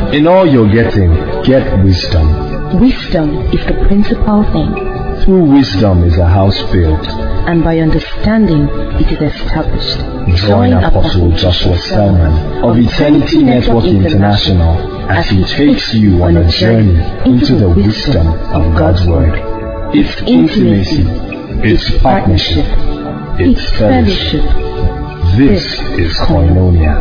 In all you're getting, get wisdom. Wisdom is the principal thing. Through wisdom is a house built, and by understanding it is established. Join Apostle Joshua Selman of Eternity Network International as he takes you on a journey into the wisdom of God's Word. It's intimacy, it's partnership, it's fellowship. This is Koinonia.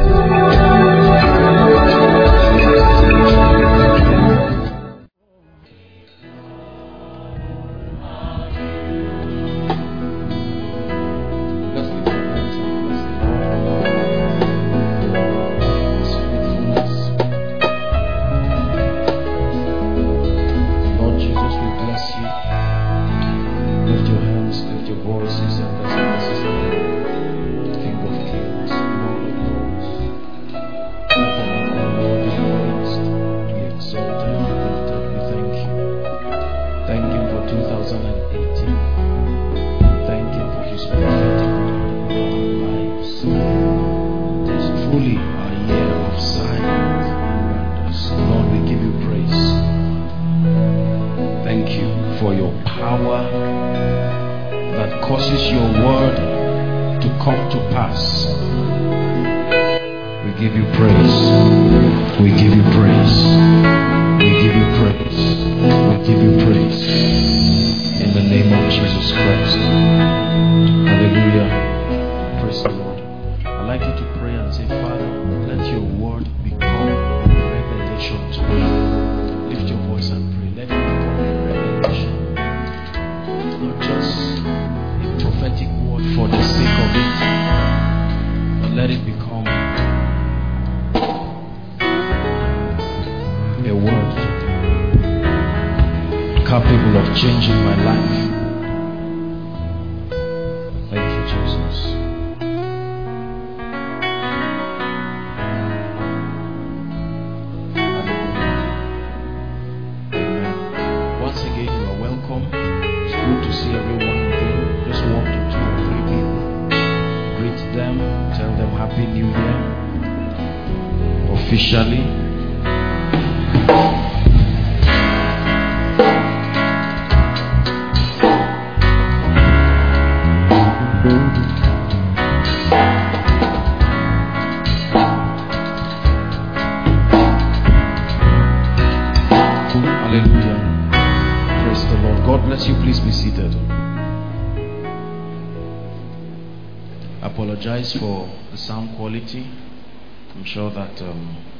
For the sound quality. I'm sure that the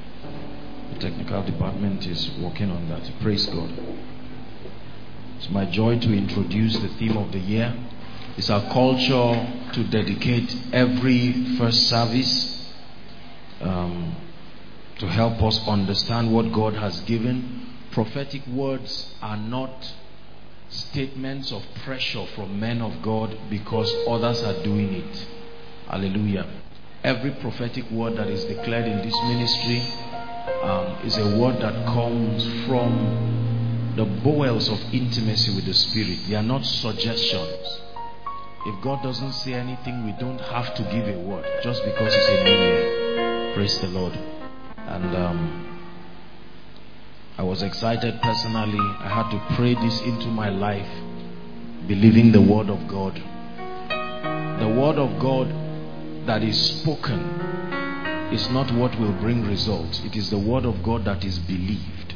technical department is working on that. Praise God. It's my joy to introduce the theme of the year. It's our culture to dedicate every first service to help us understand what God has given. Prophetic words are not statements of pressure from men of God because others are doing it. Hallelujah. Every prophetic word that is declared in this ministry is a word that comes from the bowels of intimacy with the Spirit. They are not suggestions. If God doesn't say anything, we don't have to give a word just because it's a new year. Praise the Lord. And I was excited personally. I had to pray this into my life, believing the word of God. The word of God that is spoken is not what will bring results. It is the word of God that is believed.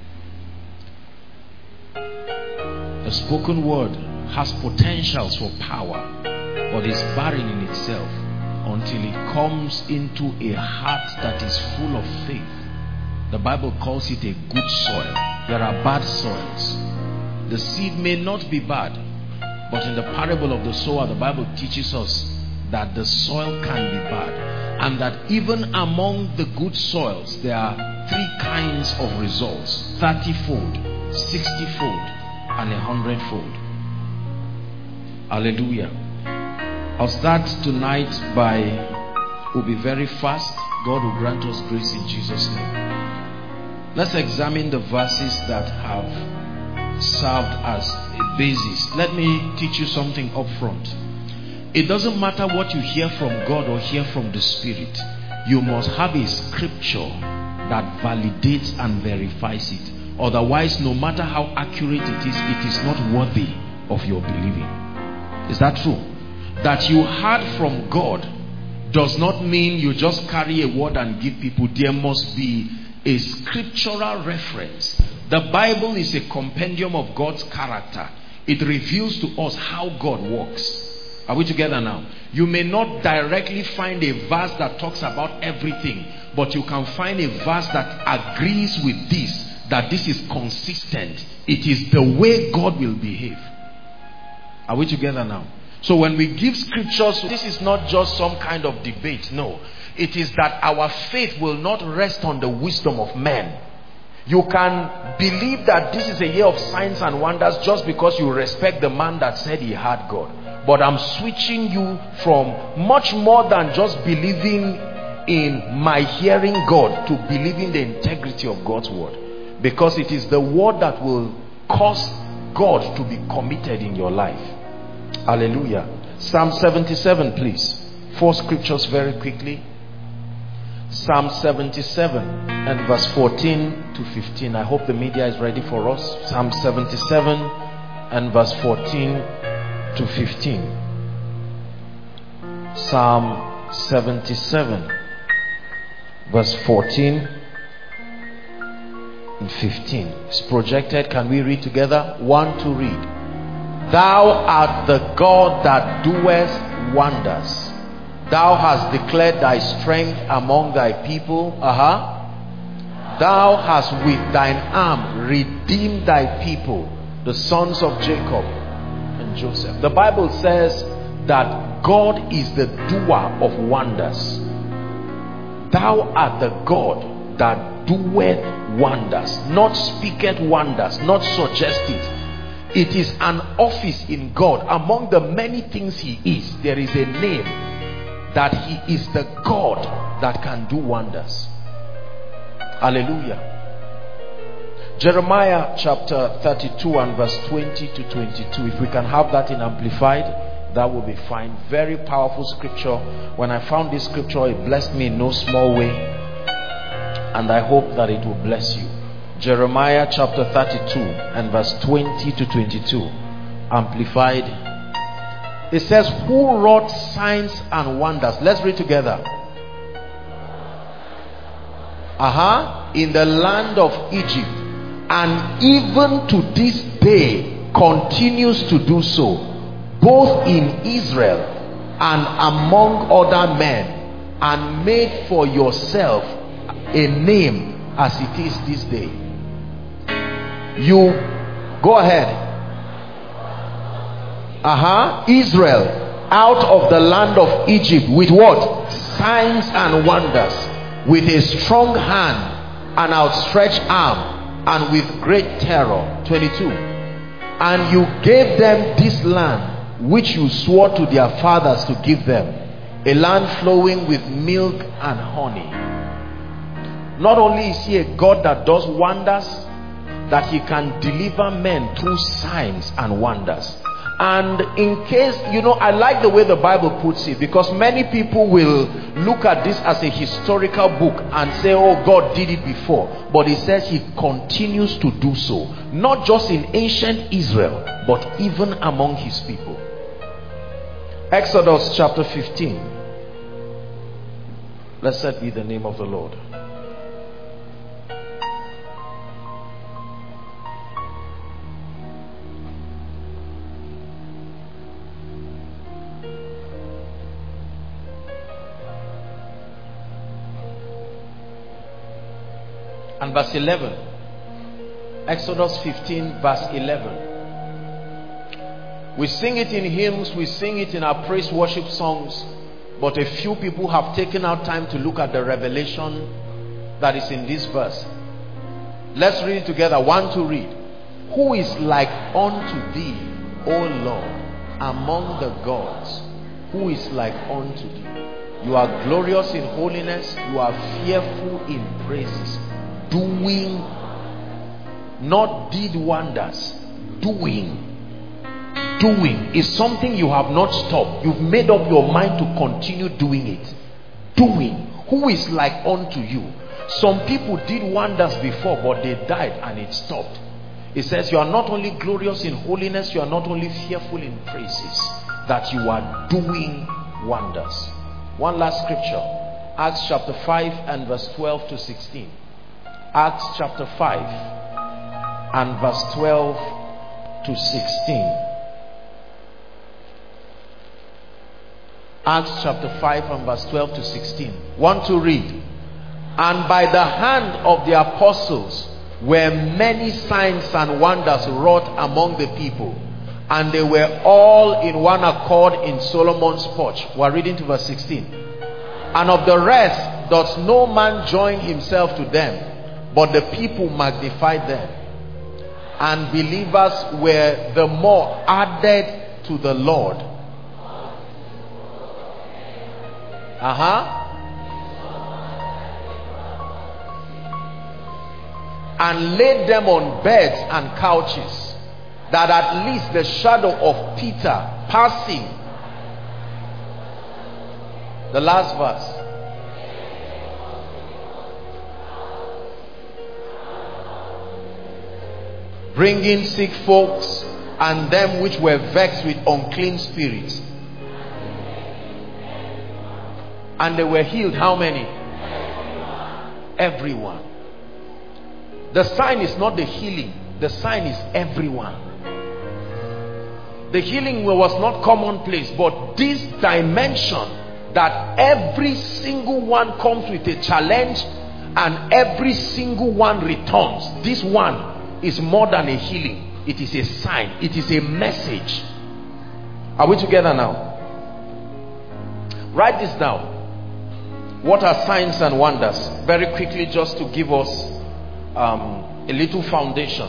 The spoken word has potentials for power, but is barren in itself until it comes into a heart that is full of faith. The Bible calls it a good soil. There are bad soils. The seed may not be bad, but in the parable of the sower, the Bible teaches us that the soil can be bad, and that even among the good soils there are three kinds of results: 30-fold, 60-fold, and 100-fold. Hallelujah. I'll start tonight we'll be very fast. God will grant us grace in Jesus' name. Let's examine the verses that have served as a basis. Let me teach you something up front. It doesn't matter what you hear from God or hear from the Spirit. You must have a scripture that validates and verifies it. Otherwise, no matter how accurate it is not worthy of your believing. Is that true? That you heard from God does not mean you just carry a word and give people. There must be a scriptural reference. The Bible is a compendium of God's character. It reveals to us how God works. Are we together now? You may not directly find a verse that talks about everything, but you can find a verse that agrees with this, that this is consistent. It is the way God will behave. Are we together now? So when we give scriptures, this is not just some kind of debate. No. It is that our faith will not rest on the wisdom of men. You can believe that this is a year of signs and wonders just because you respect the man that said he had God. But I'm switching you from much more than just believing in my hearing God to believing the integrity of God's word. Because it is the word that will cause God to be committed in your life. Hallelujah. Psalm 77, please. 4 scriptures very quickly. Psalm 77 and verse 14 to 15. I hope the media is ready for us. Psalm 77 and verse 14 to 15. Psalm 77 verse 14 and 15. It's projected. Can we read together? 1, 2, read. Thou art the God that doest wonders. Thou hast declared thy strength among thy people. Thou hast with thine arm redeemed thy people, the sons of Jacob and Joseph. The Bible says that God is the doer of wonders. Thou art the God that doeth wonders, not speaketh wonders, not suggest it. It is an office in God. Among the many things he is, there is a name that he is the God that can do wonders. Hallelujah. Jeremiah chapter 32 and verse 20 to 22. If we can have that in amplified, that will be fine. Very powerful scripture. When I found this scripture, it blessed me in no small way, and I hope that it will bless you. Jeremiah chapter 32 and verse 20 to 22. Amplified. It says, who wrought signs and wonders? Let's read together. In the land of Egypt, and even to this day continues to do so, both in Israel and among other men, and made for yourself a name as it is this day. You go ahead. Israel out of the land of Egypt with what? Signs and wonders, with a strong hand, an outstretched arm, and with great terror. 22. And you gave them this land which you swore to their fathers to give them, a land flowing with milk and honey. Not only is he a God that does wonders, that he can deliver men through signs and wonders. And in case, I like the way the Bible puts it, because many people will look at this as a historical book and say, oh, God did it before. But it says he continues to do so, not just in ancient Israel, but even among his people. Exodus chapter 15. Blessed be the name of the Lord. And verse 11. Exodus 15 verse 11. We sing it in hymns, we sing it in our praise worship songs, but a few people have taken out time to look at the revelation that is in this verse. Let's read it together. 1, 2, read. Who is like unto thee, O Lord, among the gods? Who is like unto thee? You are glorious in holiness, you are fearful in praises, doing, not did wonders, doing is something you have not stopped. You've made up your mind to continue doing it. Doing. Who is like unto you? Some people did wonders before, but they died and it stopped. It says you are not only glorious in holiness, you are not only fearful in praises, that you are doing wonders. One last scripture, Acts chapter 5 and verse 12 to 16. Acts chapter 5 and verse 12 to 16. Acts chapter 5 and verse 12 to 16. Want to read? And by the hand of the apostles were many signs and wonders wrought among the people, and they were all in one accord in Solomon's porch. We're reading to verse 16. And of the rest does no man join himself to them, but the people magnified them, and believers were the more added to the Lord. And laid them on beds and couches, that at least the shadow of Peter passing. The last verse. Bringing sick folks and them which were vexed with unclean spirits. And they were healed. How many? Everyone. The sign is not the healing. The sign is everyone. The healing was not commonplace, but this dimension that every single one comes with a challenge and every single one returns. This one is more than a healing. It is a sign. It is a message. Are we together now? Write this down. What are signs and wonders? Very quickly, just to give us a little foundation.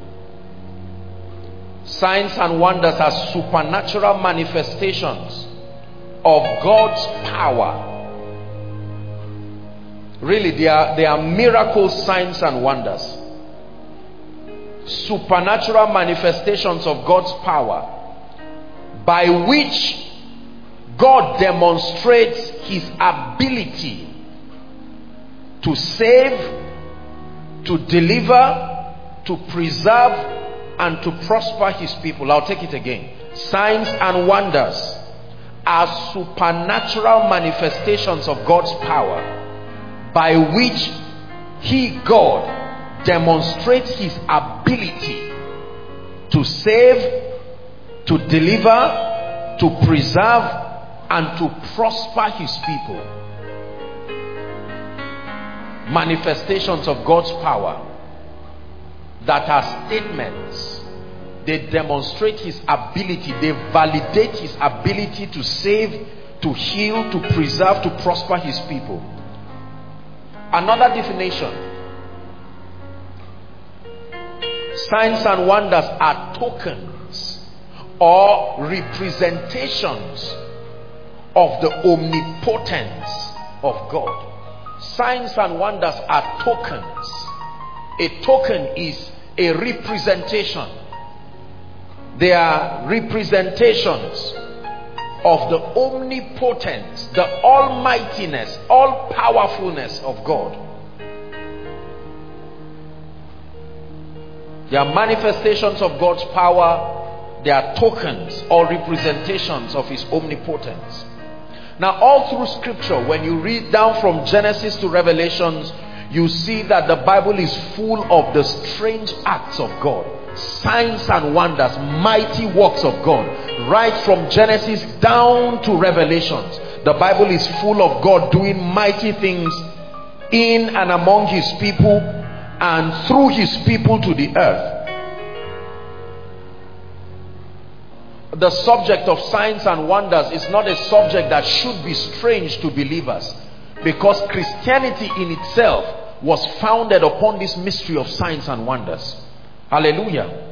Signs and wonders are supernatural manifestations of God's power. Really, they are miracle signs and wonders. Supernatural manifestations of God's power, by which God demonstrates his ability to save, to deliver, to preserve, and to prosper his people. I'll take it again. Signs and wonders are supernatural manifestations of God's power, by which he, God, demonstrates his ability to save, to deliver, to preserve, and to prosper his people. Manifestations of God's power that are statements. They demonstrate his ability. They validate his ability to save, to heal, to preserve, to prosper his people. Another definition. Signs and wonders are tokens or representations of the omnipotence of God. Signs and wonders are tokens. A token is a representation. They are representations of the omnipotence, the almightiness, all powerfulness of God. They are manifestations of God's power. They are tokens or representations of his omnipotence. Now, all through scripture, when you read down from Genesis to Revelations, you see that the Bible is full of the strange acts of God, signs and wonders, mighty works of God. Right from Genesis down to Revelations, the Bible is full of God doing mighty things in and among his people and through his people to the earth. The subject of signs and wonders is not a subject that should be strange to believers, because Christianity in itself was founded upon this mystery of signs and wonders. Hallelujah.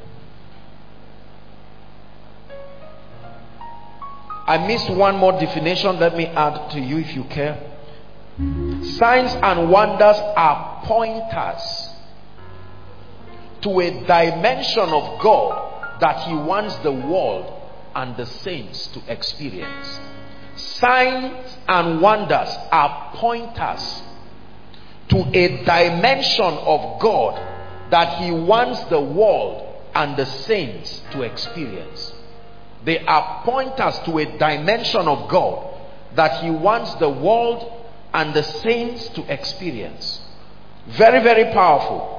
I missed one more definition. Let me add to you if you care. Signs and wonders are pointers to a dimension of God that he wants the world and the saints to experience. Signs and wonders are pointers to a dimension of God that he wants the world and the saints to experience. They are pointers to a dimension of God that he wants the world and the saints to experience. Very, very powerful.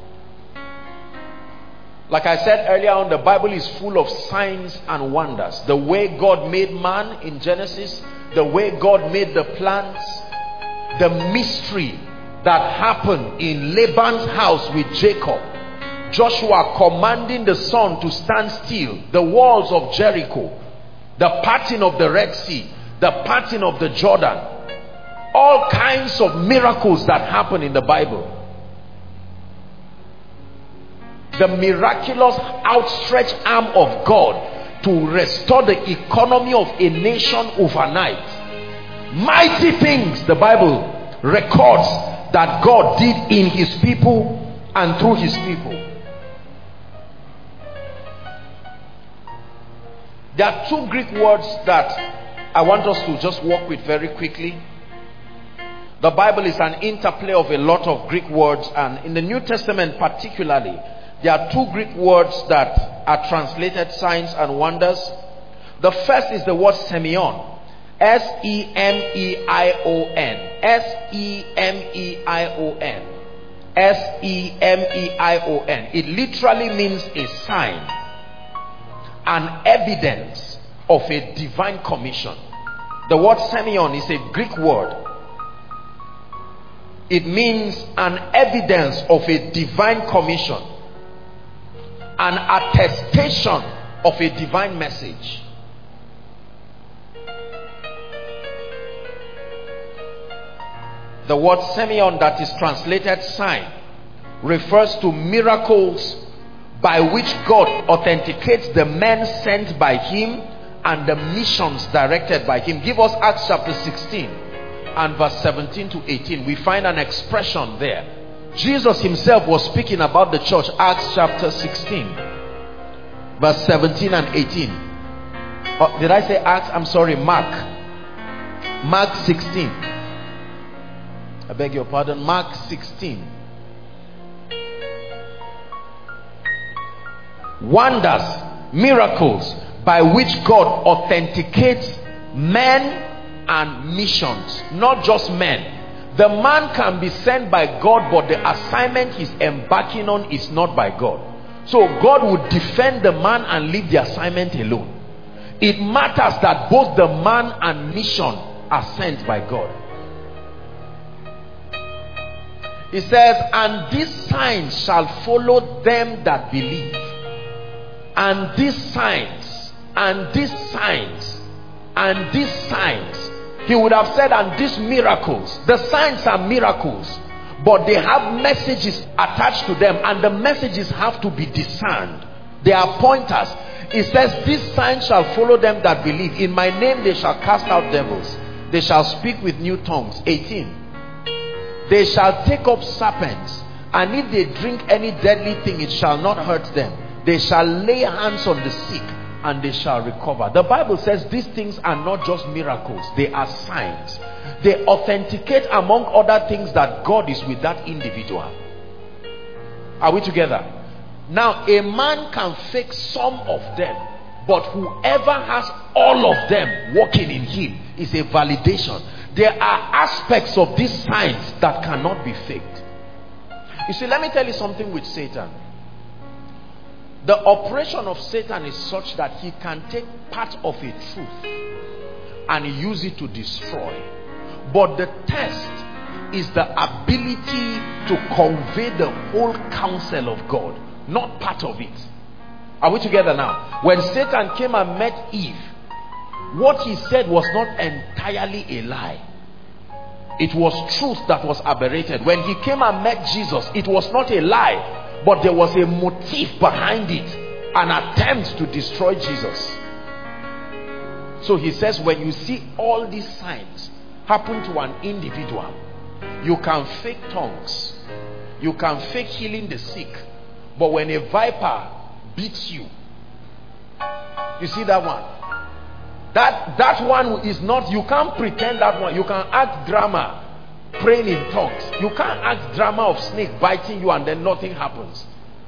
Like I said earlier on, the Bible is full of signs and wonders. The way God made man in Genesis, the way God made the plants, the mystery that happened in Laban's house with Jacob, Joshua commanding the sun to stand still, the walls of Jericho, the parting of the Red Sea, the parting of the Jordan, all kinds of miracles that happen in the Bible. The miraculous outstretched arm of God to restore the economy of a nation overnight. Mighty things the Bible records that God did in his people and through his people. There are two Greek words that I want us to just work with very quickly. The Bible is an interplay of a lot of Greek words, and in the New Testament particularly, there are two Greek words that are translated signs and wonders. The first is the word semeion. S-E-M-E-I-O-N. S-E-M-E-I-O-N. S-E-M-E-I-O-N. It literally means a sign, an evidence of a divine commission. The word semeion is a Greek word. It means an evidence of a divine commission, an attestation of a divine message. The word semeion that is translated sign refers to miracles by which God authenticates the men sent by him and the missions directed by him. Give us Acts chapter 16 and verse 17 to 18. We find an expression there. Jesus himself was speaking about the church. Acts chapter 16 verse 17 and 18. Did I say Acts? I'm sorry, Mark 16. I beg your pardon. Mark 16. Wonders, miracles by which God authenticates men and missions. Not just men. The man can be sent by God, but the assignment he's embarking on is not by God. So God would defend the man and leave the assignment alone. It matters that both the man and mission are sent by God. He says, and these signs shall follow them that believe. And these signs, and these signs, and these signs. He would have said, and these miracles. The signs are miracles, but they have messages attached to them, and the messages have to be discerned. They are pointers. It says, these signs shall follow them that believe. In my name they shall cast out devils. They shall speak with new tongues. 18. They shall take up serpents, and if they drink any deadly thing, it shall not hurt them. They shall lay hands on the sick, and they shall recover. The Bible says these things are not just miracles, they are signs. They authenticate, among other things, that God is with that individual. Are we together? Now, a man can fake some of them, but whoever has all of them working in him is a validation. There are aspects of these signs that cannot be faked. You see, let me tell you something with Satan. The operation of Satan is such that he can take part of a truth and use it to destroy. But the test is the ability to convey the whole counsel of God, not part of it. Are we together now? When Satan came and met Eve, what he said was not entirely a lie. It was truth that was aberrated. When he came and met Jesus, it was not a lie, but there was a motive behind it, an attempt to destroy Jesus. So he says, when you see all these signs happen to an individual, you can fake tongues, you can fake healing the sick, but when a viper beats you, you see that one? That one is not, you can't pretend that one. You can act drama, praying in tongues. You can't act drama of snake biting you and then nothing happens.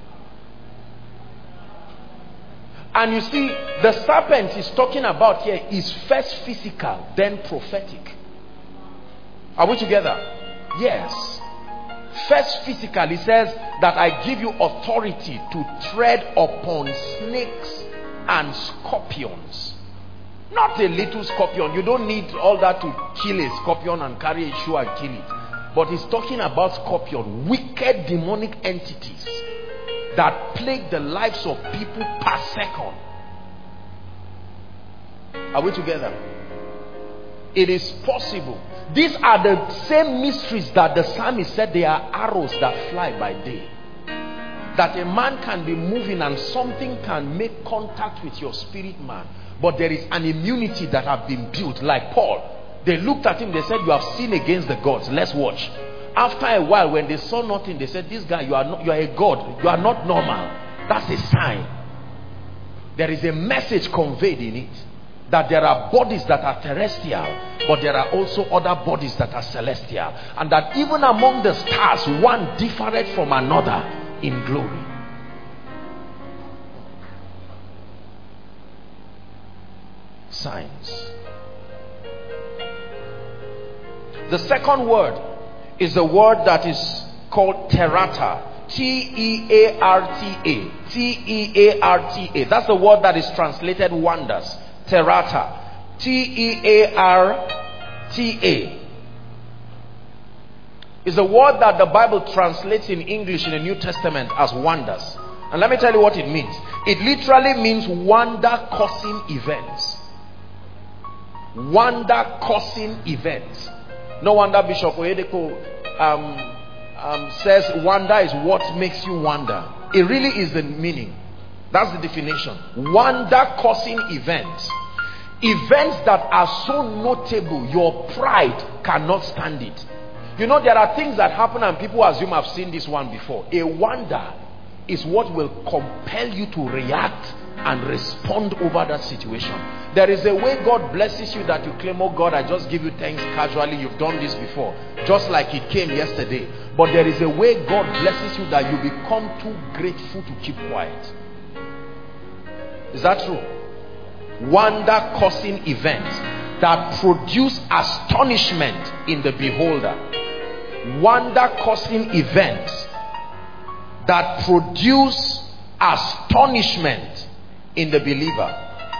And you see, the serpent he's talking about here is first physical, then prophetic. Are we together? Yes. First physical, he says that I give you authority to tread upon snakes and scorpions. Not a little scorpion. You don't need all that to kill a scorpion and carry a shoe and kill it. But he's talking about scorpion, wicked demonic entities that plague the lives of people per second. Are we together? It is possible. These are the same mysteries that the psalmist said they are arrows that fly by day. That a man can be moving and something can make contact with your spirit man. But there is an immunity that have been built. Like Paul, they looked at him, they said, you have sinned against the gods. Let's watch. After a while, when they saw nothing, they said, this guy, you are a god. You are not normal. That's a sign. There is a message conveyed in it. That there are bodies that are terrestrial, but there are also other bodies that are celestial. And that even among the stars, one differeth from another in glory. Signs. The second word is the word that is called terata. T-E-A-R-T-A. T-E-A-R-T-A. That's the word that is translated wonders. Terata. T-E-A-R-T-A is a word that the Bible translates in English in the New Testament as wonders. And let me tell you what it means. It literally means wonder-causing events. Wonder-causing events. No wonder Bishop Oyedepo says wonder is what makes you wonder. It really is the meaning. That's the definition. Wonder-causing events. Events that are so notable, your pride cannot stand it. You know, there are things that happen and people assume I've seen this one before. A wonder is what will compel you to react and respond over that situation. There is a way God blesses you that you claim, oh God, I just give you thanks casually. You've done this before. Just like it came yesterday. But there is a way God blesses you that you become too grateful to keep quiet. Is that true? Wonder-causing events that produce astonishment in the beholder. Wonder-causing events that produce astonishment in the believer.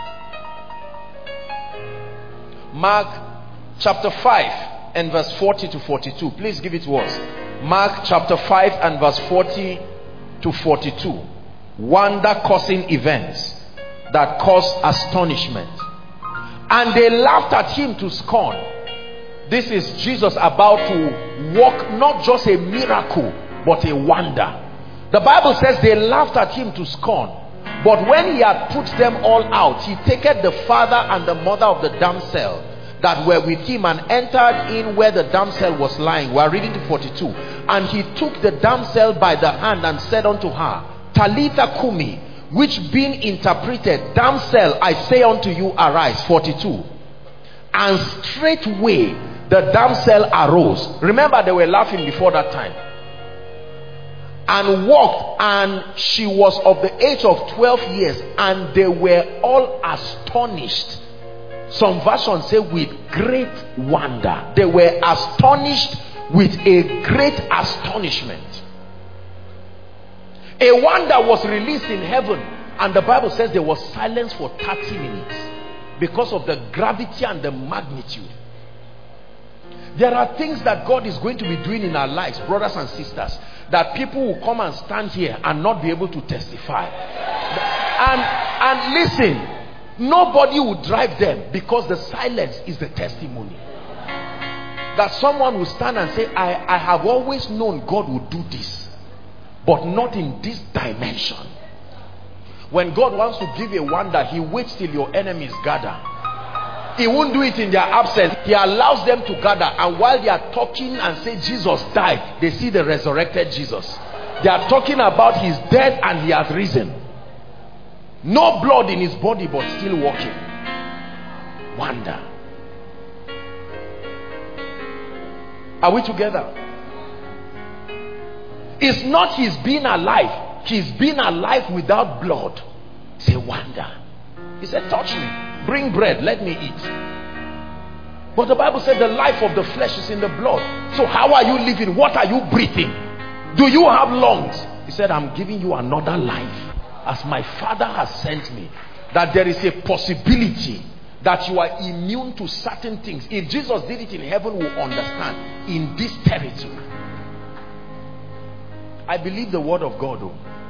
Mark chapter 5 and verse 40 to 42. Please give it to us. Mark chapter 5 and verse 40 to 42. Wonder-causing events that cause astonishment. And they laughed at him to scorn. This is Jesus about to work not just a miracle, but a wonder. The Bible says they laughed at him to scorn. But when he had put them all out, he taketh the father and the mother of the damsel that were with him and entered in where the damsel was lying. We are reading to 42. And he took the damsel by the hand and said unto her, Talitha Kumi, which being interpreted, damsel, I say unto you, arise. 42. And straightway the damsel arose. Remember, they were laughing before that time. And walked, and she was of the age of 12 years, and they were all astonished. Some versions say with great wonder. They were astonished with a great astonishment. A wonder was released in heaven, and the Bible says there was silence for 30 minutes because of the gravity and the magnitude. There are things that God is going to be doing in our lives, brothers and sisters, that people will come and stand here and not be able to testify. And listen, nobody will drive them, because the silence is the testimony. That someone will stand and say, I have always known God would do this, but not in this dimension. When God wants to give a wonder, he waits till your enemies gather. He won't do it in their absence. He allows them to gather, and while they are talking and say Jesus died, they see the resurrected Jesus. They are talking about he's dead and he has risen. No blood in his body, but still walking. Wonder. Are we together? It's not he's been alive. He's been alive without blood. It's a wonder. He said, touch me. Bring bread. Let me eat. But the Bible said the life of the flesh is in the blood. So how are you living? What are you breathing? Do you have lungs? He said, I'm giving you another life. As my Father has sent me. That there is a possibility that you are immune to certain things. If Jesus did it in heaven, we'll understand. In this territory. I believe the word of God.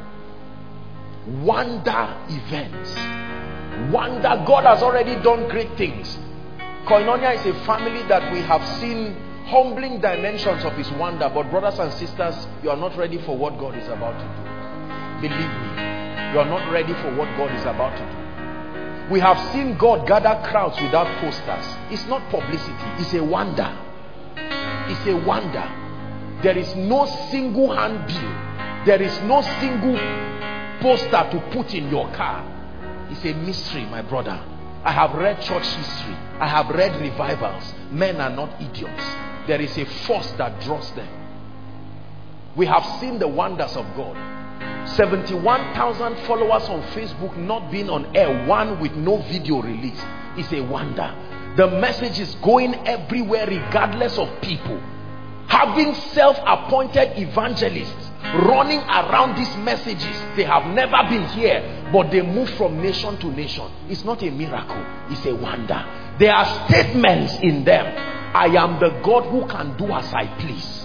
Wonder events. Wonder. God has already done great things. Koinonia is a family that we have seen humbling dimensions of his wonder. But brothers and sisters, you are not ready for what God is about to do. Believe me, you are not ready for what God is about to do. We have seen God gather crowds without posters. It's not publicity. It's a wonder. It's a wonder. There is no single handbill. There is no single poster to put in your car. It's a mystery, my brother. I have read church history. I have read revivals. Men are not idiots. There is a force that draws them. We have seen the wonders of God. 71,000 followers on Facebook not being on air, one with no video release, is a wonder. The message is going everywhere regardless of people. Having self-appointed evangelists running around these messages. They have never been here, but they move from nation to nation. It's not a miracle, it's a wonder. There are statements in them. I am the God who can do as I please.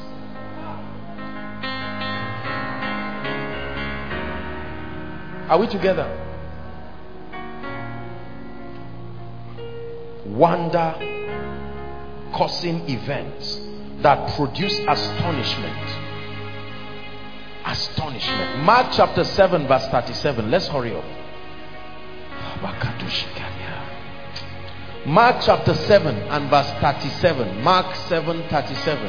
Are we together? Wonder causing events that produce astonishment. Astonishment. Mark chapter 7 verse 37. Let's hurry up. Mark chapter 7 and verse 37. Mark 7:37.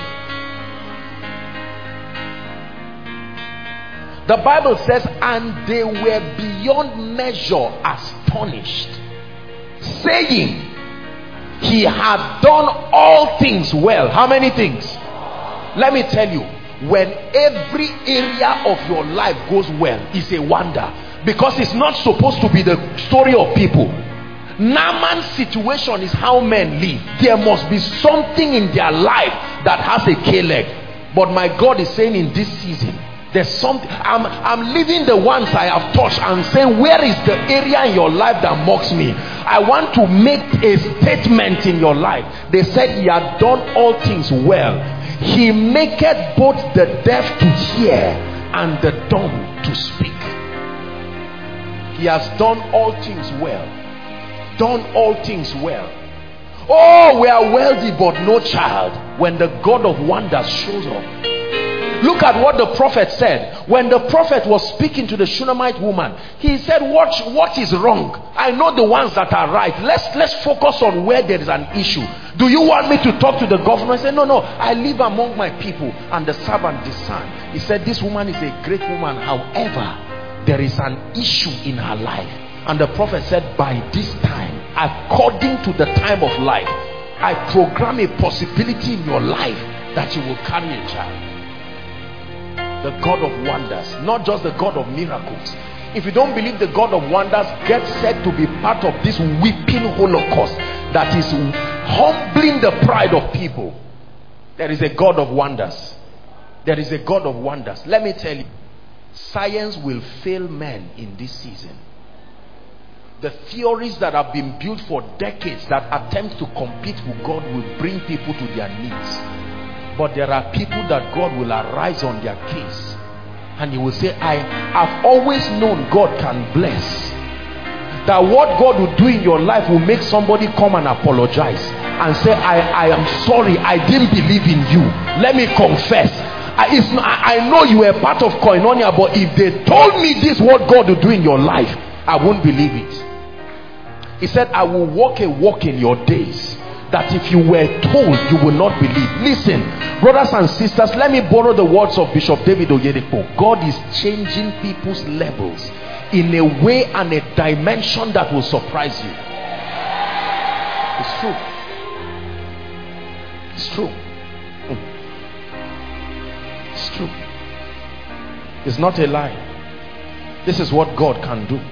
The Bible says, and they were beyond measure astonished, saying, he had done all things well. How many things? Let me tell you, when every area of your life goes well, it's a wonder. Because it's not supposed to be the story of people. Naaman's situation is how men live. There must be something in their life that has a K-leg. But my God is saying in this season, there's something. I'm leaving the ones I have touched and saying, where is the area in your life that mocks me? I want to make a statement in your life. They said he had done all things well. He maketh both the deaf to hear and the dumb to speak. He has done all things well. Done all things well. Oh, we are wealthy but no child. When the God of wonders shows up. Look at what the prophet said. When the prophet was speaking to the Shunammite woman, he said, what is wrong? I know the ones that are right. Let's focus on where there is an issue. Do you want me to talk to the governor? I said, no, I live among my people. And the servant discerned. He said, this woman is a great woman. However, there is an issue in her life. And the prophet said, by this time, according to the time of life, I program a possibility in your life that you will carry a child. The God of wonders, not just the God of miracles. If you don't believe the God of wonders, get set to be part of this weeping holocaust that is humbling the pride of people. There is a God of wonders. There is a God of wonders. Let me tell you, science will fail men in this season. The theories that have been built for decades that attempt to compete with God will bring people to their knees. But there are people that God will arise on their case. And he will say, I've always known God can bless. That what God will do in your life will make somebody come and apologize. And say, I am sorry, I didn't believe in you. Let me confess. I know you were part of Koinonia, but if they told me this, what God will do in your life, I won't believe it. He said, I will walk a walk in your days that if you were told, you will not believe. Listen, brothers and sisters, let me borrow the words of Bishop David Oyedepo. God is changing people's levels in a way and a dimension that will surprise you. It's true. It's true. It's true. It's not a lie. This is what God can do.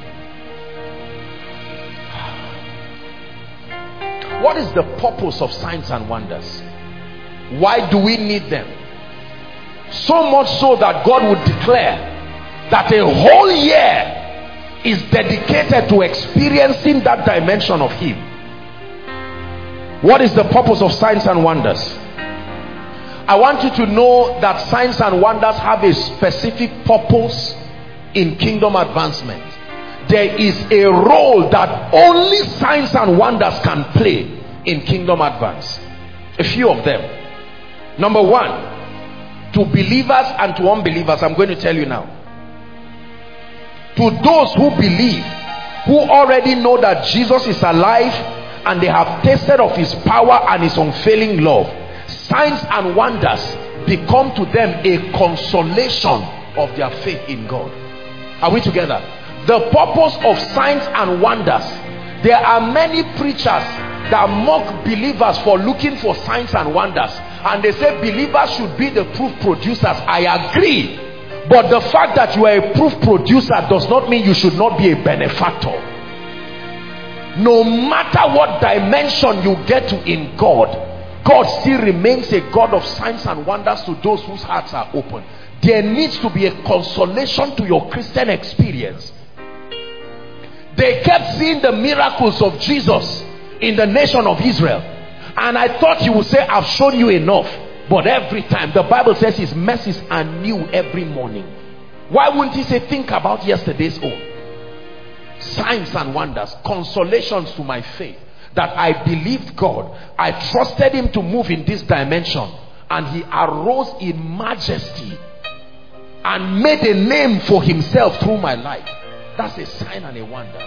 What is the purpose of signs and wonders? Why do we need them? So much so that God would declare that a whole year is dedicated to experiencing that dimension of Him. What is the purpose of signs and wonders? I want you to know that signs and wonders have a specific purpose in kingdom advancement. There is a role that only signs and wonders can play in kingdom advance. A few of them. Number one, to believers and to unbelievers, I'm going to tell you now. To those who believe, who already know that Jesus is alive and they have tasted of His power and His unfailing love, signs and wonders become to them a consolation of their faith in God. Are we together? The purpose of signs and wonders. There are many preachers that mock believers for looking for signs and wonders, and they say believers should be the proof producers. I agree, but the fact that you are a proof producer does not mean you should not be a benefactor. No matter what dimension you get to in God, God still remains a God of signs and wonders to those whose hearts are open. There needs to be a consolation to your Christian experience. They kept seeing the miracles of Jesus in the nation of Israel, and I thought He would say, I've shown you enough. But every time, the Bible says His mercies are new every morning. Why wouldn't He say, think about yesterday's own? Signs and wonders, consolations to my faith, that I believed God, I trusted Him to move in this dimension, and He arose in majesty and made a name for Himself through my life. That's a sign and a wonder.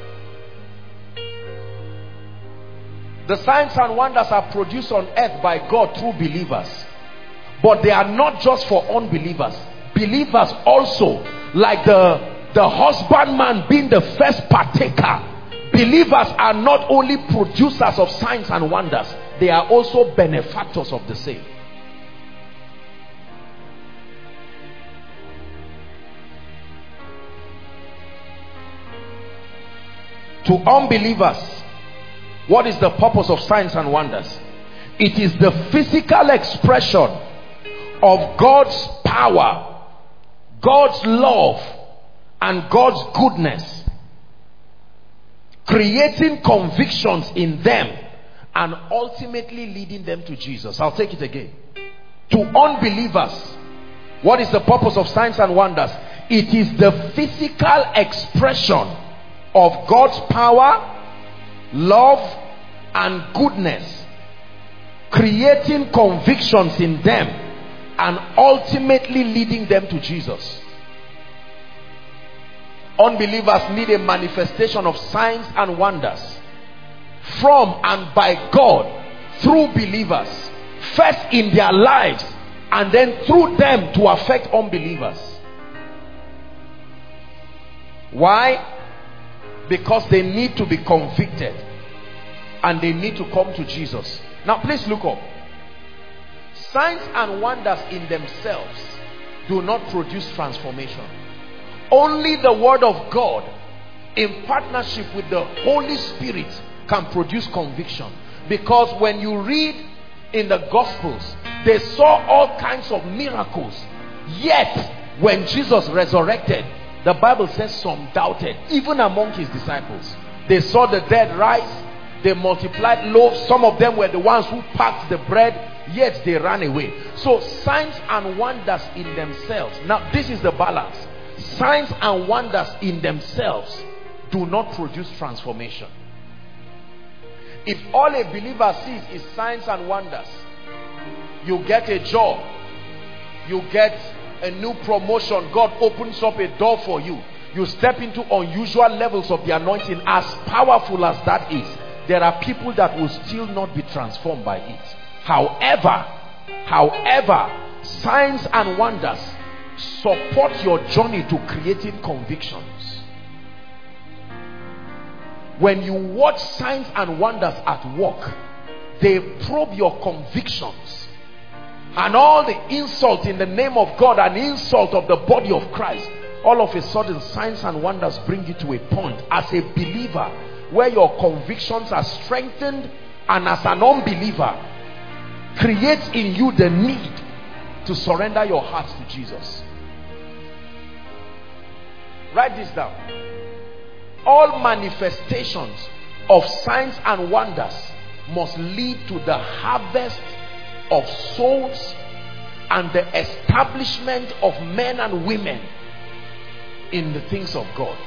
The signs and wonders are produced on earth by God through believers, but they are not just for unbelievers. Believers also, like the husbandman being the first partaker, believers are not only producers of signs and wonders, they are also benefactors of the same. To unbelievers, what is the purpose of signs and wonders? It is the physical expression of God's power, God's love, and God's goodness, creating convictions in them and ultimately leading them to Jesus. I'll take it again. To unbelievers, what is the purpose of signs and wonders? It is the physical expression of God's power, love, and goodness, creating convictions in them and ultimately leading them to Jesus. Unbelievers need a manifestation of signs and wonders from and by God through believers, first in their lives and then through them to affect unbelievers. Why? Because they need to be convicted and they need to come to Jesus. Now please look up. Signs and wonders in themselves do not produce transformation. Only the Word of God in partnership with the Holy Spirit can produce conviction. Because when you read in the Gospels, they saw all kinds of miracles. Yet when Jesus resurrected, the Bible says some doubted, even among His disciples. They saw the dead rise, they multiplied loaves. Some of them were the ones who packed the bread, yet they ran away. So signs and wonders in themselves. Now this is the balance. Signs and wonders in themselves do not produce transformation. If all a believer sees is signs and wonders, you get a job, you get a new promotion, God opens up a door for you, you step into unusual levels of the anointing. As powerful as that is, there are people that will still not be transformed by it. However, signs and wonders support your journey to creating convictions. when you watch signs and wonders at work, they probe your convictions, and all the insult in the name of God and insult of the body of Christ, all of a sudden signs and wonders bring you to a point as a believer where your convictions are strengthened, and as an unbeliever creates in you the need to surrender your heart to Jesus. Write this down. All manifestations of signs and wonders must lead to the harvest of souls and the establishment of men and women in the things of God.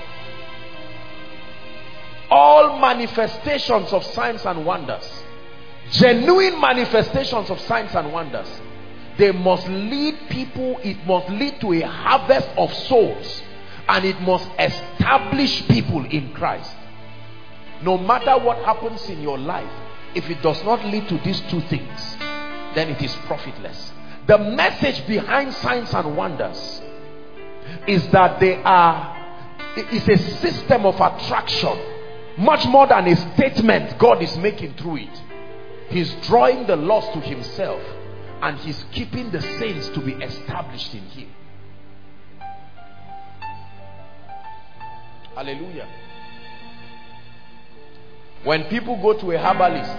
All manifestations of signs and wonders, genuine manifestations of signs and wonders, they must lead people, it must lead to a harvest of souls, and it must establish people in Christ. No matter what happens in your life, if it does not lead to these two things, then it is profitless. The message behind signs and wonders is that it's a system of attraction, much more than a statement God is making through it. He's drawing the lost to himself, and he's keeping the saints to be established in him. Hallelujah. When people go to a herbalist,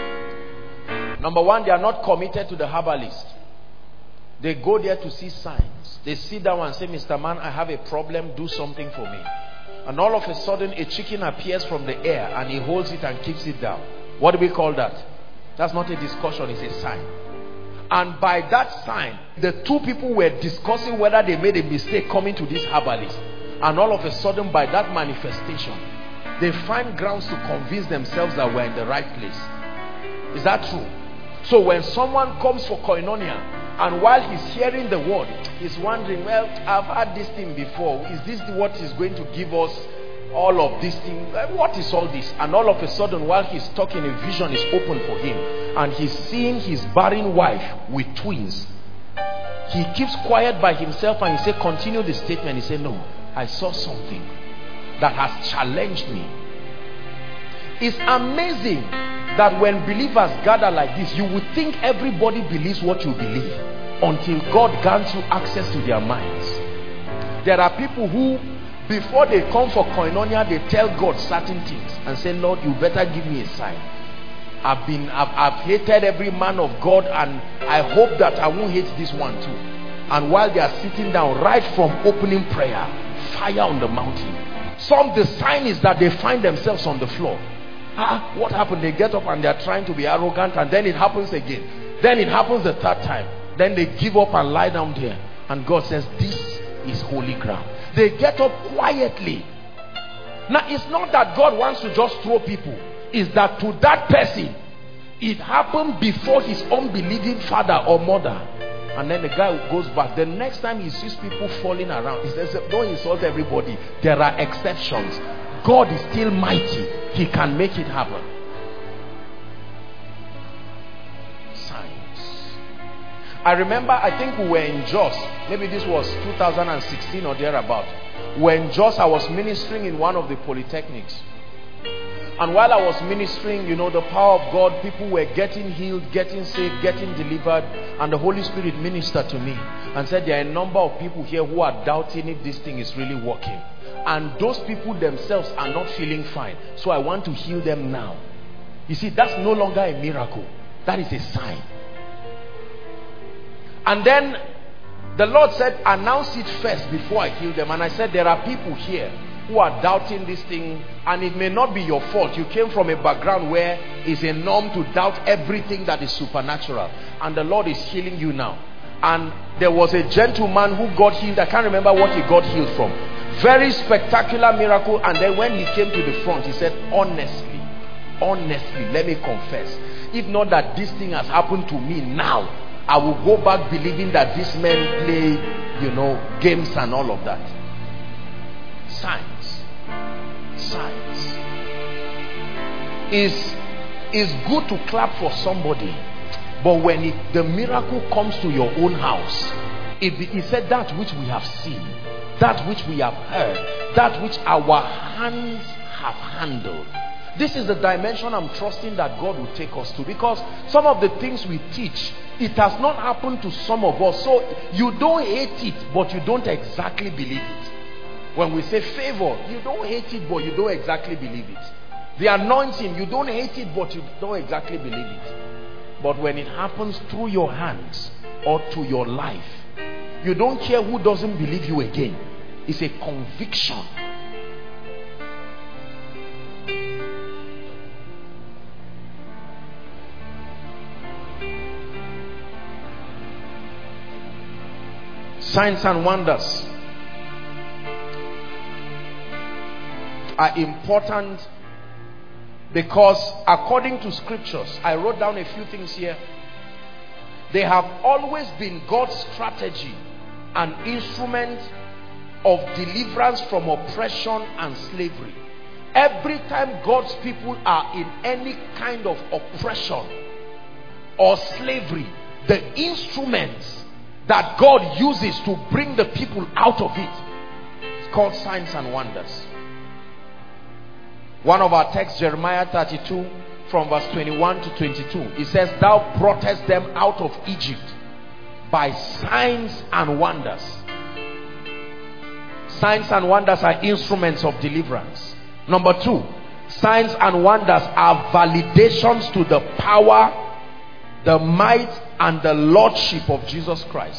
number one, they are not committed to the herbalist. They go there to see signs. They sit down and say, Mr. Man, I have a problem, do something for me. And all of a sudden a chicken appears from the air, and he holds it and keeps it down. What do we call that? That's not a discussion, it's a sign. And by that sign, the two people were discussing whether they made a mistake coming to this herbalist. And all of a sudden, by that manifestation, they find grounds to convince themselves that we're in the right place. Is that true? So when someone comes for koinonia, and while he's hearing the word, he's wondering, well, I've had this thing before. Is this what is going to give us all of this thing? What is all this? And all of a sudden, while he's talking, a vision is open for him, and he's seeing his barren wife with twins. He keeps quiet by himself, and he said, continue the statement. He said, no, I saw something that has challenged me. It's amazing that when believers gather like this, you would think everybody believes what you believe, until God grants you access to their minds. There are people who, before they come for koinonia, they tell God certain things and say, Lord, you better give me a sign. I've hated every man of God, and I hope that I won't hate this one too. And while they are sitting down, right from opening prayer, fire on the mountain. Some, the sign is that they find themselves on the floor. What happened? They get up and they are trying to be arrogant, and then it happens again. Then it happens the third time. Then they give up and lie down there, and God says, this is holy ground. They get up quietly. Now, it's not that God wants to just throw people. It's that to that person, it happened before his unbelieving father or mother. And then the guy goes back. The next time he sees people falling around, he says, don't insult everybody. There are exceptions. God is still mighty. He can make it happen. Signs. I remember, I think we were in Jos. Maybe this was 2016 or thereabout. When Jos, I was ministering in one of the polytechnics. And while I was ministering, you know, the power of God, people were getting healed, getting saved, getting delivered. And the Holy Spirit ministered to me and said, there are a number of people here who are doubting if this thing is really working. And those people themselves are not feeling fine. So I want to heal them now. You see, that's no longer a miracle. That is a sign. And then the Lord said, announce it first before I heal them. And I said, there are people here who are doubting this thing, and it may not be your fault. You came from a background where it's a norm to doubt everything that is supernatural, and the Lord is healing you now. And there was a gentleman who got healed. I can't remember what he got healed from. Very spectacular miracle. And then when he came to the front, he said, honestly, let me confess, if not that this thing has happened to me now, I will go back believing that these men play, you know, games and all of that. Signs. It's good to clap for somebody, but when the miracle comes to your own house, it said, that which we have seen, that which we have heard, that which our hands have handled, This is the dimension I'm trusting that God will take us to, because some of the things we teach, it has not happened to some of us. So you don't hate it, but you don't exactly believe it. When we say favor, you don't hate it, but you don't exactly believe it. The anointing, you don't hate it, but you don't exactly believe it. But when it happens through your hands or to your life, you don't care who doesn't believe you again. It's a conviction. Signs and wonders are important because according to scriptures, I wrote down a few things here. They have always been God's strategy and instrument of deliverance from oppression and slavery. Every time God's people are in any kind of oppression or slavery, the instruments that God uses to bring the people out of it, it's called signs and wonders. One of our texts, Jeremiah 32 from verse 21 to 22, it says, thou broughtest them out of Egypt by signs and wonders. Signs and wonders are instruments of deliverance. Number two, signs and wonders are validations to the power, the might, and the lordship of Jesus Christ.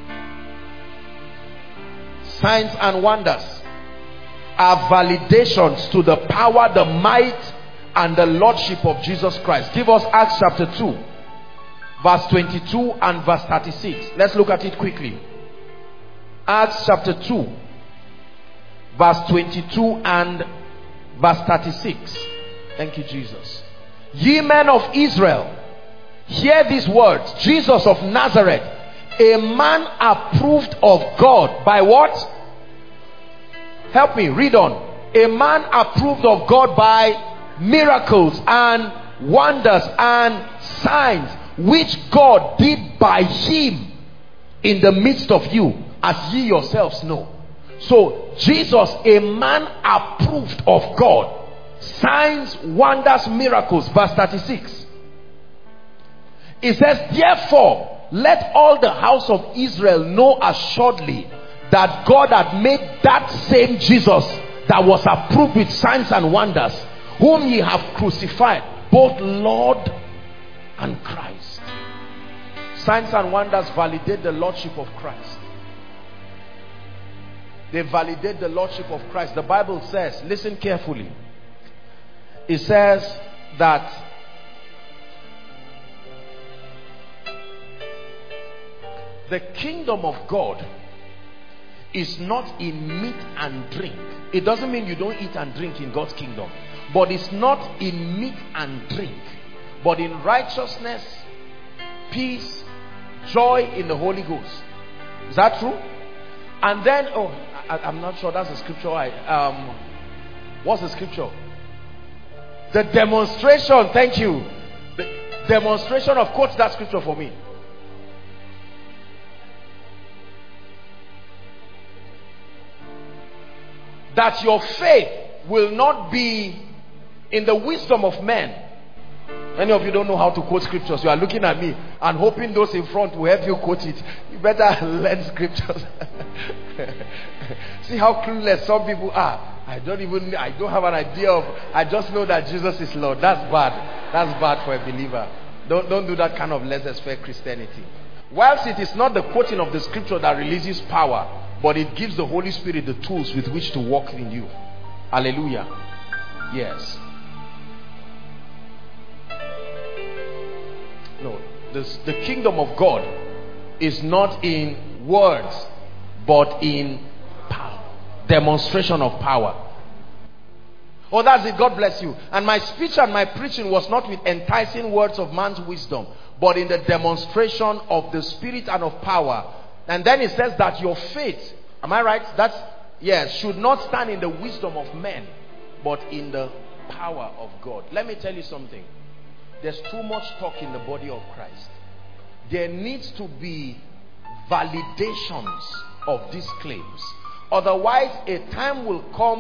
Signs and wonders are validations to the power, the might, and the lordship of Jesus Christ. Give us Acts chapter 2 verse 22 and verse 36. Let's look at it quickly. Acts chapter 2 verse 22 and verse 36. Thank you, Jesus. Ye men of Israel, hear these words. Jesus of Nazareth, a man approved of God by what? Help me, read on. A man approved of God by miracles and wonders and signs, which God did by him in the midst of you, as ye yourselves know. So Jesus, a man approved of God, signs, wonders, miracles. Verse 36. It says, therefore let all the house of Israel know assuredly that God had made that same Jesus that was approved with signs and wonders, whom ye have crucified, both Lord and Christ. Signs and wonders validate the lordship of Christ. They validate the lordship of Christ. The Bible says, listen carefully, it says that the kingdom of God is not in meat and drink. It doesn't mean you don't eat and drink in God's kingdom, but it's not in meat and drink, but in righteousness, peace, joy in the Holy Ghost. Is that true? And then, I'm not sure that's the scripture. What's the scripture? The demonstration. Thank you. The demonstration of, quote that scripture for me. That your faith will not be in the wisdom of men. Many of you don't know how to quote scriptures. You are looking at me and hoping those in front will help you quote it. You better learn scriptures. See how clueless some people are. I don't have an idea of, I just know that Jesus is Lord. That's bad. That's bad for a believer. Don't do that kind of laissez-faire Christianity. Whilst it is not the quoting of the scripture that releases power, but it gives the Holy Spirit the tools with which to walk in you. Hallelujah. Yes. No, the kingdom of God is not in words, but in power. Demonstration of power. Oh, that's it. God bless you. And my speech and my preaching was not with enticing words of man's wisdom, but in the demonstration of the Spirit and of power. And then it says that your faith, am I right? That's, yes, should not stand in the wisdom of men, but in the power of God. Let me tell you something. There's too much talk in the body of Christ. There needs to be validations of these claims. Otherwise, a time will come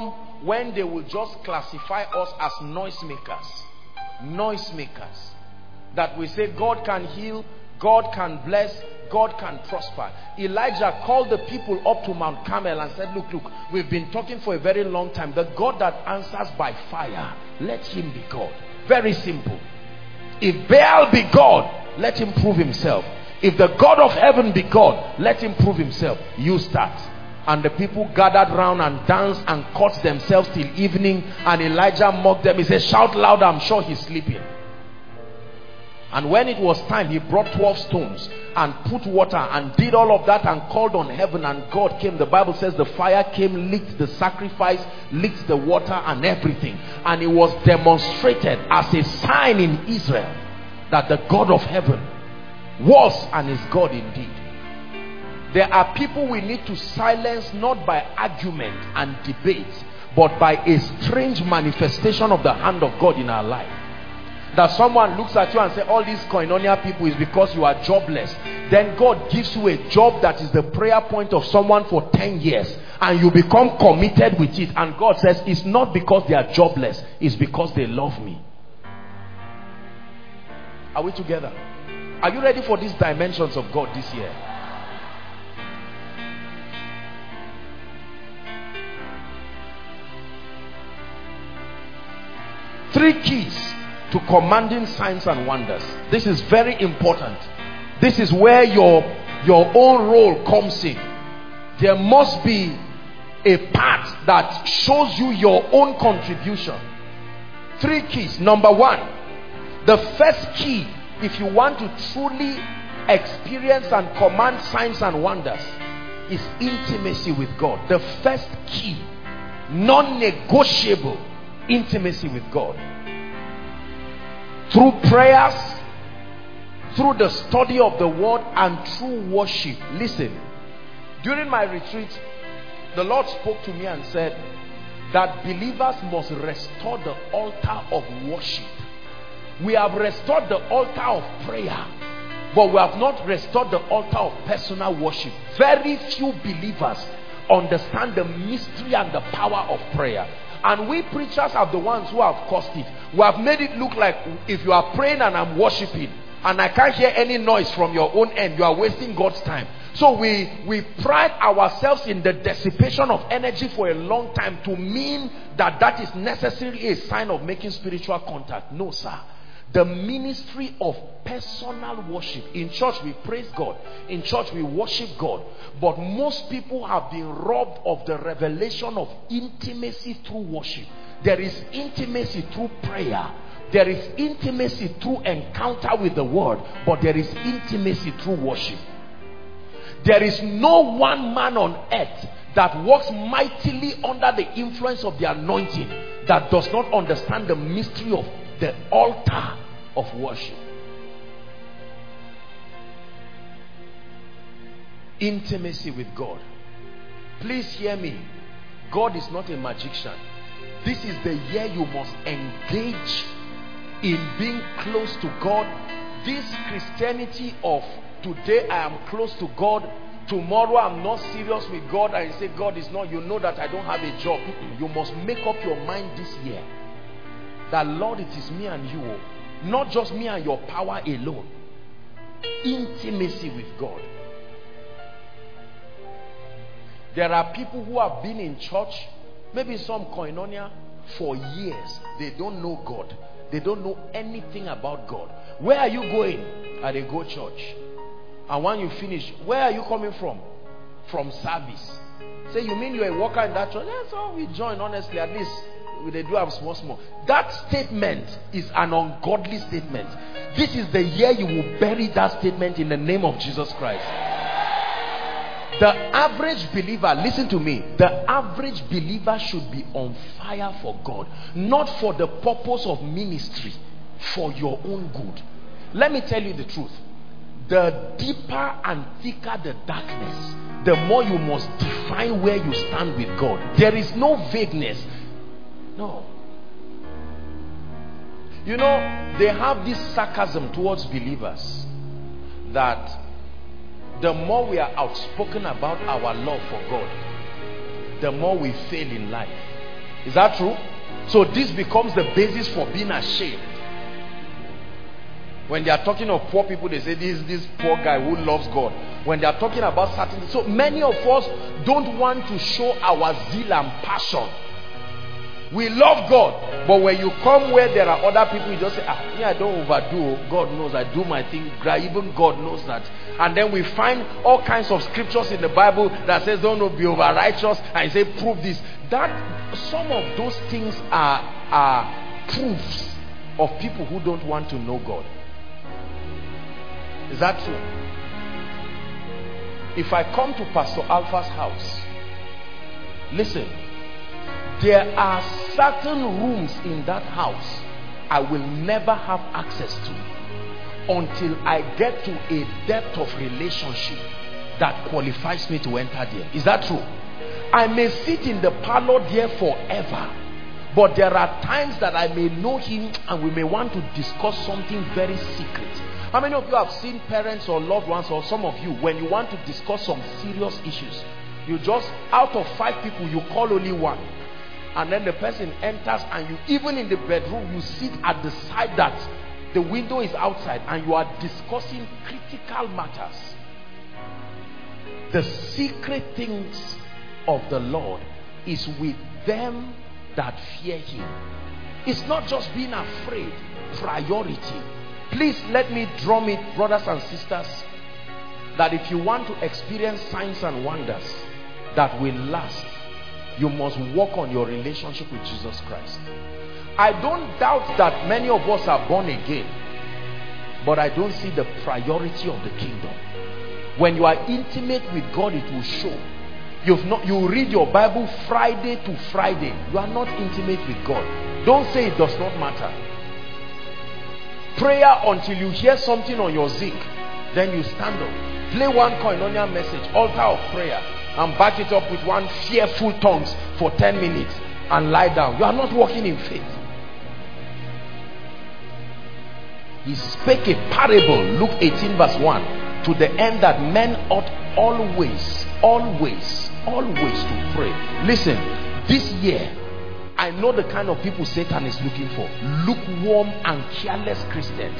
when they will just classify us as noisemakers. Noisemakers. That we say God can heal, God can bless, God can prosper. Elijah called the people up to Mount Carmel and said, look, we've been talking for a very long time. The God that answers by fire, let him be God. Very simple. If Baal be God, let him prove himself. If the God of heaven be God, let him prove himself. You start. And the people gathered round and danced and cut themselves till evening. And Elijah mocked them. He said, shout louder, I'm sure he's sleeping. And when it was time, he brought 12 stones and put water and did all of that and called on heaven, and God came. The Bible says the fire came, licked the sacrifice, licked the water and everything. And it was demonstrated as a sign in Israel that the God of heaven was and is God indeed. There are people we need to silence, not by argument and debate, but by a strange manifestation of the hand of God in our life. That someone looks at you and says, all these koinonia people is because you are jobless. Then God gives you a job that is the prayer point of someone for 10 years. And you become committed with it. And God says, it's not because they are jobless. It's because they love me. Are we together? Are you ready for these dimensions of God this year? Three keys to commanding signs and wonders. This is very important. This is where your own role comes in. There must be a part that shows you your own contribution. Three keys. Number one, the first key, if you want to truly experience and command signs and wonders, is intimacy with God. The first key, non-negotiable intimacy with God. Through prayers, through the study of the word, and through worship. Listen, during my retreat, the Lord spoke to me and said that believers must restore the altar of worship. We have restored the altar of prayer, but we have not restored the altar of personal worship. Very few believers understand the mystery and the power of prayer. And we preachers are the ones who have caused it. We have made it look like if you are praying and I'm worshiping and I can't hear any noise from your own end, you are wasting God's time. So we pride ourselves in the dissipation of energy for a long time to mean that that is necessarily a sign of making spiritual contact. No, sir. The ministry of personal worship. In church we praise God. In church we worship God. But most people have been robbed of the revelation of intimacy through worship. There is intimacy through prayer. There is intimacy through encounter with the word. But there is intimacy through worship. There is no one man on earth that walks mightily under the influence of the anointing that does not understand the mystery of the altar of worship. Intimacy with God. Please hear me. God is not a magician. This is the year you must engage in being close to God. This Christianity of today I am close to God, tomorrow I'm not serious with God, and you say God is not, you know that I don't have a job. You must make up your mind this year that Lord, it is me and you, not just me and your power alone. Intimacy with God. There are people who have been in church, maybe some koinonia, for years. They don't know God. They don't know anything about God. Where are you going? At a go church. And when you finish, where are you coming from? From service. Say, you mean you're a worker in that church? That's all we join, honestly. At least they do have small. That statement is an ungodly statement. This is the year you will bury that statement in the name of Jesus Christ. The average believer, listen to me, the average believer should be on fire for God, not for the purpose of ministry, for your own good. Let me tell you the truth. The deeper and thicker the darkness, the more you must define where you stand with God. There is no vagueness. No. You know, they have this sarcasm towards believers that the more we are outspoken about our love for God, the more we fail in life. Is that true? So this becomes the basis for being ashamed. When they are talking of poor people, they say this poor guy who loves God. When they are talking about certain, so many of us don't want to show our zeal and passion. We love God, but when you come where there are other people, you just say, me, I don't overdo. God knows I do my thing. Even God knows that. And then we find all kinds of scriptures in the Bible that says, don't be over righteous, and say, prove this. That some of those things are proofs of people who don't want to know God. Is that true? If I come to Pastor Alpha's house, listen, there are certain rooms in that house I will never have access to until I get to a depth of relationship that qualifies me to enter there. Is that true? I may sit in the parlor there forever, but there are times that I may know him and we may want to discuss something very secret. How many of you have seen parents or loved ones, or some of you, when you want to discuss some serious issues, you just, out of 5 people, you call only one, and then the person enters, and you, even in the bedroom, you sit at the side that the window is outside, and you are discussing critical matters. The secret things of the Lord is with them that fear him. It's not just being afraid, priority. Please let me drum it, brothers and sisters, that if you want to experience signs and wonders that will last, you must work on your relationship with Jesus Christ. I don't doubt that many of us are born again, but I don't see the priority of the kingdom. When you are intimate with God, it will show. You read your Bible Friday to Friday, you are not intimate with God. Don't say it does not matter. Prayer until you hear something on your zinc, then you stand up, play one koinonia message, altar of prayer, and back it up with one fearful tongues for 10 minutes and lie down. You are not walking in faith. He spake a parable, Luke 18 verse 1, to the end that men ought always to pray. Listen, this year I know the kind of people Satan is looking for. Lukewarm and careless Christians.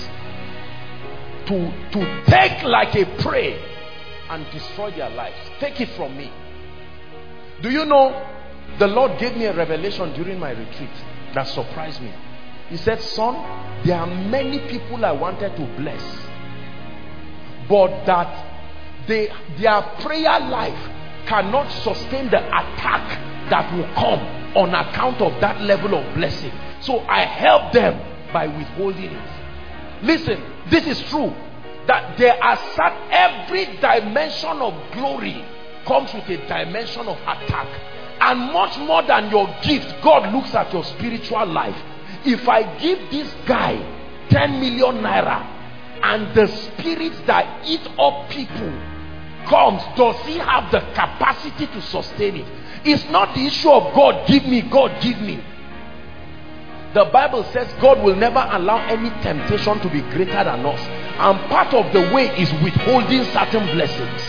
To take like a prey and destroy their lives. Take it from me. Do you know, the Lord gave me a revelation during my retreat that surprised me. He said, son, there are many people I wanted to bless, but that their prayer life cannot sustain the attack that will come on account of that level of blessing. So I help them by withholding it. Listen, this is true, that there are every dimension of glory comes with a dimension of attack. And much more than your gift, God looks at your spiritual life. If I give this guy 10 million naira and the spirits that eat up people comes, does he have the capacity to sustain it? It's not the issue of God give me, God give me. The Bible says God will never allow any temptation to be greater than us, and part of the way is withholding certain blessings.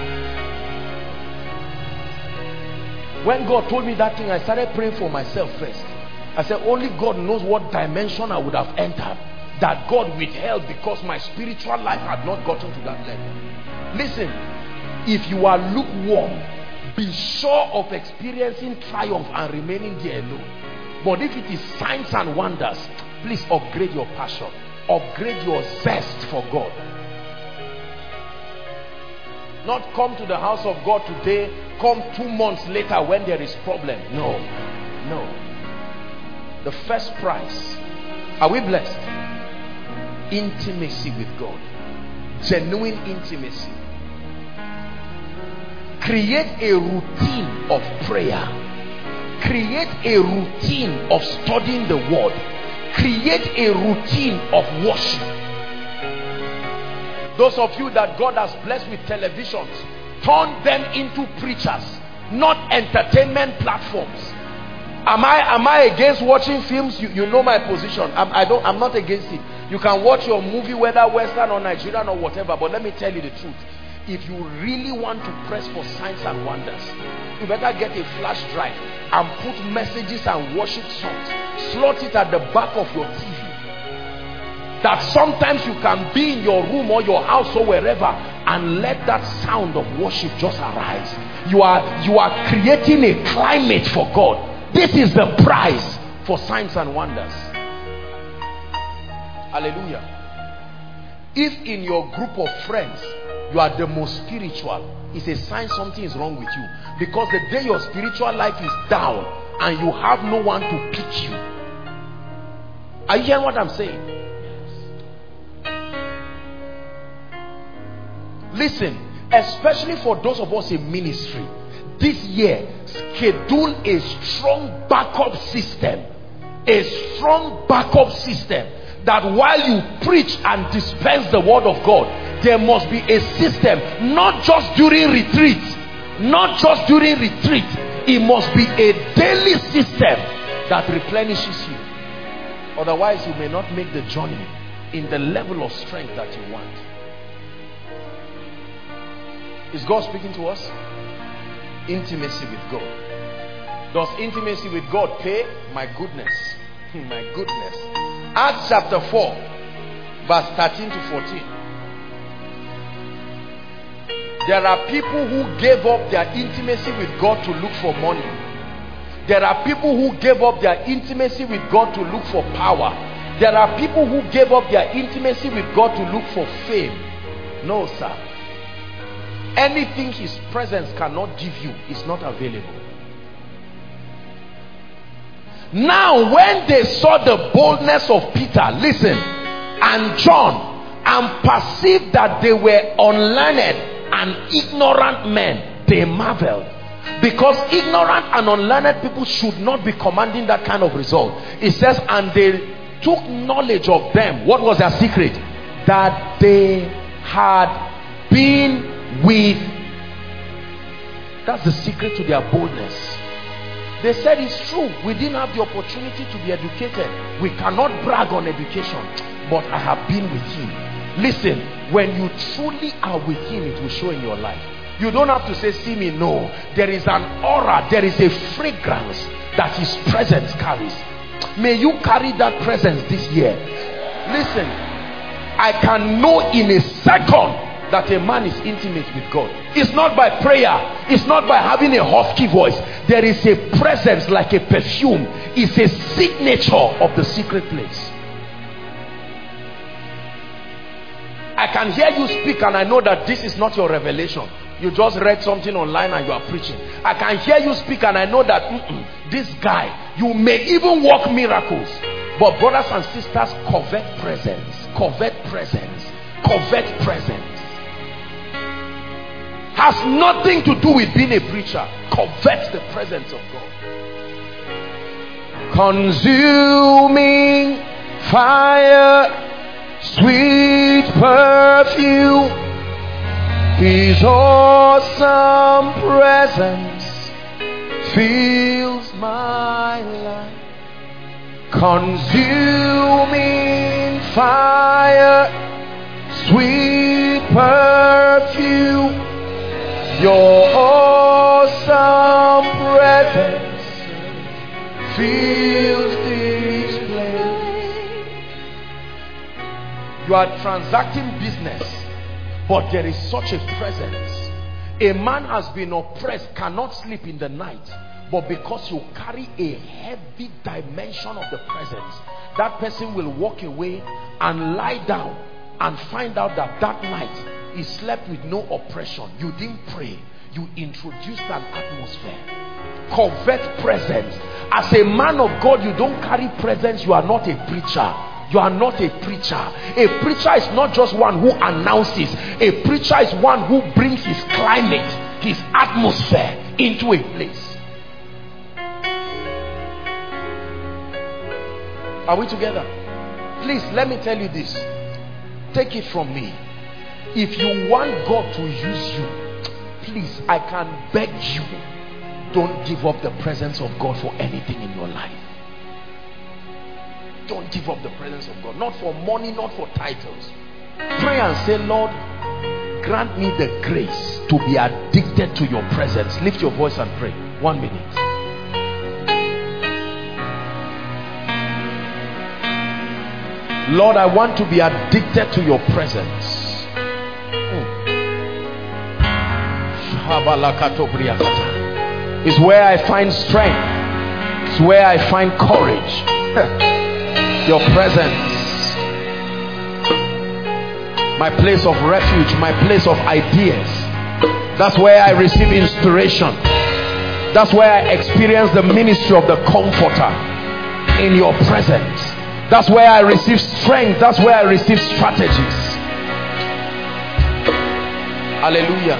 When God told me that thing, I started praying for myself first. I said, only God knows what dimension I would have entered that God withheld because my spiritual life had not gotten to that level. Listen, if you are lukewarm, be sure of experiencing triumph and remaining there alone. But if it is signs and wonders, please upgrade your passion, upgrade your zest for God. Not come to the house of God today, come 2 months later when there is problem. No. The first prize, are we blessed? Intimacy with God, genuine intimacy. Create a routine of prayer. Create a routine of studying the word. Create a routine of worship. Those of you that God has blessed with televisions, turn them into preachers, not entertainment platforms. Am I against watching films? You know my position. I'm not against it. You can watch your movie, whether Western or Nigerian or whatever, but let me tell you the truth. if you really want to press for signs and wonders, you better get a flash drive and put messages and worship songs, slot it at the back of your TV, that sometimes you can be in your room or your house or wherever and let that sound of worship just arise. You are creating a climate for God. This is the price for signs and wonders. Hallelujah. If in your group of friends you are the most spiritual, it's a sign something is wrong with you. Because the day your spiritual life is down and you have no one to pick you. Are you hearing what I'm saying? Listen, especially for those of us in ministry, this year, schedule a strong backup system. A strong backup system. That while you preach and dispense the word of God, there must be a system, not just during retreat. Not just during retreat. It must be a daily system that replenishes you. Otherwise, you may not make the journey in the level of strength that you want. Is God speaking to us? Intimacy with God. Does intimacy with God pay? My goodness. My goodness. Acts chapter 4, verse 13 to 14. There are people who gave up their intimacy with God to look for money. There are people who gave up their intimacy with God to look for power. There are people who gave up their intimacy with God to look for fame. No, sir. Anything His presence cannot give you is not available. Now when they saw the boldness of Peter, listen, and John, and perceived that they were unlearned and ignorant men, they marveled. Because ignorant and unlearned people should not be commanding that kind of result. It says, and they took knowledge of them. What was their secret? That they had been with. That's the secret to their boldness. They said it's true, we didn't have the opportunity to be educated. We cannot brag on education, but I have been with Him. Listen, when you truly are with Him, it will show in your life. You don't have to say, see me. No, there is an aura, there is a fragrance that His presence carries. May you carry that presence this year. Listen, I can know in a second that a man is intimate with God. It's not by prayer. It's not by having a husky voice. There is a presence like a perfume. It's a signature of the secret place. I can hear you speak and I know that this is not your revelation. You just read something online and you are preaching. I can hear you speak and I know that this guy, you may even work miracles. But brothers and sisters, covet presence. Covet presence. Covet presence. Has nothing to do with being a preacher. Covet the presence of God. Consuming fire, sweet perfume, His awesome presence fills my life. Consuming fire, sweet perfume, Your awesome presence fills this place. You are transacting business, but there is such a presence. A man has been oppressed, cannot sleep in the night, but because you carry a heavy dimension of the presence, that person will walk away and lie down and find out that that night he slept with no oppression. You didn't pray. You introduced an atmosphere. Covet presence. As a man of God, you don't carry presence. You are not a preacher. You are not a preacher. A preacher is not just one who announces. A preacher is one who brings his climate, his atmosphere into a place. Are we together? Please, let me tell you this. Take it from me. If you want God to use you, please, I can beg you, don't give up the presence of God for anything in your life. Don't give up the presence of God. Not for money, not for titles. Pray and say, Lord, grant me the grace to be addicted to your presence. Lift your voice and pray. 1 minute. Lord, I want to be addicted to your presence. It's where I find strength. It's where I find courage. Your presence. My place of refuge, my place of ideas. That's where I receive inspiration. That's where I experience the ministry of the Comforter. In your presence. That's where I receive strength. That's where I receive strategies. Hallelujah.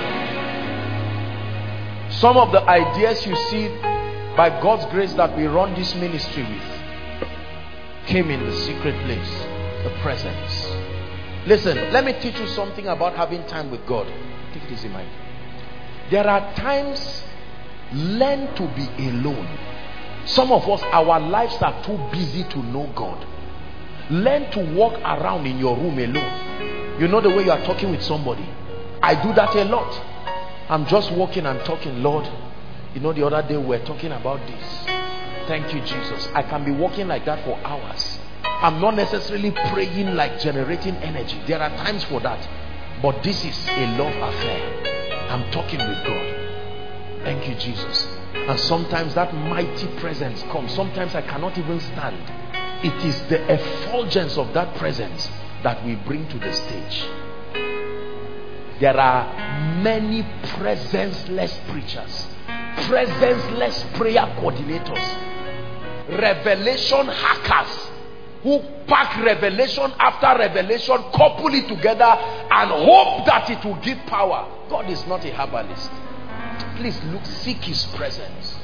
Some of the ideas you see by God's grace that we run this ministry with came in the secret place, the presence. Listen, let me teach you something about having time with God. Take it easy, Mike. There are times, learn to be alone. Some of us, our lives are too busy to know God. Learn to walk around in your room alone. You know the way you are talking with somebody. I do that a lot. I'm just walking and talking. Lord, you know the other day we were talking about this. Thank you, Jesus. I can be walking like that for hours. I'm not necessarily praying like generating energy. There are times for that. But this is a love affair. I'm talking with God. Thank you, Jesus. And sometimes that mighty presence comes. Sometimes I cannot even stand. It is the effulgence of that presence that we bring to the stage. There are many presence-less preachers, presence-less prayer coordinators, revelation hackers who pack revelation after revelation, couple it together and hope that it will give power. God is not a herbalist. Please look, seek his presence.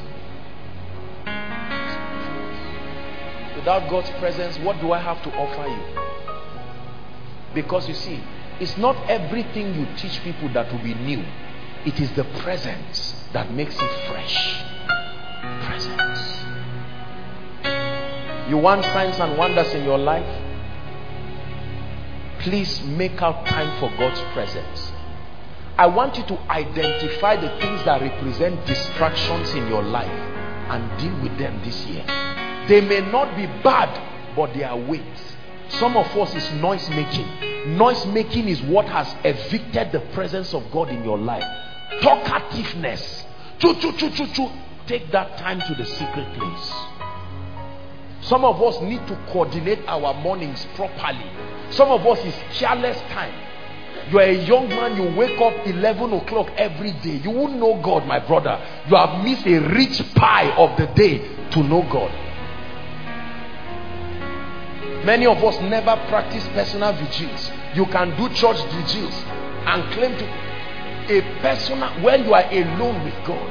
Without God's presence, what do I have to offer you? Because you see, it's not everything you teach people that will be new. It is the presence that makes it fresh. Presence. You want signs and wonders in your life? Please make out time for God's presence. I want you to identify the things that represent distractions in your life and deal with them this year. They may not be bad, but they are weights. Some of us is noise making. Noise making is what has evicted the presence of God in your life. Talkativeness. Take that time to the secret place. Some of us need to coordinate our mornings properly. Some of us is careless time. You are a young man, you wake up 11 o'clock every day. You won't know God, my brother. You have missed a rich pie of the day to know God. Many of us never practice personal vigils. You can do church vigils and claim to a personal when you are alone with God.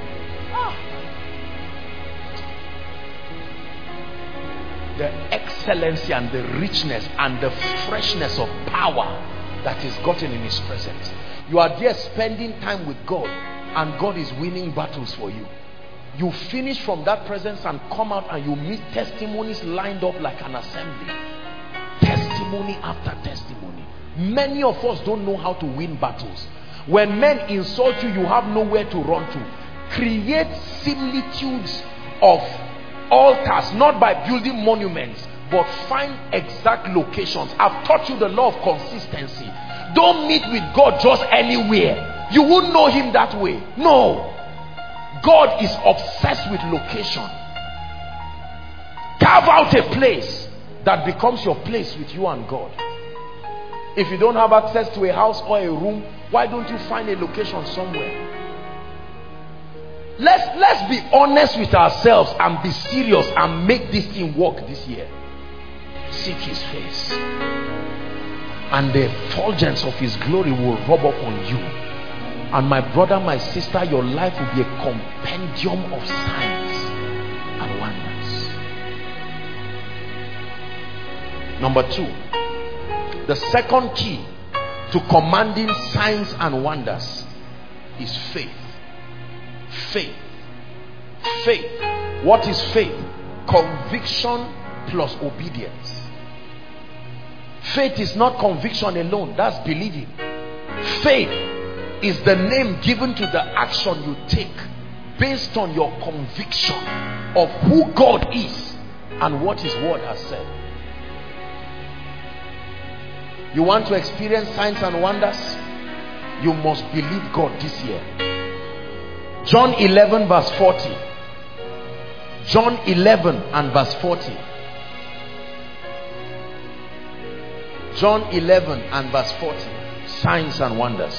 The excellency and the richness and the freshness of power that is gotten in his presence. You are there spending time with God and God is winning battles for you. You finish from that presence and come out and you meet testimonies lined up like an assembly. Testimony after testimony. Many of us don't know how to win battles. When men insult you, you have nowhere to run to. Create similitudes of altars, not by building monuments, but find exact locations. I've taught you the law of consistency. Don't meet with God just anywhere. You won't know him that way. No. God is obsessed with location. Carve out a place that becomes your place with you and God. If you don't have access to a house or a room, why don't you find a location somewhere? Let's be honest with ourselves and be serious and make this thing work this year. Seek his face, and the effulgence of his glory will rub up on you. And my brother, my sister, your life will be a compendium of signs and wonders. Number 2, the second key to commanding signs and wonders is faith. Faith. Faith. What is faith? Conviction plus obedience. Faith is not conviction alone. That's believing. Faith is the name given to the action you take based on your conviction of who God is and what His word has said. You want to experience signs and wonders? You must believe God this year. John 11 verse 40. John 11 and verse 40. John 11 and verse 40. Signs and wonders.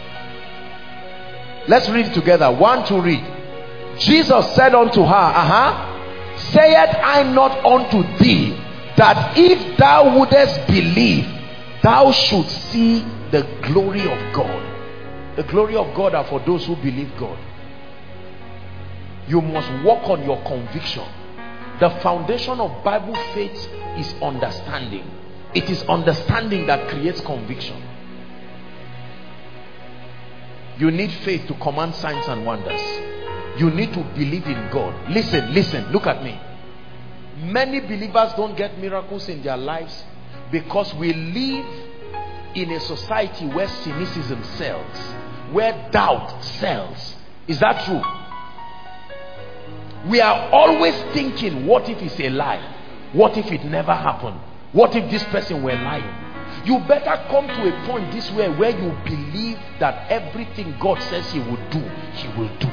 Let's read it together. 1, 2, read. Jesus said unto her, saith I not unto thee that if thou wouldest believe, thou should see the glory of God. The glory of God are for those who believe God. You must work on your conviction. The foundation of Bible faith is understanding. It is understanding that creates conviction. You need faith to command signs and wonders. You need to believe in God. Listen, look at me. Many believers don't get miracles in their lives because we live in a society where cynicism sells, where doubt sells. Is that true? We are always thinking, what if it's a lie? What if it never happened? What if this person were lying? You better come to a point this way where you believe that everything God says He will do, He will do.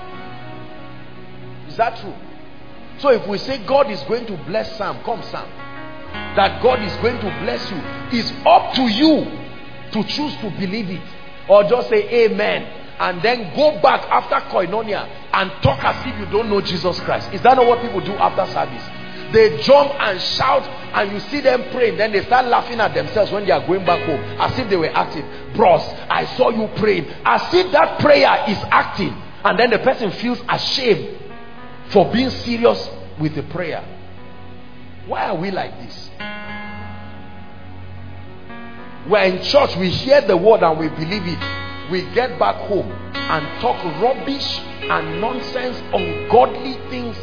Is that true? So if we say God is going to bless Sam, come Sam, that God is going to bless you, it's up to you to choose to believe it, or just say amen and then go back after koinonia and talk as if you don't know Jesus Christ. Is that not what people do after service? They jump and shout and you see them praying, then they start laughing at themselves when they are going back home as if they were acting. Bros, I saw you praying, as if that prayer is acting, and then the person feels ashamed for being serious with the prayer. Why are we like this? We're in church, we hear the word and we believe it. We get back home and talk rubbish and nonsense, ungodly things.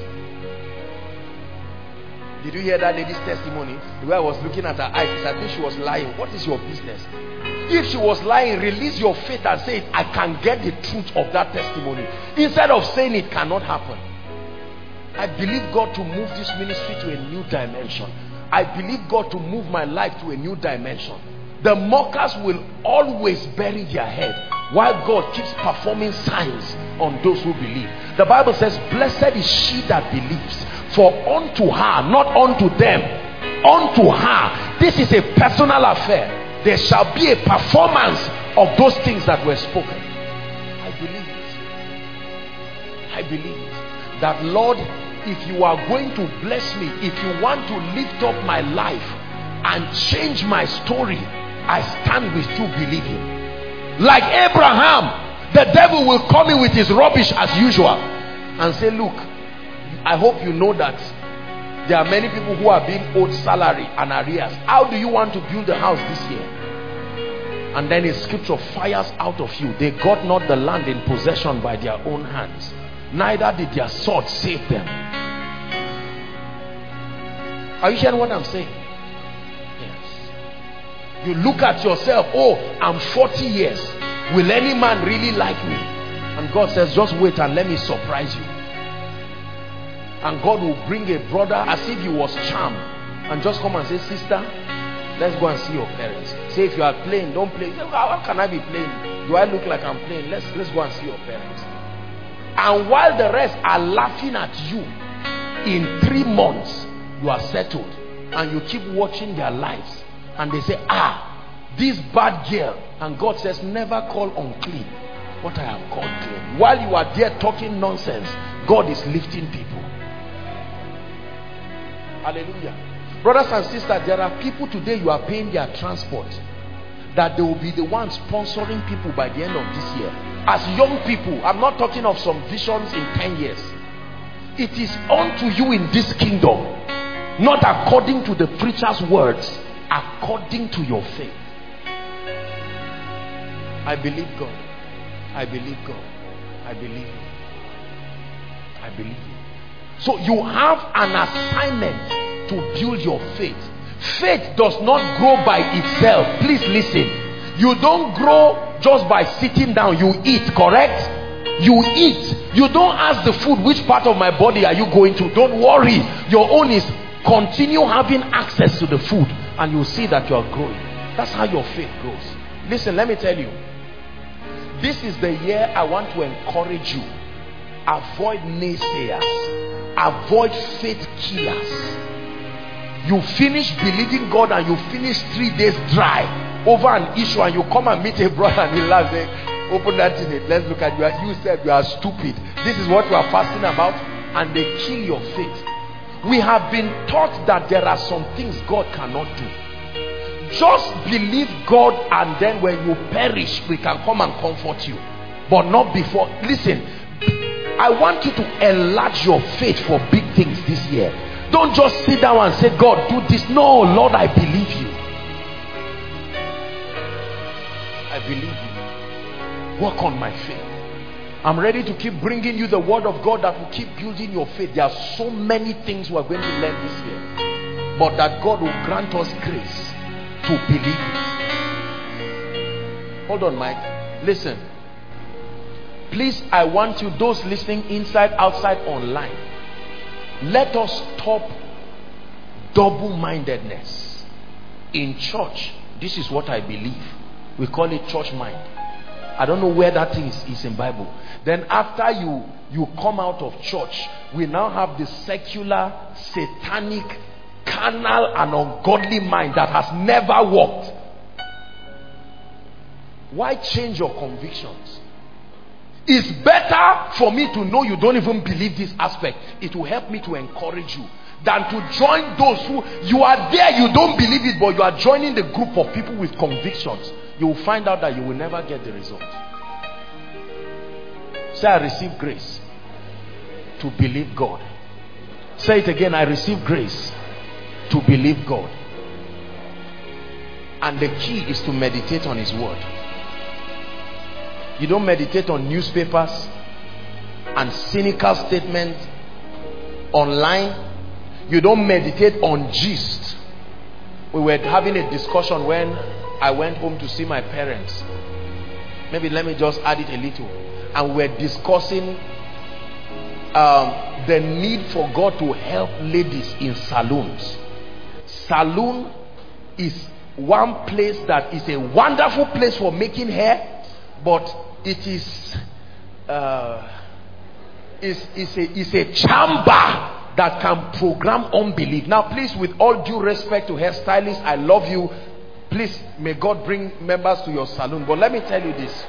Did you hear that lady's testimony? The way I was looking at her eyes, I think she was lying. What is your business? If she was lying, release your faith and say, I can get the truth of that testimony, instead of saying it cannot happen. I believe God to move this ministry to a new dimension. I believe God to move my life to a new dimension. The mockers will always bury their head while God keeps performing signs on those who believe. The Bible says, blessed is she that believes, for unto her, not unto them, unto her, this is a personal affair. There shall be a performance of those things that were spoken. I believe it. I believe it. That Lord, if you are going to bless me, if you want to lift up my life and change my story, I stand with you believing. Like Abraham, the devil will come in with his rubbish as usual and say, look, I hope you know that there are many people who are being owed salary and arrears. How do you want to build a house this year? And then his scripture fires out of you. They got not the land in possession by their own hands, neither did their sword save them. Are you hearing what I'm saying? You look at yourself, oh, I'm 40 years. Will any man really like me? And God says, just wait and let me surprise you. And God will bring a brother as if he was charmed and just come and say, sister, let's go and see your parents. Say, if you are playing, don't play. How can I be playing? Do I look like I'm playing? Let's go and see your parents. And while the rest are laughing at you, in 3 months, you are settled. And you keep watching their lives. And they say, this bad girl. And God says, never call unclean what I have called clean. While you are there talking nonsense, God is lifting people. Hallelujah. Brothers and sisters, there are people today, you are paying their transport, that they will be the ones sponsoring people by the end of this year. As young people, I'm not talking of some visions in 10 years. It is unto you in this kingdom, not according to the preacher's words, according to your faith. I believe God. I believe God. I believe it. I believe it. So you have an assignment to build your faith. Faith does not grow by itself. Please listen. You don't grow just by sitting down. You eat, correct? You eat. You don't ask the food, which part of my body are you going to? Don't worry. Your own is continue having access to the food, and you'll see that you are growing. That's how your faith grows. Listen, let me tell you, this is the year I want to encourage you. Avoid naysayers. Avoid faith killers. You finish believing God and you finish 3 days dry over an issue, and you come and meet a brother and he laughs, open that in it, let's look at you. You said you are stupid. This is what you are fasting about, and they kill your faith. We have been taught that there are some things God cannot do. Just believe God, and then when you perish, we can come and comfort you, but not before. Listen, I want you to enlarge your faith for big things this year. Don't just sit down and say, God, do this. No, Lord, I believe you. I believe you. Work on my faith. I'm ready to keep bringing you the word of God that will keep building your faith. There are so many things we're going to learn this year, but that God will grant us grace to believe it. Hold on, Mike. Listen. Please, I want you, those listening inside, outside, online, let us stop double-mindedness. In church, this is what I believe. We call it church mind. I don't know where that thing is in Bible. Then after you come out of church, we now have the secular, satanic, carnal and ungodly mind that has never worked. Why change your convictions? It's better for me to know you don't even believe this aspect. It will help me to encourage you than to join those who, you are there, you don't believe it, but you are joining the group of people with convictions. You will find out that you will never get the result. Say, I receive grace to believe God. Say it again, I receive grace to believe God. And the key is to meditate on His word. You don't meditate on newspapers and cynical statements online. You don't meditate on gist. We were having a discussion when I went home to see my parents. Maybe let me just add it a little. And we were discussing the need for God to help ladies in salons. Salon is one place that is a wonderful place for making hair, but it is a chamber that can program unbelief. Now please, with all due respect to hairstylists, I love you. Please, may God bring members to your salon. But let me tell you this.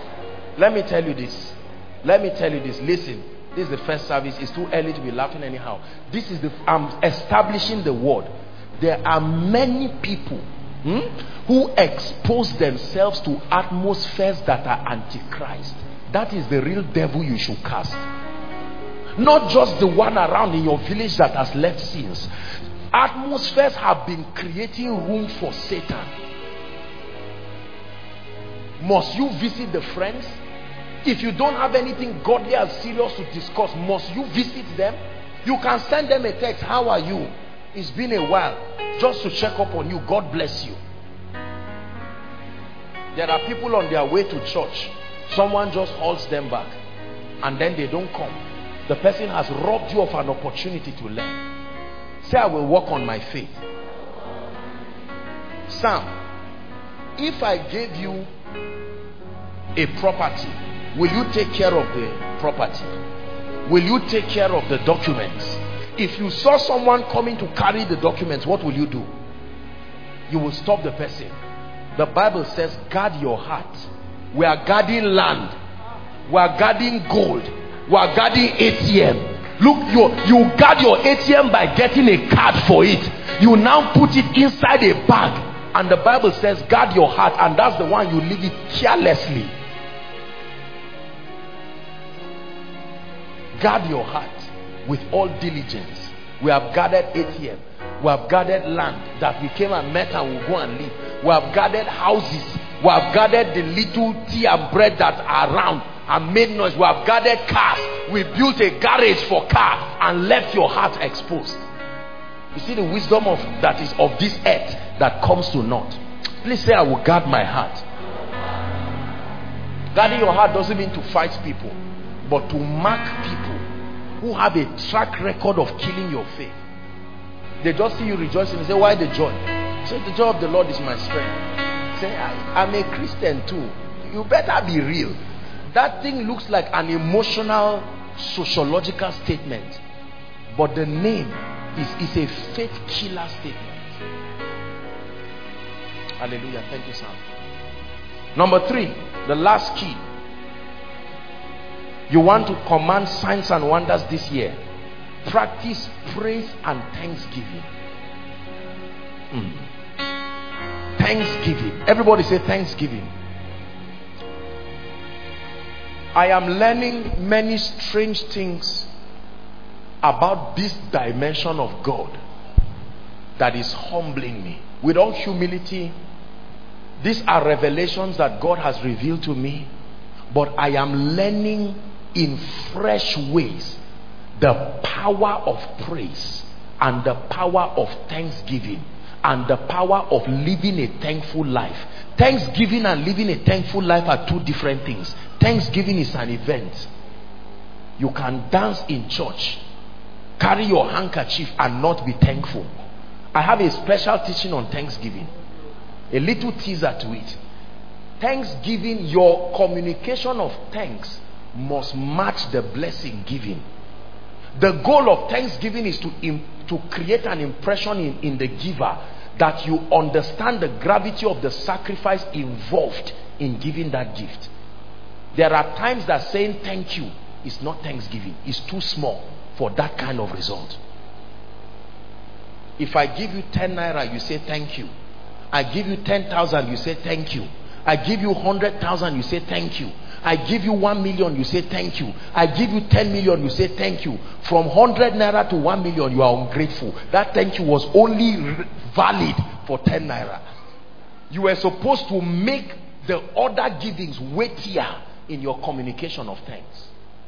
Listen, this is the first service. It's too early to be laughing anyhow. I'm establishing the word. There are many people who expose themselves to atmospheres that are antichrist. That is the real devil you should cast. Not just the one around in your village that has left sins. Atmospheres have been creating room for Satan. Must you visit the friends? If you don't have anything godly and serious to discuss, must you visit them? You can send them a text, how are you? It's been a while, just to check up on you. God bless you. There are people on their way to church. Someone just holds them back, and then they don't come. The person has robbed you of an opportunity to learn. Say, I will work on my faith. Sam, if I gave you a property, will you take care of the property? Will you take care of the documents? If you saw someone coming to carry the documents, what will you do? You will stop the person. The Bible says, guard your heart. We are guarding land. We are guarding gold. We are guarding ATM. Look, you guard your ATM by getting a card for it. You now put it inside a bag. And the Bible says, guard your heart. And that's the one you leave it carelessly. Guard your heart with all diligence. We have guarded ATM. We have guarded land that we came and met and will go and live. We have guarded houses. We have guarded the little tea and bread that are around and made noise. We have guarded cars. We built a garage for car and left your heart exposed. You see the wisdom that is of this earth that comes to naught. Please say, I will guard my heart. Guarding your heart doesn't mean to fight people, but to mark people who have a track record of killing your faith. They just see you rejoicing and say, why the joy? Say, the joy of the Lord is my strength. Say, I'm a Christian too. You better be real. That thing looks like an emotional, sociological statement, but the name is a faith killer statement. Hallelujah. Thank you, Sam. Number 3, the last key. You want to command signs and wonders this year. Practice praise and thanksgiving. Thanksgiving. Everybody say thanksgiving. I am learning many strange things about this dimension of God that is humbling me. With all humility, these are revelations that God has revealed to me, but I am learning in fresh ways the power of praise and the power of thanksgiving and the power of living a thankful life. Thanksgiving and living a thankful life are two different things. Thanksgiving is an event. You can dance in church, carry your handkerchief and not be thankful. I have a special teaching on Thanksgiving, a little teaser to it. Thanksgiving, your communication of thanks must match the blessing given. The goal of Thanksgiving is to create an impression in the giver that you understand the gravity of the sacrifice involved in giving that gift. There are times that saying thank you is not thanksgiving. It's too small for that kind of result. If I give you 10 naira, you say thank you. I give you 10,000, you say thank you. I give you 100,000, you say thank you. I give you 1 million, you say thank you. I give you 10 million, you say thank you. From 100 naira to 1 million, you are ungrateful. That thank you was only valid for 10 naira. You were supposed to make the other givings weightier in your communication of thanks.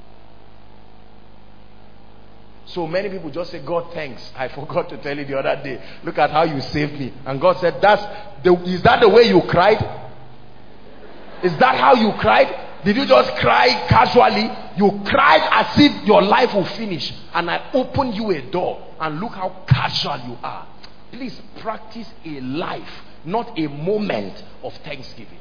So many people just say, God, thanks. I forgot to tell you the other day. Look at how you saved me. And God said, is that the way you cried? Is that how you cried? Did you just cry casually? You cried as if your life will finish. And I opened you a door. And look how casual you are. Please practice a life, not a moment of thanksgiving.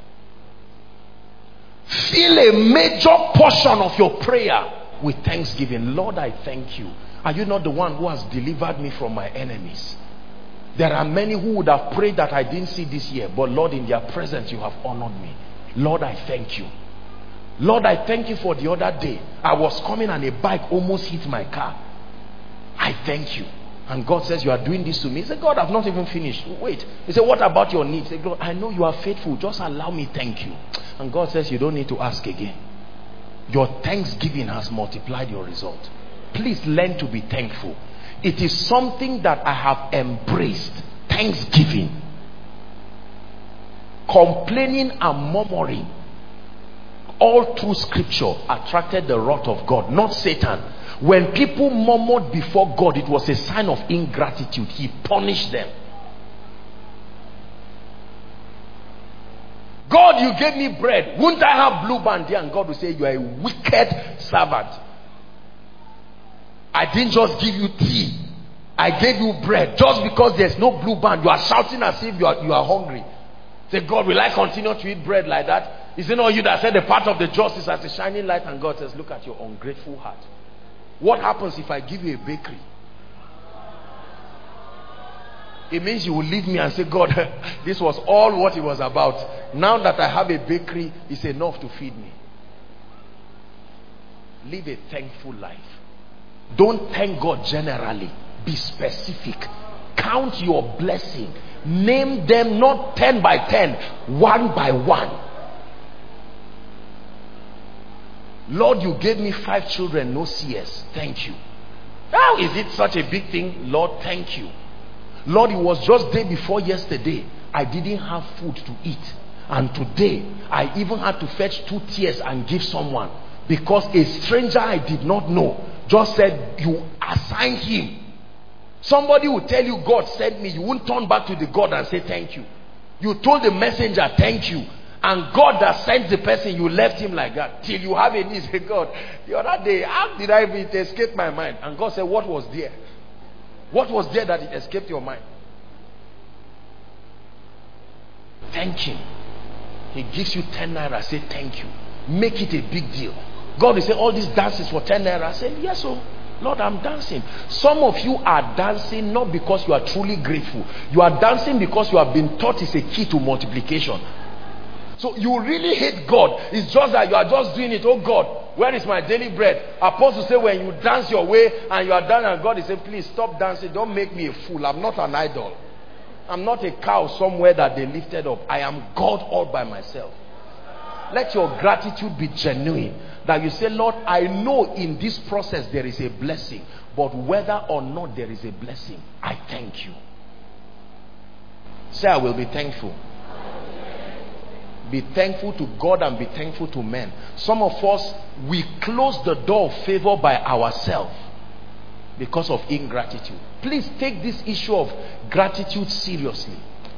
Fill a major portion of your prayer with thanksgiving. Lord, I thank you. Are you not the one who has delivered me from my enemies? There are many who would have prayed that I didn't see this year, but Lord, in their presence you have honored me. Lord, I thank you. Lord, I thank you for the other day. I was coming and a bike almost hit my car. I thank you. And God says, you are doing this to me. He said, God, I've not even finished. Wait. He said, what about your needs? He said, God, I know you are faithful. Just allow me, thank you. And God says, you don't need to ask again. Your thanksgiving has multiplied your result. Please learn to be thankful. It is something that I have embraced. Thanksgiving. Complaining and murmuring all through scripture attracted the wrath of God, not Satan. When people murmured before God, it was a sign of ingratitude. He punished them. God, you gave me bread. Wouldn't I have blue band here? And God will say, you are a wicked servant. I didn't just give you tea. I gave you bread. Just because there's no blue band, you are shouting as if you are hungry. Say, God, will I continue to eat bread like that? Is it not you that said the path of the just is as a shining light? And God says, look at your ungrateful heart. What happens if I give you a bakery? It means you will leave me and say, God, this was all what it was about. Now that I have a bakery, it's enough to feed me. Live a thankful life. Don't thank God generally. Be specific. Count your blessing. Name them not 10 by 10, 1 by 1. Lord, you gave me 5 children, no CS. Thank you. How is it such a big thing? Lord, thank you. Lord, it was just day before yesterday. I didn't have food to eat. And today, I even had to fetch 2 tears and give someone. Because a stranger I did not know just said, you assigned him. Somebody will tell you, God sent me. You won't turn back to the God and say thank you. You told the messenger, thank you. And God that sent the person, you left him like that till you have a need. Say, God, the other day, how did it escape my mind? And God said, what was there? What was there that it escaped your mind? Thank him. He gives you 10 naira. Say thank you. Make it a big deal. God will say, all these dances for 10 naira. I say, yes, so Lord, I'm dancing. Some of you are dancing not because you are truly grateful. You are dancing because you have been taught it's a key to multiplication. So you really hate God. It's just that you are just doing it. Oh God, where is my daily bread? Apostle say, when you dance your way and you are done, and God is saying, please stop dancing. Don't make me a fool. I'm not an idol. I'm not a cow somewhere that they lifted up. I am God all by myself. Let your gratitude be genuine. That you say, Lord, I know in this process there is a blessing. But whether or not there is a blessing, I thank you. Say, I will be thankful. Be thankful to God and be thankful to men. Some of us, we close the door of favor by ourselves because of ingratitude. Please take this issue of gratitude seriously.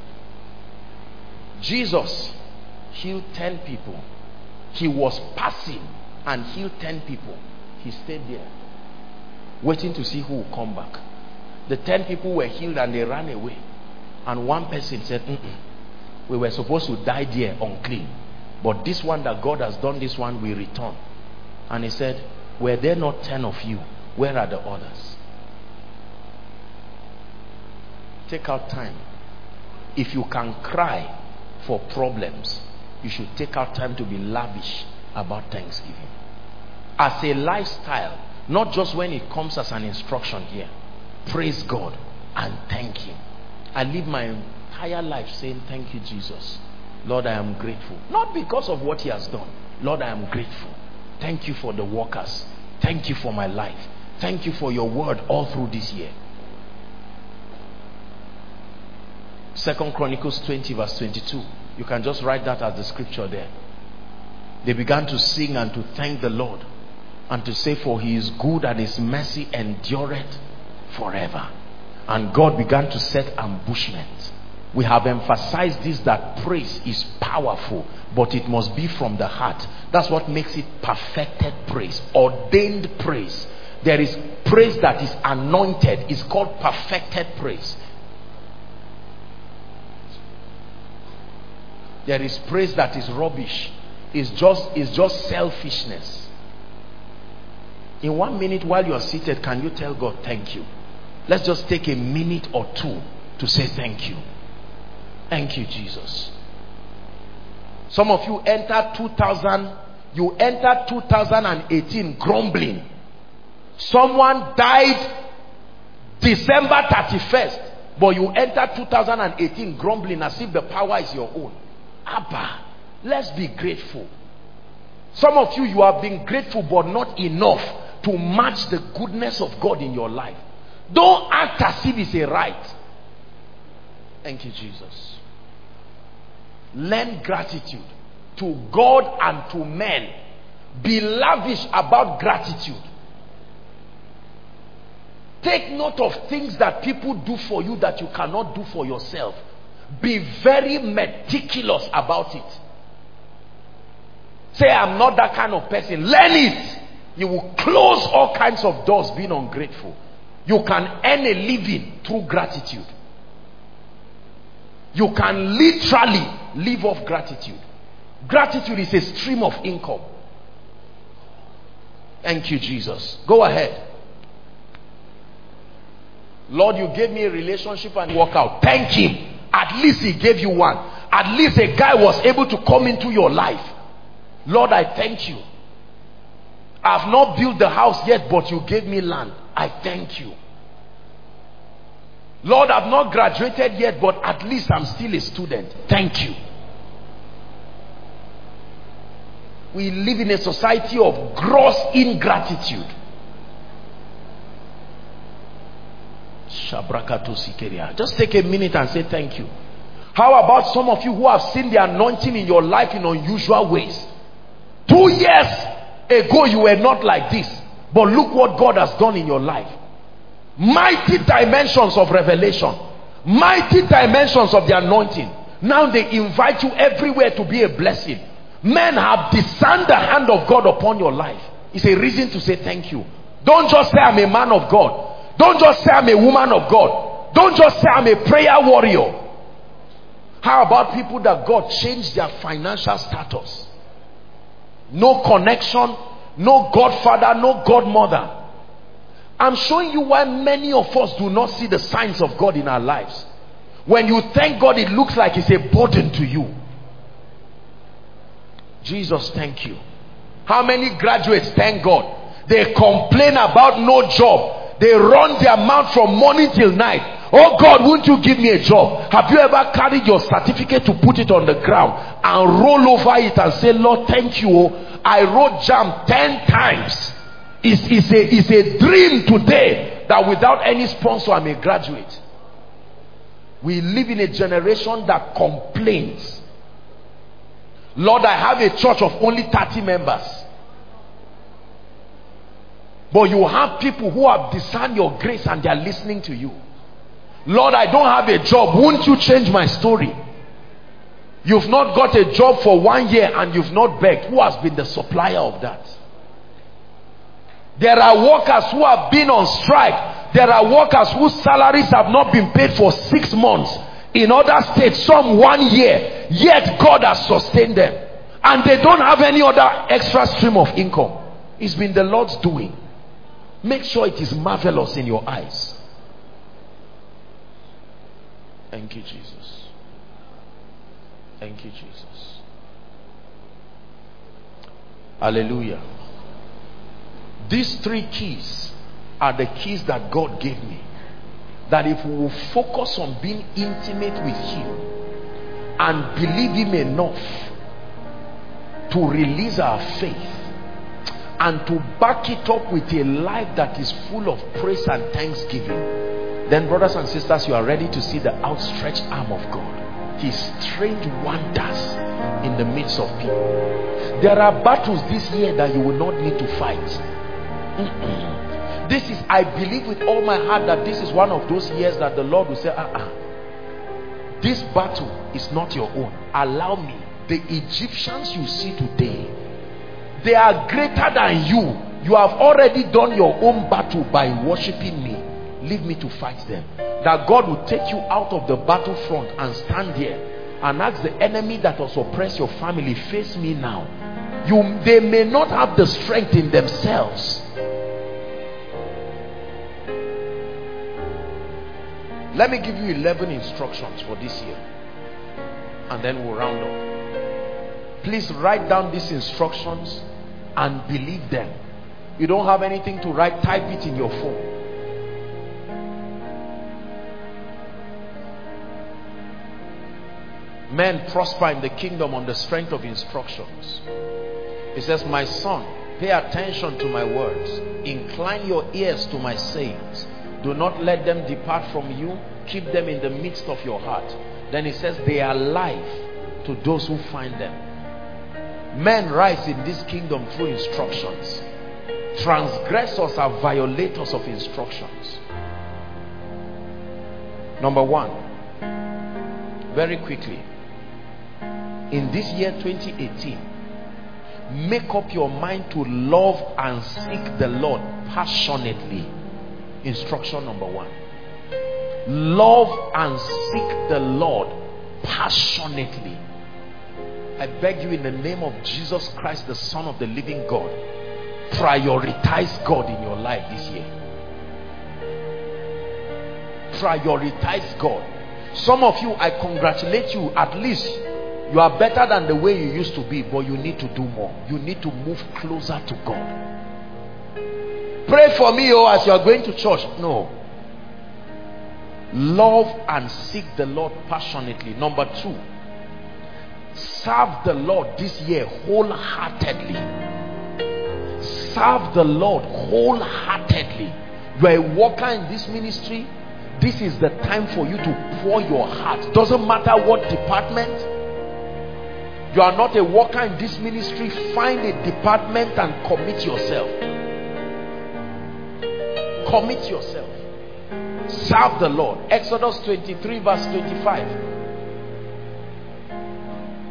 Jesus healed 10 people. He was passing and healed 10 people. He stayed there waiting to see who will come back. The 10 people were healed and they ran away. And one person said, we were supposed to die there unclean, but this one that God has done this one, we return. And he said, were there not 10 of you? Where are the others? Take out time. If you can cry for problems, you should take out time to be lavish about Thanksgiving as a lifestyle, not just when it comes as an instruction here. Praise God and thank him. I live my entire life saying, thank you, Jesus. Lord, I am grateful. Not because of what he has done. Lord, I am grateful. Thank you for the workers. Thank you for my life. Thank you for your word all through this year. 2 Chronicles 20 verse 22. You can just write that as the scripture there. They began to sing and to thank the Lord and to say, for he is good and his mercy endureth forever. And God began to set ambushments. We have emphasized this, that praise is powerful, but it must be from the heart. That's what makes it perfected praise, ordained praise. There is praise that is anointed. It's called perfected praise. There is praise that is rubbish. It's just selfishness. In 1 minute while you are seated, can you tell God thank you? Let's just take a minute or two to say thank you. Thank you, Jesus. Some of you entered 2018 grumbling. Someone died December 31st, but you entered 2018 grumbling as if the power is your own. Abba, let's be grateful. Some of you have been grateful, but not enough to match the goodness of God in your life. Don't act as if it's a right. Thank you, Jesus. Learn gratitude to God and to men. Be lavish about gratitude. Take note of things that people do for you that you cannot do for yourself. Be very meticulous about it. Say, I'm not that kind of person. Learn it. You will close all kinds of doors being ungrateful. You can earn a living through gratitude. You can literally live off gratitude. Gratitude is a stream of income. Thank you, Jesus. Go ahead. Lord, you gave me a relationship and work out. Thank him. At least he gave you one. At least a guy was able to come into your life. Lord, I thank you. I have not built the house yet, but you gave me land. I thank you. Lord, I've not graduated yet, but at least I'm still a student. Thank you. We live in a society of gross ingratitude. Just take a minute and say thank you. How about some of you who have seen the anointing in your life in unusual ways? 2 years ago you were not like this, but look what God has done in your life. Mighty dimensions of revelation, mighty dimensions of the anointing. Now they invite you everywhere to be a blessing. Men have discerned the hand of God upon your life. It's a reason to say thank you. Don't just say I'm a man of God. Don't just say I'm a woman of God. Don't just say I'm a prayer warrior. How about people that God changed their financial status? No connection, no godfather, no godmother. I'm showing you why many of us do not see the signs of God in our lives. When you thank God, it looks like it's a burden to you. Jesus, thank you. How many graduates thank God? They complain about no job. They run their mouth from morning till night. Oh God, won't you give me a job? Have you ever carried your certificate to put it on the ground and roll over it and say, Lord, thank you. I wrote JAMB 10 times. It's a dream today that without any sponsor, I'm a graduate. We live in a generation that complains. Lord, I have a church of only 30 members. But you have people who have discerned your grace and they are listening to you. Lord, I don't have a job. Won't you change my story? You've not got a job for 1 year and you've not begged. Who has been the supplier of that? There are workers who have been on strike. There are workers whose salaries have not been paid for 6 months. In other states, some 1 year. Yet God has sustained them. And they don't have any other extra stream of income. It's been the Lord's doing. Make sure it is marvelous in your eyes. Thank you, Jesus. Thank you, Jesus. Hallelujah. These 3 keys are the keys that God gave me. That if we will focus on being intimate with Him and believe Him enough to release our faith and to back it up with a life that is full of praise and thanksgiving, then brothers and sisters, you are ready to see the outstretched arm of God. His strange wonders in the midst of people. There are battles this year that you will not need to fight. This is, I believe with all my heart that this is one of those years that the Lord will say, this battle is not your own. Allow me. The Egyptians you see today, they are greater than you. You have already done your own battle by worshiping me. Leave me to fight them. That God will take you out of the battlefront and stand there and ask the enemy that has oppressed your family, face me now. They may not have the strength in themselves. Let me give you 11 instructions for this year and then we'll round up. Please write down these instructions and believe them. You don't have anything to write, type it in your phone. Men prosper in the kingdom on the strength of instructions. It says, my son, pay attention to my words. Incline your ears to my sayings. Do not let them depart from you. Keep them in the midst of your heart. Then it says, they are life to those who find them. Men rise in this kingdom through instructions. Transgressors are violators of instructions. Number 1, very quickly, in this year 2018, make up your mind to love and seek the Lord passionately. Instruction number 1. Love and seek the Lord passionately. I beg you in the name of Jesus Christ, the Son of the living God, prioritize God in your life this year. Prioritize God. Some of you, I congratulate you. At least you are better than the way you used to be, but you need to do more. You need to move closer to God. Pray for me, as you are going to church. No. Love and seek the Lord passionately. Number 2, serve the Lord this year wholeheartedly. Serve the Lord wholeheartedly. You are a worker in this ministry. This is the time for you to pour your heart. Doesn't matter what department. You are not a worker in this ministry. Find a department and commit yourself. Commit yourself. Serve the Lord. Exodus 23 verse 25.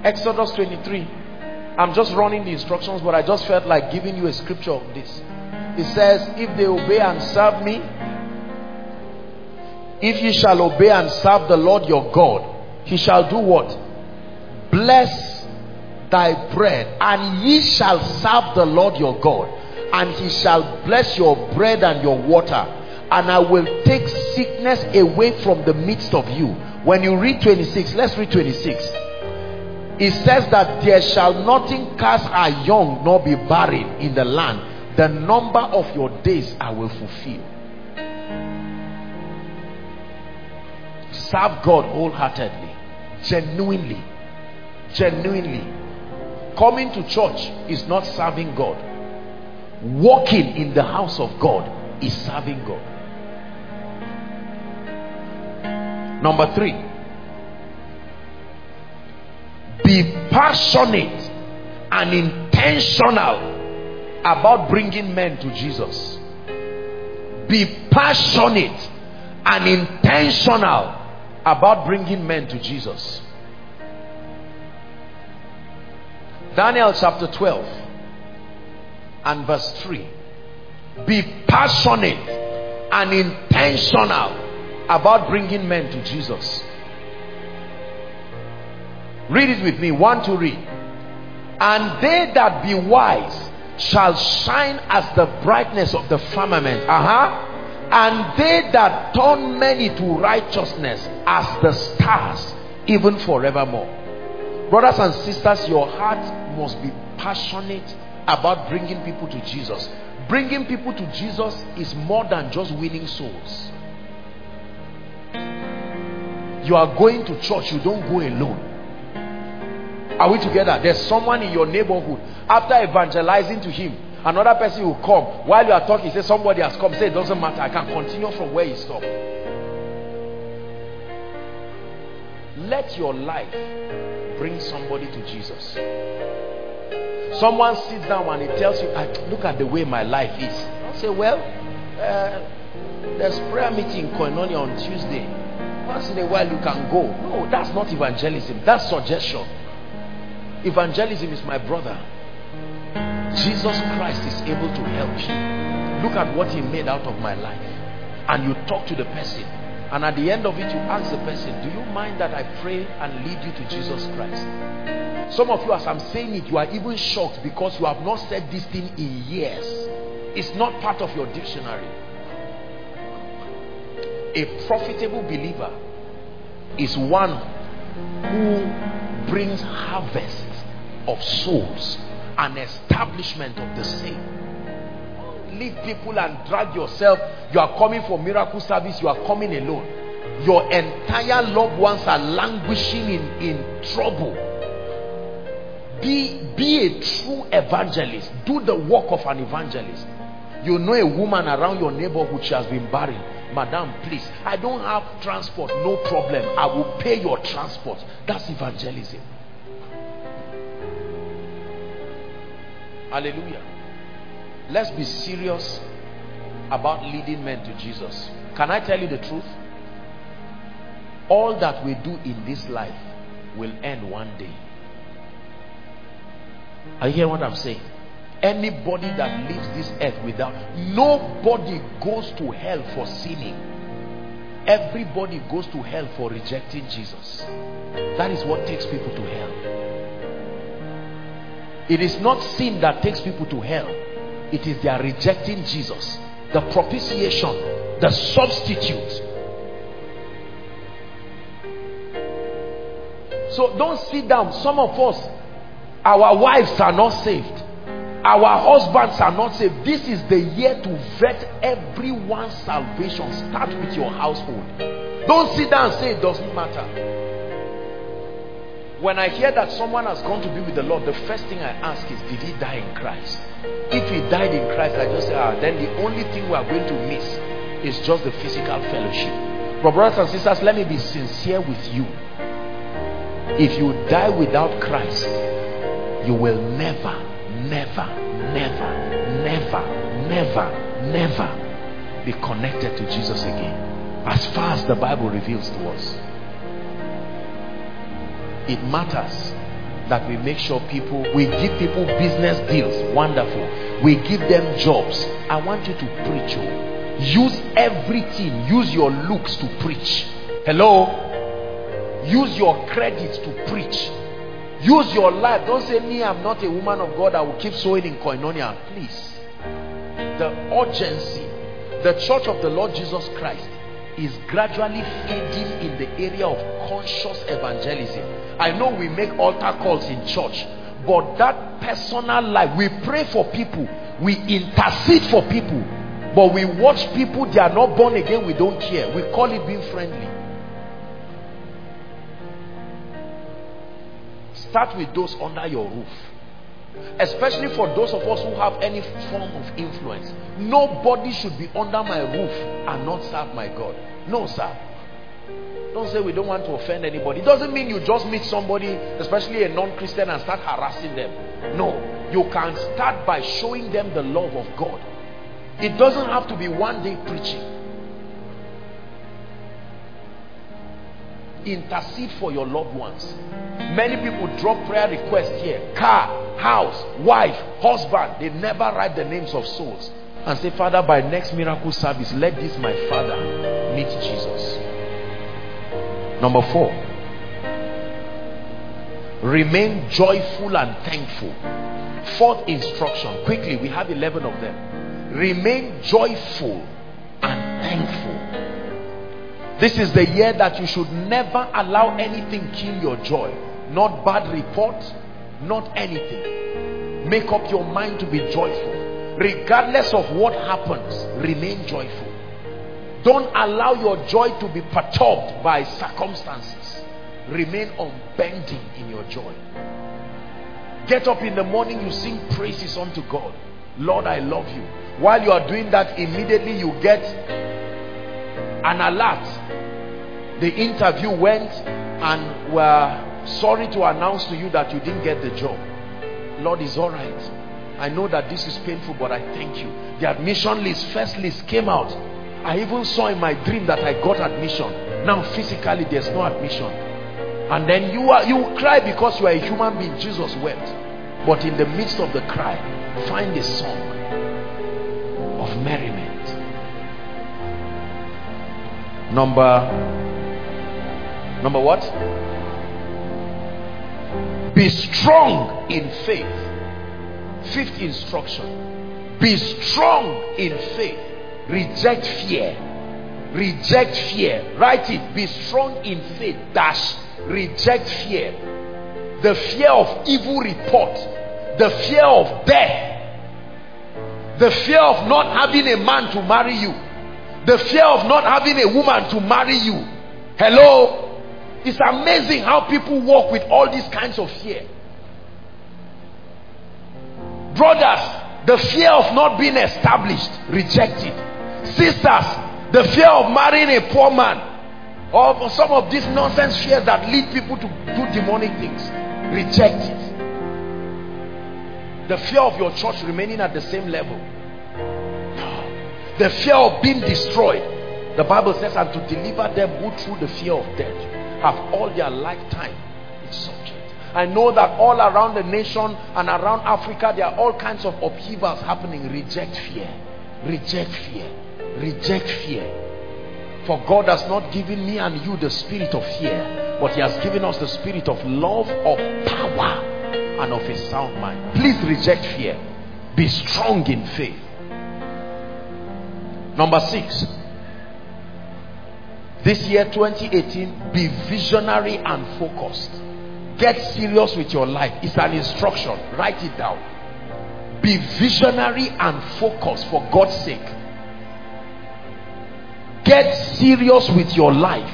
Exodus 23. I'm just running the instructions, but I just felt like giving you a scripture of this. It says, if they obey and serve me, if ye shall obey and serve the Lord your God, he shall do what? Bless thy bread, and ye shall serve the Lord your God, and he shall bless your bread and your water, and I will take sickness away from the midst of you. When you read 26, let's read 26. It says that there shall nothing cast her young nor be barren in the land. The number of your days I will fulfill. Serve God wholeheartedly, genuinely. Coming to church is not serving God. Walking in the house of God is serving God. Number 3, be passionate and intentional about bringing men to Jesus. Be passionate and intentional about bringing men to Jesus. Daniel chapter 12 and verse 3. Be passionate and intentional about bringing men to Jesus. Read it with me. 1 to read. And they that be wise shall shine as the brightness of the firmament. And they that turn many to righteousness as the stars, even forevermore. Brothers and sisters, your heart must be passionate about bringing people to Jesus. Bringing people to Jesus is more than just winning souls. You are going to church, you don't go alone. Are we together? There's someone in your neighborhood. After evangelizing to him, another person will come. While you are talking, say somebody has come. Say it doesn't matter. I can continue from where you stopped. Let your life bring somebody to Jesus. Someone sits down and he tells you, look at the way my life is. I'll say, well, there's prayer meeting in Koinonia on Tuesday. Once in a while you can go. No, that's not evangelism. That's suggestion. Evangelism is, my brother, Jesus Christ is able to help you. Look at what he made out of my life. And you talk to the person, and at the end of it you ask the person, do you mind that I pray and lead you to Jesus Christ? Some of you, as I'm saying it, you are even shocked because you have not said this thing in years. It's not part of your dictionary. A profitable believer is one who brings harvest of souls and establishment of the same. Leave people and drag yourself. You are coming for miracle service, you are coming alone. Your entire loved ones are languishing in trouble. Be a true evangelist. Do the work of an evangelist. You know a woman around your neighborhood, she has been barren. Madam, please, I don't have transport. No problem, I will pay your transport. That's evangelism. Hallelujah. Let's be serious about leading men to Jesus. Can I tell you the truth? All that we do in this life will end one day. Are you hearing what I'm saying? Anybody that leaves this earth without, nobody goes to hell for sinning. Everybody goes to hell for rejecting Jesus. That is what takes people to hell. It is not sin that takes people to hell. It is their rejecting Jesus, the propitiation, the substitute. So don't sit down. Some of us, our wives are not saved, our husbands are not saved. This is the year to vet everyone's salvation. Start with your household. Don't sit down and say it doesn't matter. When I hear that someone has gone to be with the Lord, the first thing I ask is, did he die in Christ? If he died in Christ, I just say, then the only thing we are going to miss is just the physical fellowship. But brothers and sisters, let me be sincere with you. If you die without Christ, you will never be connected to Jesus again, as far as the Bible reveals to us. It matters that we make sure we give people business deals. Wonderful. We give them jobs. I want you to preach. Use everything. Use your looks to preach. Hello? Use your credits to preach. Use your life. Don't say, me, I'm not a woman of God. I will keep sowing in koinonia. Please. The urgency. The church of the Lord Jesus Christ is gradually fading in the area of conscious evangelism. I know we make altar calls in church, but that personal life, we pray for people, we intercede for people, but we watch people, they are not born again, we don't care. We call it being friendly. Start with those under your roof. Especially for those of us who have any form of influence. Nobody should be under my roof and not serve my God. No, sir. Don't say we don't want to offend anybody. It doesn't mean you just meet somebody, especially a non-Christian, and start harassing them. No. You can start by showing them the love of God. It doesn't have to be one day preaching. Intercede for your loved ones. Many people drop prayer requests here. Car, house, wife, husband. They never write the names of souls and say, Father, by next miracle service, let this my father meet Jesus. Number 4, remain joyful and thankful. 4th instruction, quickly, we have 11 of them. Remain joyful and thankful. This is the year that you should never allow anything kill your joy. Not bad report, not anything. Make up your mind to be joyful. Regardless of what happens, remain joyful. Don't allow your joy to be perturbed by circumstances. Remain unbending in your joy. Get up in the morning, you sing praises unto God. Lord, I love you. While you are doing that, immediately you get an alert. The interview went and we're sorry to announce to you that you didn't get the job. Lord, is all right. I know that this is painful, but I thank you. The admission list, first list came out. I even saw in my dream that I got admission. Now physically there's no admission. And then you cry because you are a human being. Jesus wept. But in the midst of the cry, find a song of merriment. Number what? Be strong in faith. 5th instruction. Be strong in faith. Reject fear. Reject fear. Write it. Be strong in faith. Dash. Reject fear. The fear of evil report. The fear of death. The fear of not having a man to marry you. The fear of not having a woman to marry you. Hello? It's amazing how people walk with all these kinds of fear. Brothers, the fear of not being established, reject it. Sisters, the fear of marrying a poor man, or some of these nonsense fears that lead people to do demonic things, reject it. The fear of your church remaining at the same level. The fear of being destroyed. The Bible says, and to deliver them who through the fear of death have all their lifetime in subject. I know that all around the nation and around Africa there are all kinds of upheavals happening. Reject fear. Reject fear. Reject fear. For God has not given me and you the spirit of fear, but He has given us the spirit of love, of power, and of a sound mind. Please reject fear. Be strong in faith. Number 6. This year 2018, be visionary and focused. Get serious with your life. It's an instruction. Write it down. Be visionary and focused for God's sake. Get serious with your life.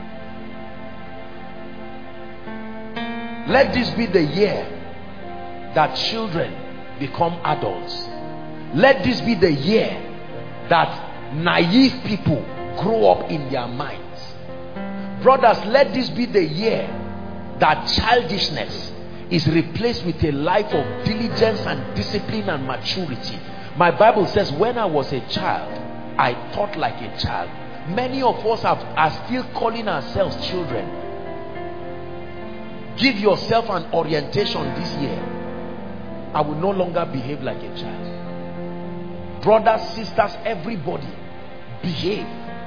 Let this be the year that children become adults. Let this be the year that naive people grow up in their minds. Brothers, let this be the year that childishness is replaced with a life of diligence and discipline and maturity. My Bible says, when I was a child, I thought like a child. Many of us are still calling ourselves children. Give yourself an orientation this year. I will no longer behave like a child. Brothers, sisters, everybody, behave.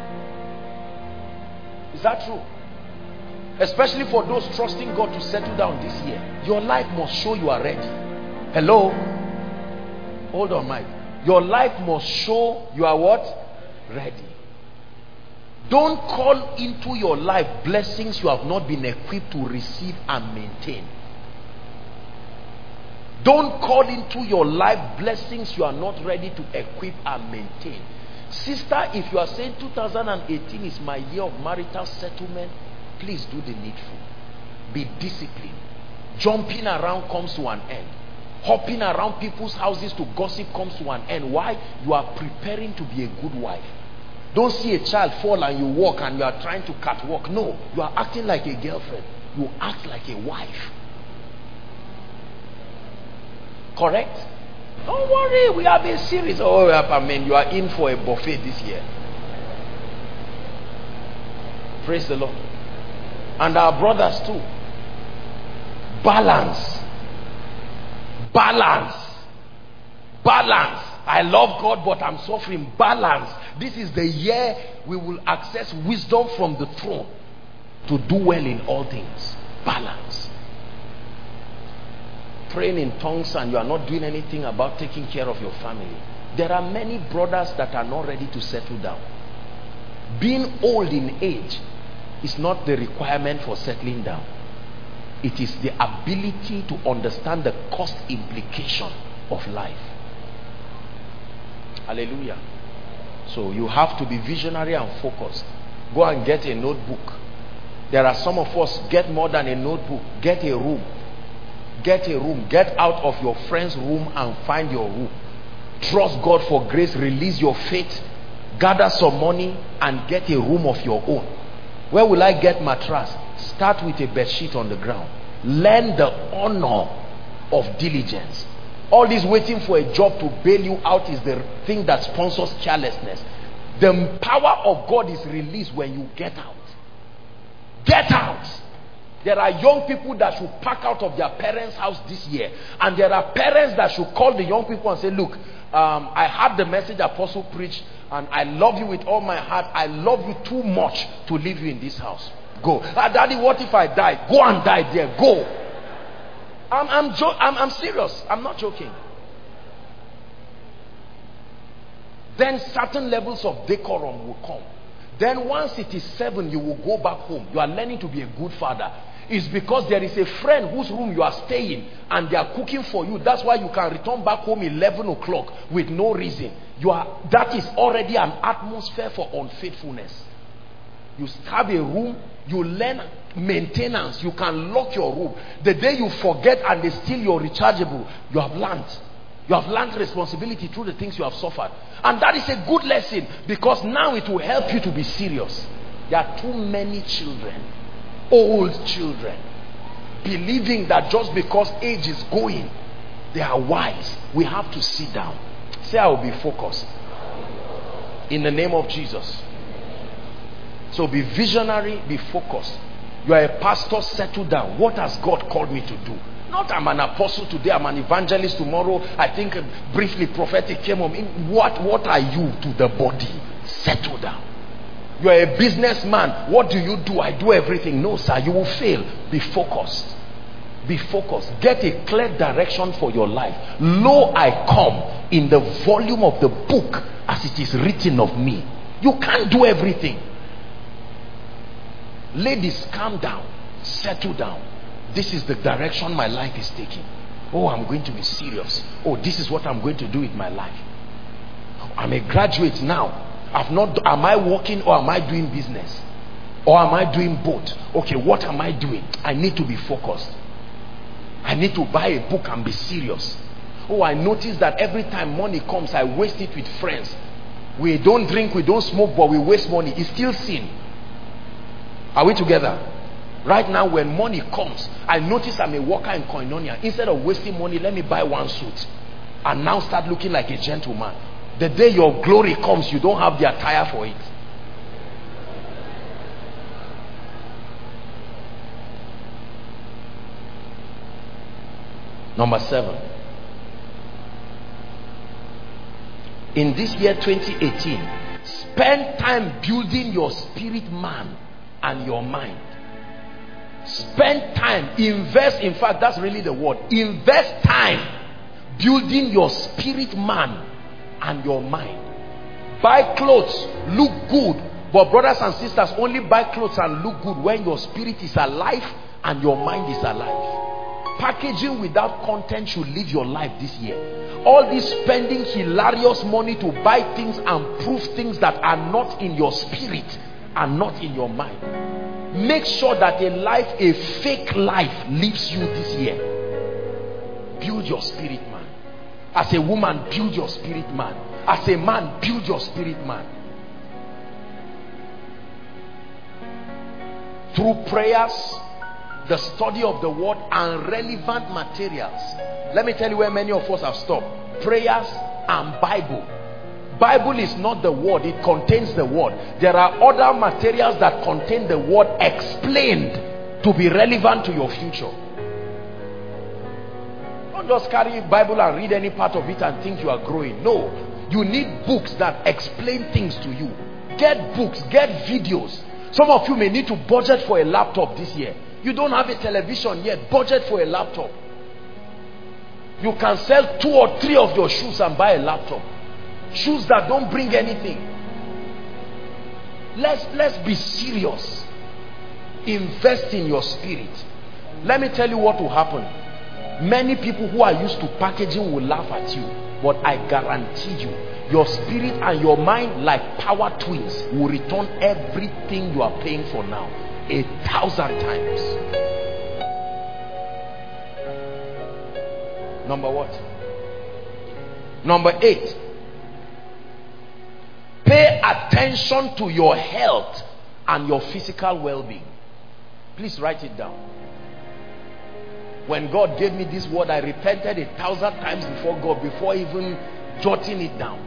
Is that true? Especially for those trusting God to settle down this year. Your life must show you are ready. Hello? Hold on, Mike. Your life must show you are what? Ready. Don't call into your life blessings you have not been equipped to receive and maintain. Don't call into your life blessings you are not ready to equip and maintain. Sister, if you are saying 2018 is my year of marital settlement, please do the needful. Be disciplined. Jumping around comes to an end. Hopping around people's houses to gossip comes to an end. Why? You are preparing to be a good wife. Don't see a child fall and you walk and you are trying to catwalk. No, you are acting like a girlfriend. You act like a wife. Correct? Don't worry, we have a series. Oh, I mean, you are in for a buffet this year. Praise the Lord. And our brothers too. Balance. Balance. Balance. I love God, but I'm suffering. Balance. This is the year we will access wisdom from the throne to do well in all things. Balance. Praying in tongues and you are not doing anything about taking care of your family. There are many brothers that are not ready to settle down. Being old in age is not the requirement for settling down. It is the ability to understand the cost implication of life. Hallelujah. So you have to be visionary and focused. Go and get a notebook. There are some of us, get more than a notebook. Get a room. Get a room. Get out of your friend's room and find your room. Trust God for grace. Release your faith. Gather some money and get a room of your own. Where will I get mattress? Start with a bed sheet on the ground. Learn the honor of diligence. All this waiting for a job to bail you out is the thing that sponsors carelessness. The power of God is released when you get out. Get out. There are young people that should pack out of their parents' house this year. And there are parents that should call the young people and say, look, I heard the message Apostle preached and I love you with all my heart. I love you too much to leave you in this house. Go. Daddy, what if I die? Go and die there. Go. I'm serious. I'm not joking. Then certain levels of decorum will come. Then once it is 7, you will go back home. You are learning to be a good father. It's because there is a friend whose room you are staying and they are cooking for you. That's why you can return back home 11 o'clock with no reason. That is already an atmosphere for unfaithfulness. You have a room, you learn maintenance, you can lock your room. The day you forget and they steal your rechargeable, you have learned. You have learned responsibility through the things you have suffered. And that is a good lesson because now it will help you to be serious. There are too many children, old children, believing that just because age is going, they are wise. We have to sit down. Say, I will be focused. In the name of Jesus. So be visionary, be focused. You are a pastor, settle down. What has God called me to do? Not I'm an apostle today, I'm an evangelist tomorrow. I think briefly prophetic came on. What are you to the body? Settle down. You are a businessman. What do you do? I do everything. No, sir, you will fail. Be focused. Be focused. Get a clear direction for your life. Lo, I come in the volume of the book as it is written of me. You can't do everything. Ladies, calm down. Settle down. This is the direction my life is taking. Oh, I'm going to be serious. Oh, this is what I'm going to do with my life. I'm a graduate now. Am I working or am I doing business? Or am I doing both? Okay, what am I doing? I need to be focused. I need to buy a book and be serious. Oh, I notice that every time money comes, I waste it with friends. We don't drink, we don't smoke, but we waste money. It's still sin. Are we together? Right now, when money comes, I notice I'm a worker in Koinonia. Instead of wasting money, let me buy one suit and now start looking like a gentleman. The day your glory comes, you don't have the attire for it. Number 7. In this year 2018, spend time building your spirit man and your mind. Spend time, invest. In fact, that's really the word. Invest time building your spirit man and your mind. Buy clothes, look good. But brothers and sisters, only buy clothes and look good when your spirit is alive and your mind is alive. Packaging without content should live your life this year. All this spending hilarious money to buy things and prove things that are not in your spirit and not in your mind. Make sure that a fake life lives you this year. Build your spirit man. As a woman, build your spirit man. As a man, build your spirit man. Through prayers, the study of the word, and relevant materials. Let me tell you where many of us have stopped. Prayers and Bible. Bible is not the word, it contains the word. There are other materials that contain the word explained to be relevant to your future. Don't just carry Bible and read any part of it and think you are growing. No, you need books that explain things to you. Get books, get videos. Some of you may need to budget for a laptop this year. You don't have a television yet, budget for a laptop. You can sell 2 or 3 of your shoes and buy a laptop. Shoes that don't bring anything. Let's be serious. Invest in your spirit. Let me tell you what will happen. Many people who are used to packaging will laugh at you, but I guarantee you, your spirit and your mind, like power twins, will return everything you are paying for now 1,000 times. Number what? Number 8. Pay attention to your health and your physical well-being. Please write it down. When God gave me this word, I repented 1,000 times before God before even jotting it down.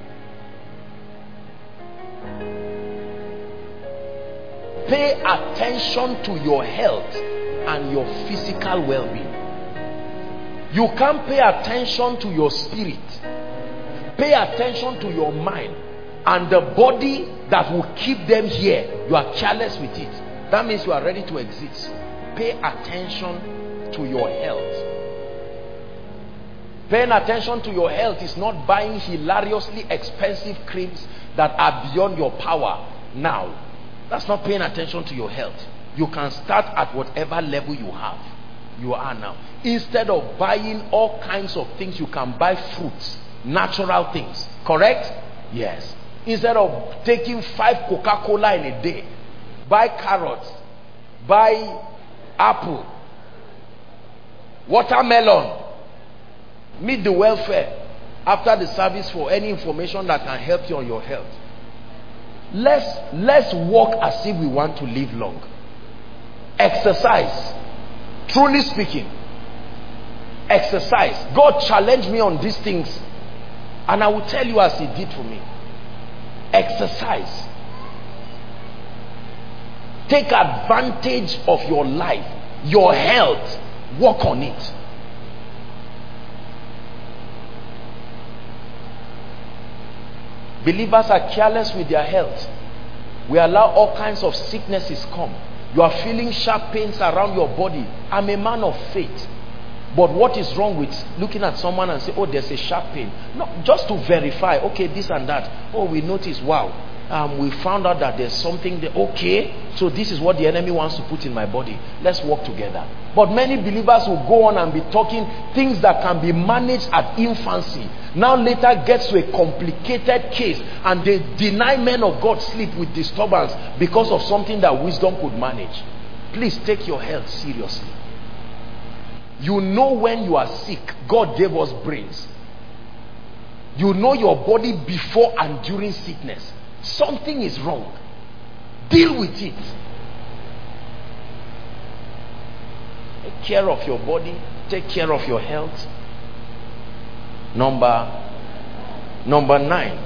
Pay attention to your health and your physical well-being. You can't pay attention to your spirit. Pay attention to your mind and the body that will keep them here. You are careless with it. That means you are ready to exist. Pay attention to your health. Paying attention to your health is not buying hilariously expensive creams that are beyond your power now. That's not paying attention to your health. You can start at whatever level you are now. Instead of buying all kinds of things, you can buy fruits, natural things. Correct? Yes. Instead of taking 5 Coca-Cola in a day, buy carrots, buy apple, watermelon. Meet the welfare after the service for any information that can help you on your health. Let's walk as if we want to live long. Exercise. Truly speaking, exercise. God challenged me on these things, and I will tell you as He did for me. Exercise. Take advantage of your life, your health. Work on it. Believers are careless with their health. We allow all kinds of sicknesses come. You are feeling sharp pains around your body. I'm a man of faith. But what is wrong with looking at someone and say, oh, there's a sharp pain? No, just to verify, okay, this and that. Oh, we noticed, wow, we found out that there's something there. Okay, so this is what the enemy wants to put in my body. Let's work together. But many believers will go on and be talking things that can be managed at infancy. Now later gets to a complicated case, and they deny men of God sleep with disturbance because of something that wisdom could manage. Please take your health seriously. You know when you are sick. God gave us brains. You know your body before and during sickness. Something is wrong. Deal with it. Take care of your body. Take care of your health. Number 9.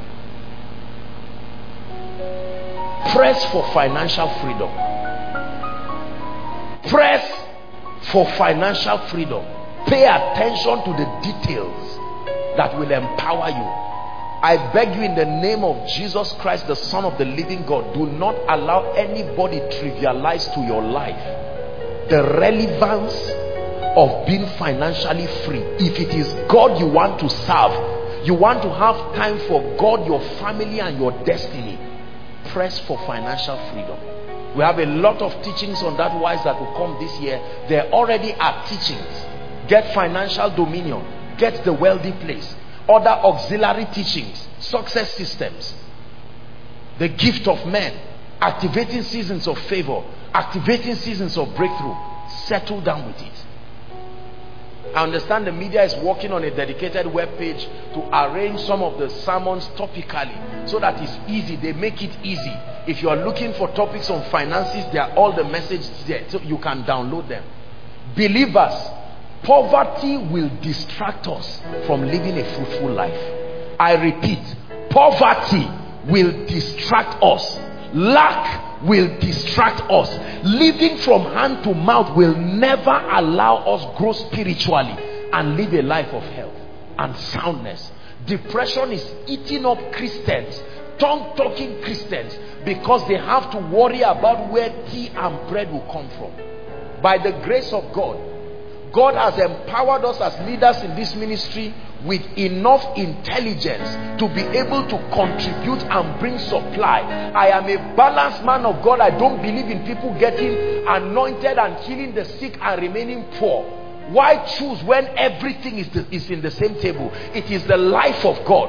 Press for financial freedom. Press for financial freedom. Pay attention to the details that will empower you. I beg you in the name of Jesus Christ, the Son of the living God, do not allow anybody trivialize to your life the relevance of being financially free. If it is God you want to serve, you want to have time for God, your family and your destiny, press for financial freedom. We have a lot of teachings on that wise that will come this year. There already are teachings. Get financial dominion, get the wealthy place, other auxiliary teachings, success systems, the gift of men, activating seasons of favor, activating seasons of breakthrough. Settle down with it. I understand the media is working on a dedicated web page to arrange some of the sermons topically so that it's easy. They make it easy. If you are looking for topics on finances, there are all the messages there, so you can download them. Believers, poverty will distract us from living a fruitful life. I repeat, poverty will distract us. Lack will distract us. Living from hand to mouth will never allow us grow spiritually and live a life of health and soundness. Depression is eating up Christians, tongue-talking Christians, because they have to worry about where tea and bread will come from. By the grace of God, God has empowered us as leaders in this ministry with enough intelligence to be able to contribute and bring supply. I am a balanced man of God. I don't believe in people getting anointed and healing the sick and remaining poor. Why choose when everything is in the same table? It is the life of God.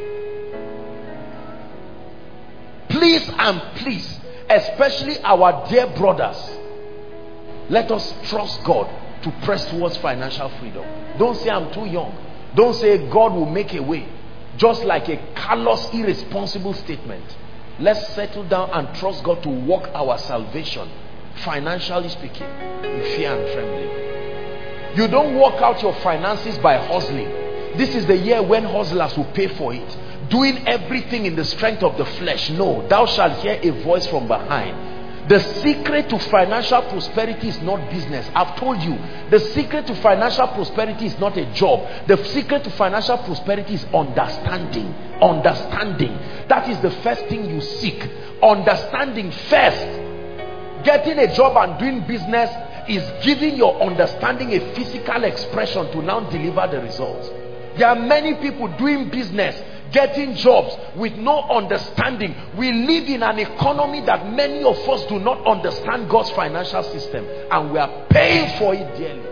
Please and please, especially our dear brothers, let us trust God to press towards financial freedom. Don't say I'm too young. Don't say God will make a way. Just like a callous, irresponsible statement. Let's settle down and trust God to work our salvation, financially speaking, in fear and trembling. You don't work out your finances by hustling. This is the year when hustlers will pay for it. Doing everything in the strength of the flesh. No, thou shalt hear a voice from behind. The secret to financial prosperity is not business. I've told you, the secret to financial prosperity is not a job. The secret to financial prosperity is understanding. Understanding. That is the first thing you seek. Understanding first. Getting a job and doing business is giving your understanding a physical expression to now deliver the results. There are many people doing business, getting jobs with no understanding. We live in an economy that many of us do not understand God's financial system, and we are paying for it dearly.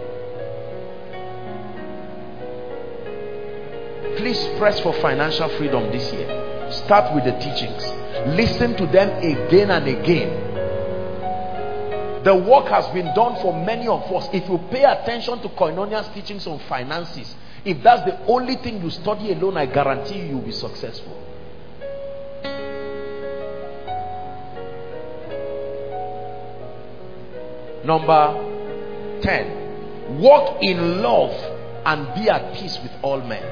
Please press for financial freedom this year. Start with the teachings. Listen to them again and again. The work has been done for many of us. If you pay attention to Koinonia's teachings on finances, if that's the only thing you study alone, I guarantee you, you'll be successful. Number 10. Walk in love and be at peace with all men.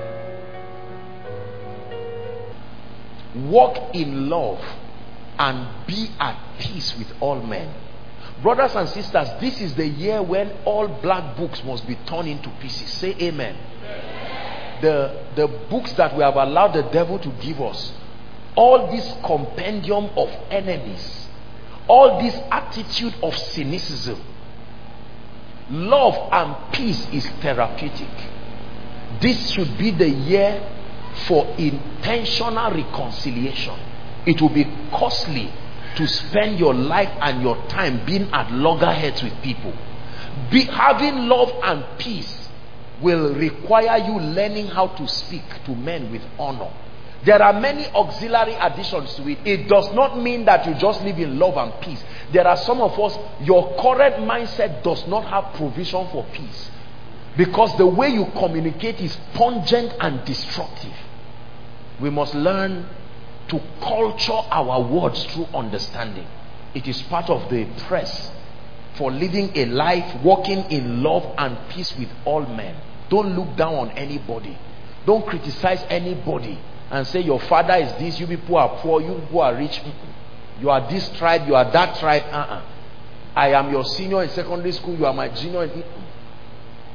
Walk in love and be at peace with all men. Brothers and sisters, this is the year when all black books must be torn into pieces. Say amen. The books that we have allowed the devil to give us, all this compendium of enemies, all this attitude of cynicism, love and peace is therapeutic. This should be the year for intentional reconciliation. It will be costly to spend your life and your time being at loggerheads with people. Having love and peace will require you learning how to speak to men with honor. There are many auxiliary additions to it. It does not mean that you just live in love and peace. There are some of us, your current mindset does not have provision for peace, because the way you communicate is pungent and destructive. We must learn to culture our words through understanding. It is part of the press for living a life walking in love and peace with all men. Don't look down on anybody. Don't criticize anybody and say your father is this, you people are poor, you people are rich. You are this tribe, you are that tribe. I am your senior in secondary school, you are my junior.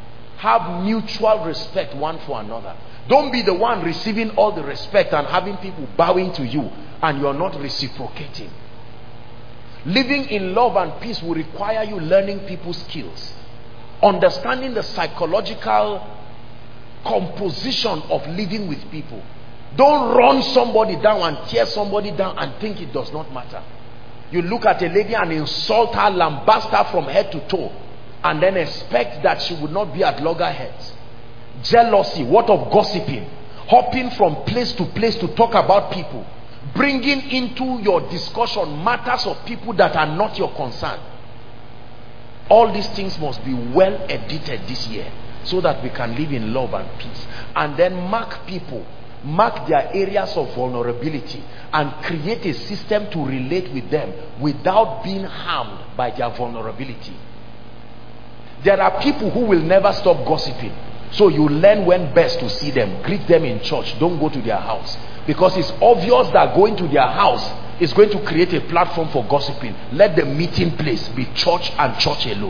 Have mutual respect one for another. Don't be the one receiving all the respect and having people bowing to you and you're not reciprocating. Living in love and peace will require you learning people's skills, understanding the psychological composition of living with people. Don't run somebody down and tear somebody down and think it does not matter. You look at a lady and insult her, lambast her from head to toe, and then expect that she would not be at loggerheads. Jealousy, what of gossiping? Hopping from place to place to talk about people. Bringing into your discussion matters of people that are not your concern. All these things must be well edited this year so that we can live in love and peace. And then mark people, mark their areas of vulnerability, and create a system to relate with them without being harmed by their vulnerability. There are people who will never stop gossiping. So you learn when best to see them. Greet them in church. Don't go to their house. Because it's obvious that going to their house is going to create a platform for gossiping. Let the meeting place be church and church alone.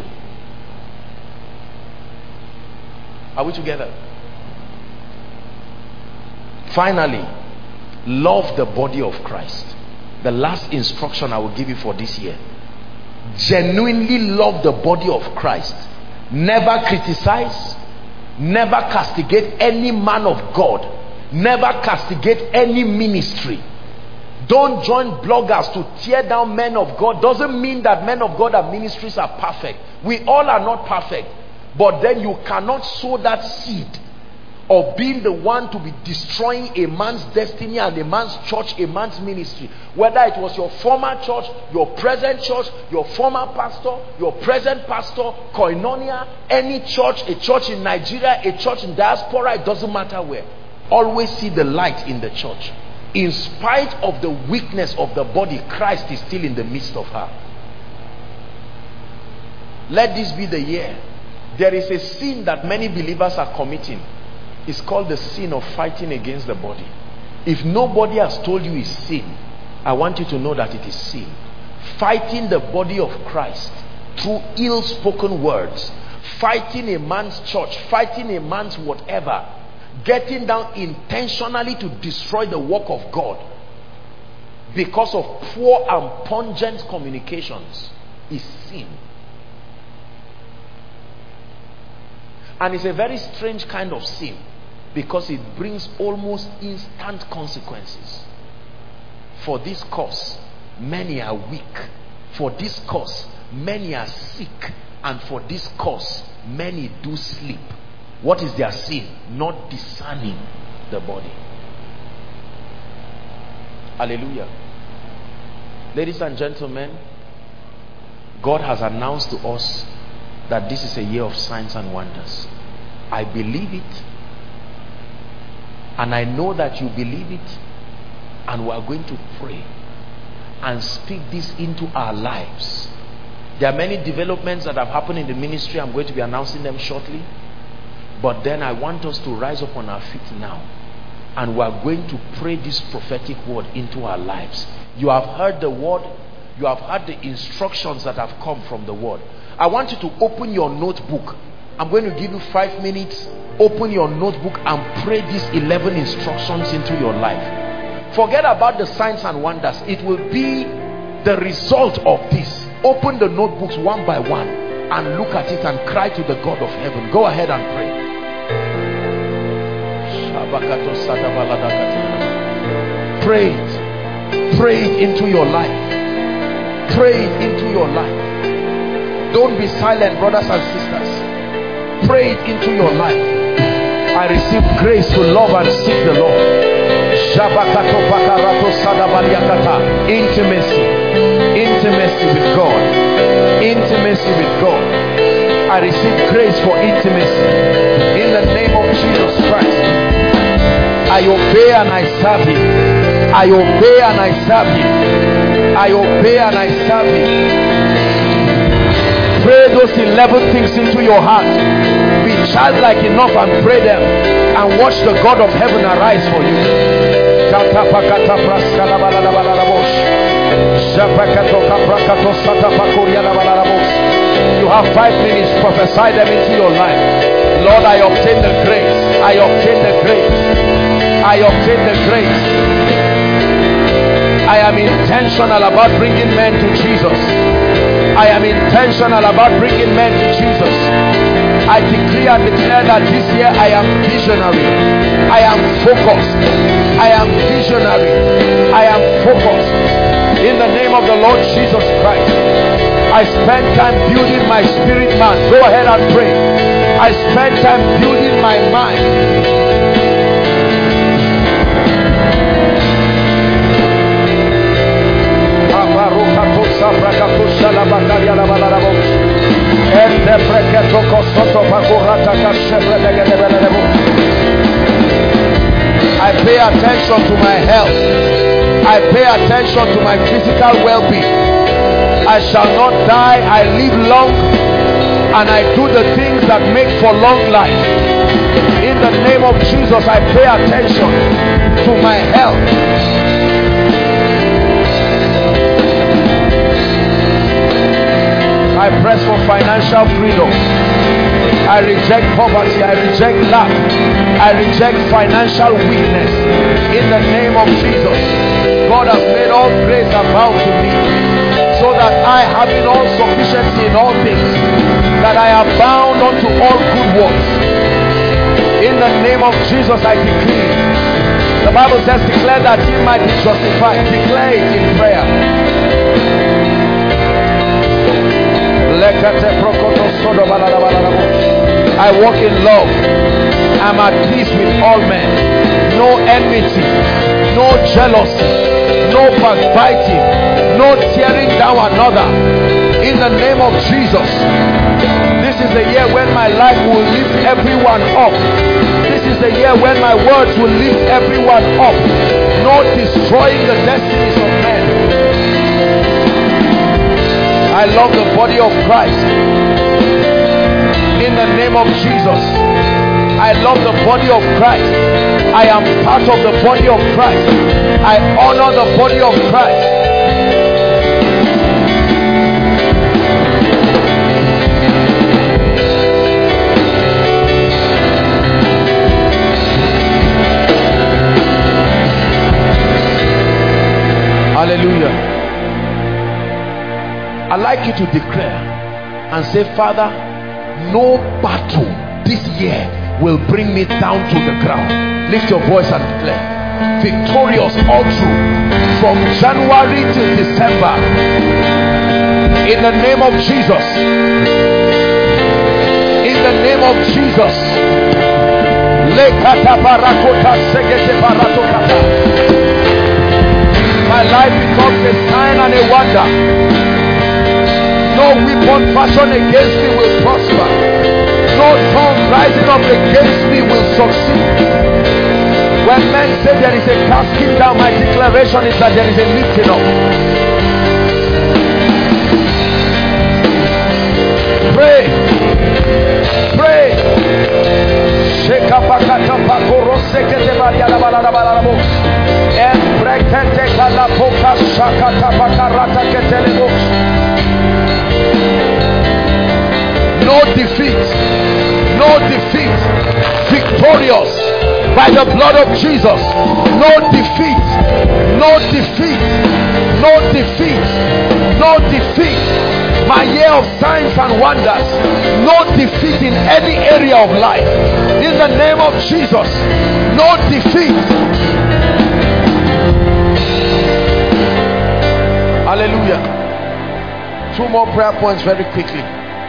Are we together? Finally, love the body of Christ. The last instruction I will give you for this year. Genuinely love the body of Christ. Never criticize. Never castigate any man of God. Never castigate any ministry. Don't join bloggers to tear down men of God. Doesn't mean that men of God and ministries are perfect. We all are not perfect. But then you cannot sow that seed of being the one to be destroying a man's destiny and a man's church, a man's ministry. Whether it was your former church, your present church, your former pastor, your present pastor, Koinonia, any church, a church in Nigeria, a church in diaspora, it doesn't matter where. Always see the light in the church. In spite of the weakness of the body, Christ is still in the midst of her. Let this be the year. There is a sin that many believers are committing. It's called the sin of fighting against the body. If nobody has told you it's sin, I want you to know that it is sin. Fighting the body of Christ through ill-spoken words, fighting a man's church, fighting a man's whatever, getting down intentionally to destroy the work of God because of poor and pungent communications is sin. And it's a very strange kind of sin because it brings almost instant consequences. For this cause, many are weak. For this cause, many are sick. And for this cause, many do sleep. What is their sin? Not discerning the body. Hallelujah. Ladies and gentlemen, God has announced to us that this is a year of signs and wonders. I believe it, and I know that you believe it, and we are going to pray and speak this into our lives. There are many developments that have happened in the ministry. I'm going to be announcing them shortly, but then I want us to rise up on our feet now, and we are going to pray this prophetic word into our lives. You have heard the word. You have heard the instructions that have come from the word. I want you to open your notebook. I'm going to give you 5 minutes. Open your notebook and pray these 11 instructions into your life. Forget about the signs and wonders. It will be the result of this. Open the notebooks one by one and look at it and cry to the God of heaven. Go ahead and pray. Pray it. Pray it into your life. Pray it into your life. Don't be silent, brothers and sisters. Pray it into your life. I receive grace to love and seek the Lord. Intimacy. Intimacy with God. Intimacy with God. I receive grace for intimacy. In the name of Jesus Christ. I obey and I serve Him. I obey and I serve Him. I obey and I serve Him. Pray those 11 things into your heart. Be childlike enough and pray them, and watch the God of heaven arise for you. You have 5 minutes. Prophesy them into your life. Lord, I obtain the grace. I obtain the grace. I obtain the grace. I am intentional about bringing men to Jesus. I am intentional about bringing men to Jesus. I decree and declare that this year I am visionary. I am focused. I am visionary. I am focused. In the name of the Lord Jesus Christ. I spend time building my spirit man. Go ahead and pray. I spend time building my mind. I pay attention to my health. I pay attention to my physical well-being. I shall not die. I live long, and I do the things that make for long life. In the name of Jesus, I pay attention to my health. I press for financial freedom. I reject poverty. I reject lack. I reject financial weakness. In the name of Jesus, God has made all grace abound to me, so that I, having all sufficiency in all things, that I abound unto all good works. In the name of Jesus, I decree. The Bible says, declare that ye might be justified. Declare it in prayer. I walk in love. I'm at peace with all men. No enmity, no jealousy, no backbiting, no tearing down another. In the name of Jesus, this is the year when my life will lift everyone up. This is the year when my words will lift everyone up. No destroying the destinies of men. I love the body of Christ. In the name of Jesus, I love the body of Christ. I am part of the body of Christ. I honor the body of Christ. Hallelujah. I'd like you to declare and say, Father, no battle this year will bring me down to the ground. Lift your voice and declare. Victorious all through, from January to December. In the name of Jesus. In the name of Jesus. My life becomes a sign and a wonder. No weapon fashioned against me will prosper. No tongue rising up against me will succeed. When men say there is a casting down, my declaration is that there is a lifting up. Pray. Pray. No defeat, no defeat, victorious by the blood of Jesus. No defeat, no defeat, no defeat, no defeat. My year of signs and wonders. No defeat in any area of life. In the name of Jesus, no defeat. Hallelujah. Two more prayer points very quickly.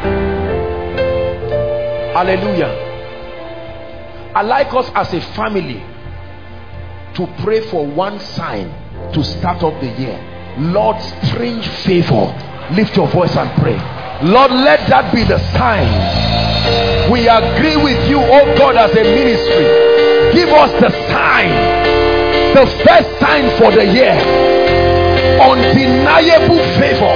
Hallelujah. I like us as a family to pray for one sign to start off the year. Lord, strange favor. Lift your voice and pray. Lord, let that be the sign. We agree with you, oh God, as a ministry. Give us the sign, the first sign for the year. Undeniable favor.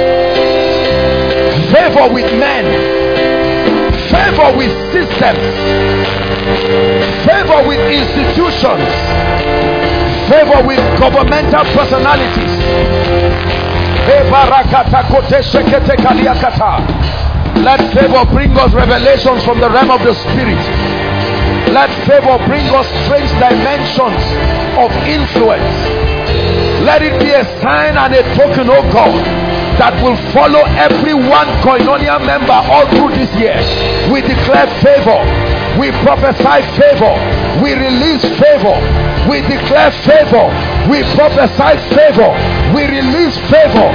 Favor with men, favor with systems, favor with institutions, favor with governmental personalities. Let favor bring us revelations from the realm of the spirit. Let favor bring us strange dimensions of influence. Let it be a sign and a token, oh God, that will follow every one Koinonia member all through this year. We declare favor. We prophesy favor. We release favor. We declare favor. We prophesy favor. We release favor.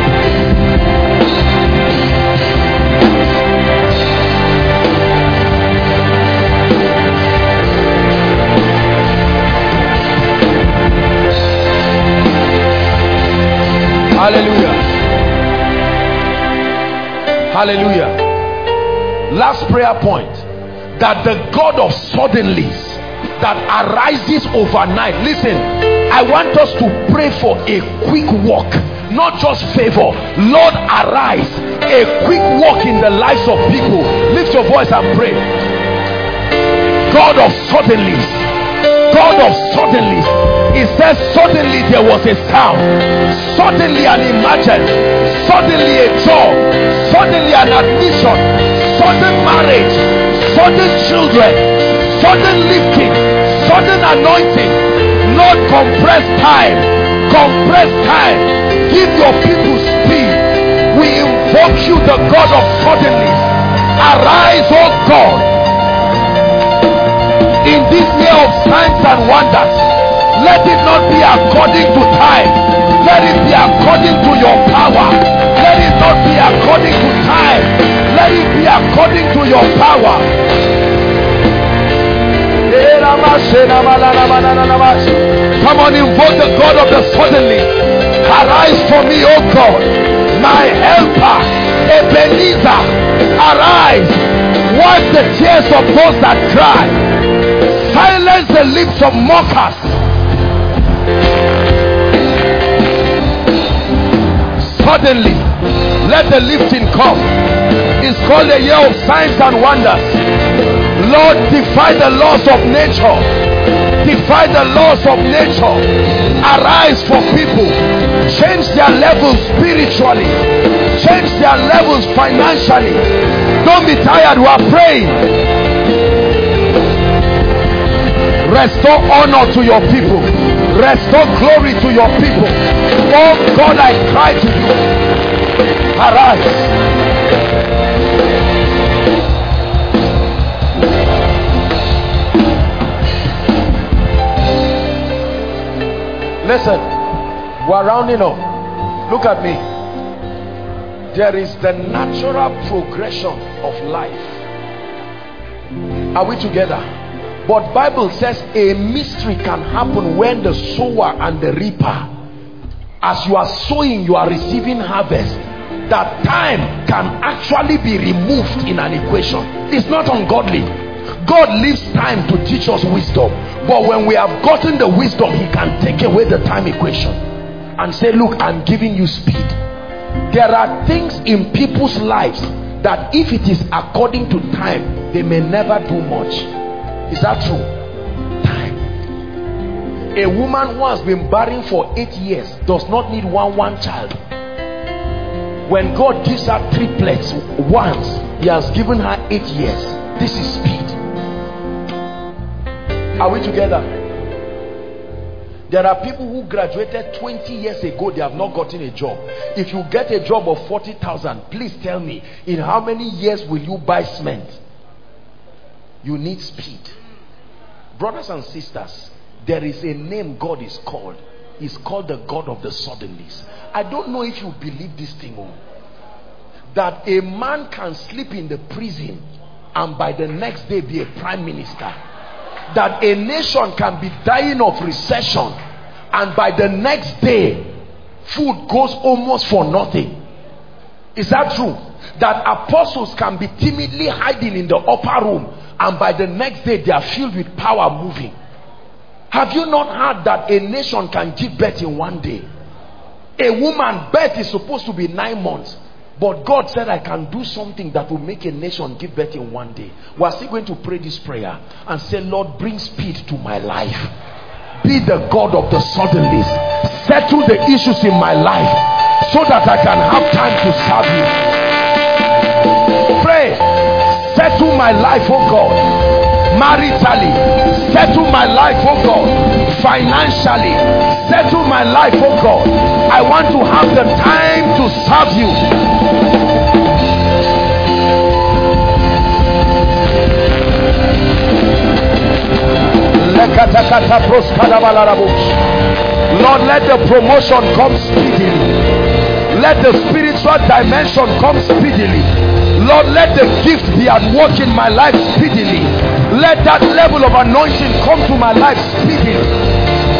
Hallelujah. Hallelujah. Last prayer point. That the God of suddenlies that arises overnight. Listen, I want us to pray for a quick walk, not just favor. Lord, arise. A quick walk in the lives of people. Lift your voice and pray. God of suddenlies. God of suddenlies. It says suddenly there was a sound, suddenly an emergence, suddenly a job, suddenly an admission, sudden marriage, sudden children, sudden lifting, sudden anointing. Lord, compress time, give your people speed. We invoke you, the God of suddenlies. Arise, oh God, in this year of signs and wonders. Let it not be according to time. Let it be according to your power. Let it not be according to time. Let it be according to your power. Come on, invoke the God of the suddenly. Arise for me, O God, my helper, Ebenezer. Arise. Wipe the tears of those that cry. Silence the lips of mockers. Suddenly, let the lifting come. It's called a year of signs and wonders. Lord, defy the laws of nature. Defy the laws of nature. Arise for people. Change their levels spiritually. Change their levels financially. Don't be tired, we are praying. Restore honor to your people. Restore glory to your people. Oh God, I cry to you. Arise. Listen, we're rounding up. Look at me. There is the natural progression of life. Are we together? But Bible says a mystery can happen when the sower and the reaper, as you are sowing, you are receiving harvest. That time can actually be removed in an equation. It's not ungodly. God leaves time to teach us wisdom. But when we have gotten the wisdom, he can take away the time equation and say, look, I'm giving you speed. There are things in people's lives that if it is according to time, they may never do much. Is that true? Time. A woman who has been barren for 8 years does not need one child. When God gives her triplets once, he has given her 8 years. This is speed. Are we together? There are people who graduated 20 years ago, they have not gotten a job. If you get a job of 40,000, please tell me, in how many years will you buy cement? You need speed. Brothers and sisters, there is a name God is called. He's called the God of the suddenlies. I don't know if you believe this thing, that a man can sleep in the prison and by the next day be a prime minister. That a nation can be dying of recession and by the next day food goes almost for nothing. Is that true? That apostles can be timidly hiding in the upper room and by the next day they are filled with power moving. Have you not heard that a nation can give birth in one day? A woman birth is supposed to be 9 months, but God said I can do something that will make a nation give birth in one day. We are still going to pray this prayer and say, Lord, bring speed to my life. Be the God of the suddenlies. Settle the issues in my life so that I can have time to serve you. settle my life, oh God. Maritally, settle my life, oh God. Financially, settle my life, oh God. I want to have the time to serve you. Lord, let the promotion come speedily. Let the spiritual dimension come speedily. Lord, let the gift be at work in my life speedily. Let that level of anointing come to my life speedily.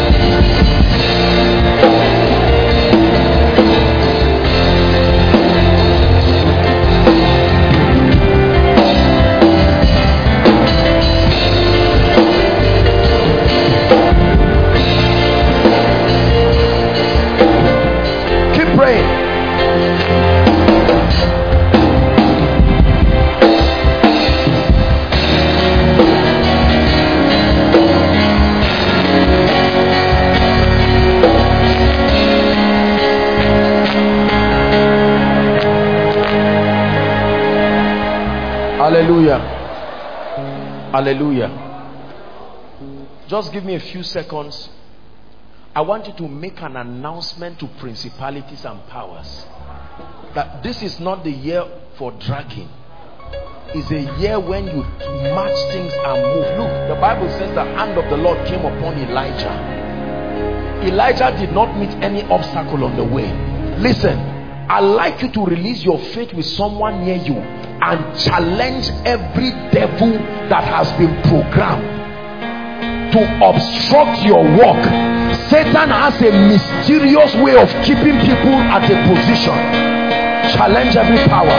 Hallelujah. Hallelujah. Just give me a few seconds. I want you to make an announcement to principalities and powers that this is not the year for dragging. It's a year when you match things and move. Look, the Bible says the hand of the Lord came upon Elijah. Elijah did not meet any obstacle on the way. Listen, I'd like you to release your faith with someone near you and challenge every devil that has been programmed to obstruct your walk. Satan has a mysterious way of keeping people at a position. Challenge every power.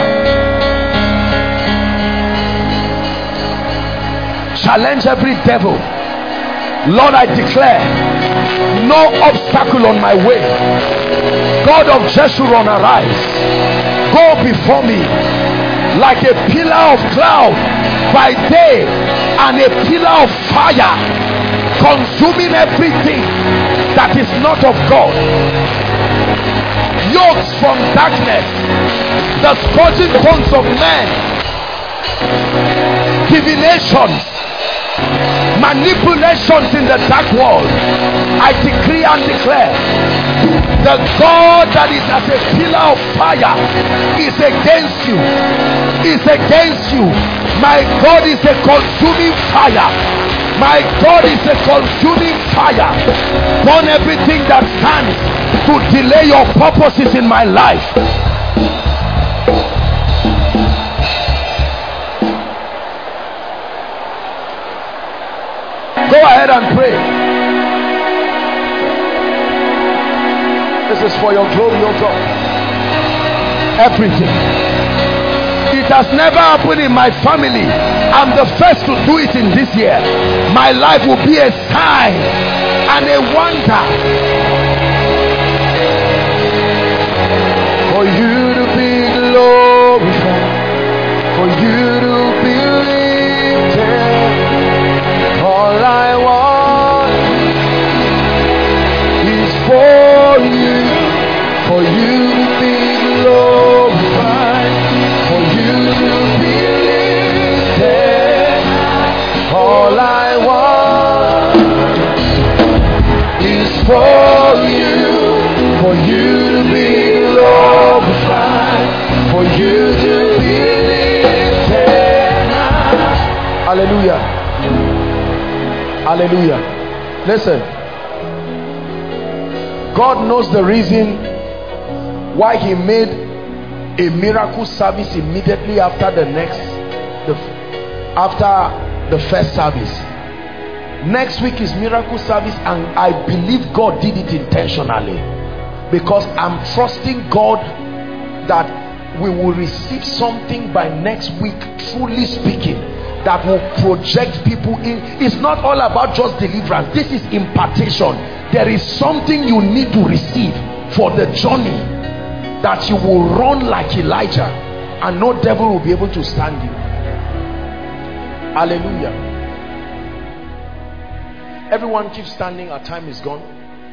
Challenge every devil. Lord, I declare no obstacle on my way. God of Jeshurun, arise. Go before me like a pillar of cloud by day and a pillar of fire, consuming everything that is not of God. Yokes from darkness, the scorching tongues of men, divinations, manipulations in the dark world. I decree and declare the God that is as a pillar of fire is against you. Is against you. My God is a consuming fire. My God is a consuming fire. Burn everything that stands to delay your purposes in my life. Go ahead and pray. This is for your glory, oh God. Everything. It has never happened in my family. I'm the first to do it in this year. My life will be a sign and a wonder. For you to be glorified, for you to be lifted. All I want is for you to be glorified, for you to be lifted. All I want is for you to be glorified, for you to be lifted. Hallelujah. Hallelujah. Listen, God knows the reason why he made a miracle service immediately after the first service. Next week is miracle service, and I believe God did it intentionally, because I'm trusting God that we will receive something by next week, truly speaking, that will project people in. It's not all about just deliverance. This is impartation. There is something you need to receive for the journey, that you will run like Elijah and no devil will be able to stand you. Hallelujah. Everyone keep standing. Our time is gone.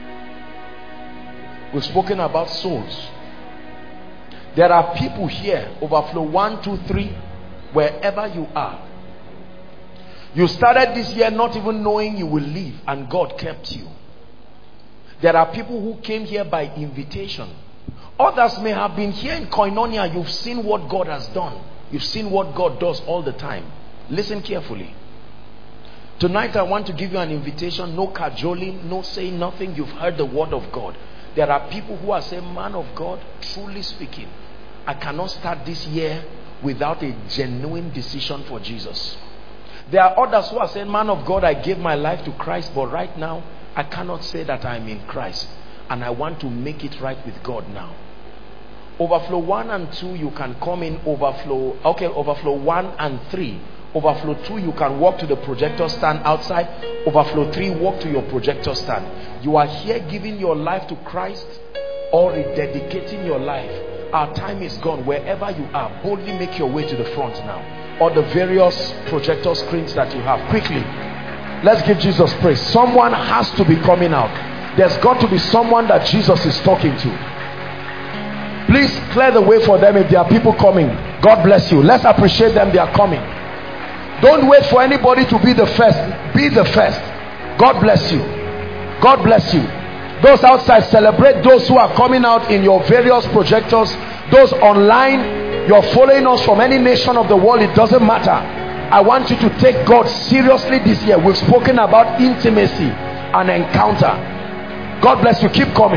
We've spoken about souls. There are people here, overflow 1, 2, 3, wherever you are. You started this year not even knowing you will leave, and God kept you. There are people who came here by invitation. Others may have been here in Koinonia. You've seen what God has done. You've seen what God does all the time. Listen carefully. Tonight I want to give you an invitation. No cajoling, no saying nothing. You've heard the word of God. There are people who are saying, man of God, truly speaking, I cannot start this year without a genuine decision for Jesus. There are others who are saying, man of God, I gave my life to Christ, but right now I cannot say that I'm in Christ, and I want to make it right with God now. Overflow 1 and 2, you can come in. Overflow 1 and 3. Overflow 2, you can walk to the projector stand outside. Overflow 3, walk to your projector stand. You are here giving your life to Christ or rededicating your life. Our time is gone. Wherever you are, boldly make your way to the front now, or the various projector screens that you have. Quickly, let's give Jesus praise. Someone has to be coming out. There's got to be someone that Jesus is talking to. Please clear the way for them if there are people coming. God bless you. Let's appreciate them. They are coming. Don't wait for anybody to be the first. Be the first. God bless you. God bless you. Those outside, celebrate those who are coming out in your various projectors. Those online, you're following us from any nation of the world, it doesn't matter. I want you to take God seriously this year. We've spoken about intimacy and encounter. God bless you. Keep coming.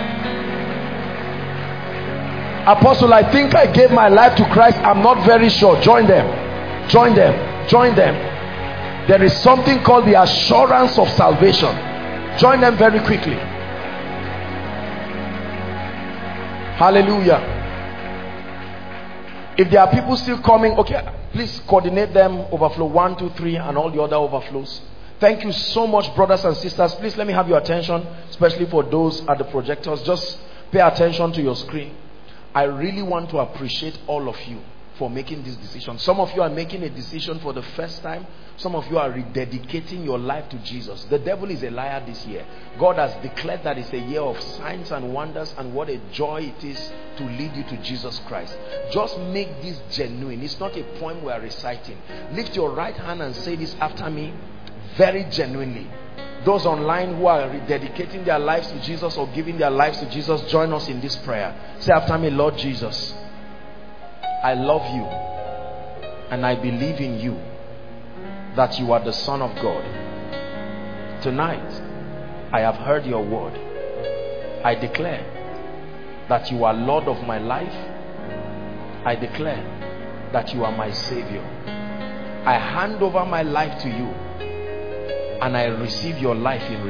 Apostle, I think I gave my life to Christ. I'm not very sure. Join them. Join them. Join them. There is something called the assurance of salvation. Join them very quickly. Hallelujah. If there are people still coming, okay, please coordinate them. Overflow 1, 2, 3 and all the other overflows. Thank you so much, brothers and sisters. Please let me have your attention, especially for those at the projectors. Just pay attention to your screen. I really want to appreciate all of you for making this decision. Some of you are making a decision for the first time. Some of you are rededicating your life to Jesus. The devil is a liar this year. God has declared that it's a year of signs and wonders, and what a joy it is to lead you to Jesus Christ. Just make this genuine. It's not a poem we are reciting. Lift your right hand and say this after me very genuinely. Those online who are rededicating their lives to Jesus or giving their lives to Jesus, join us in this prayer. Say after me, Lord Jesus, I love you and I believe in you that you are the Son of God. Tonight, I have heard your word. I declare that you are Lord of my life. I declare that you are my Savior. I hand over my life to you, and I receive your life in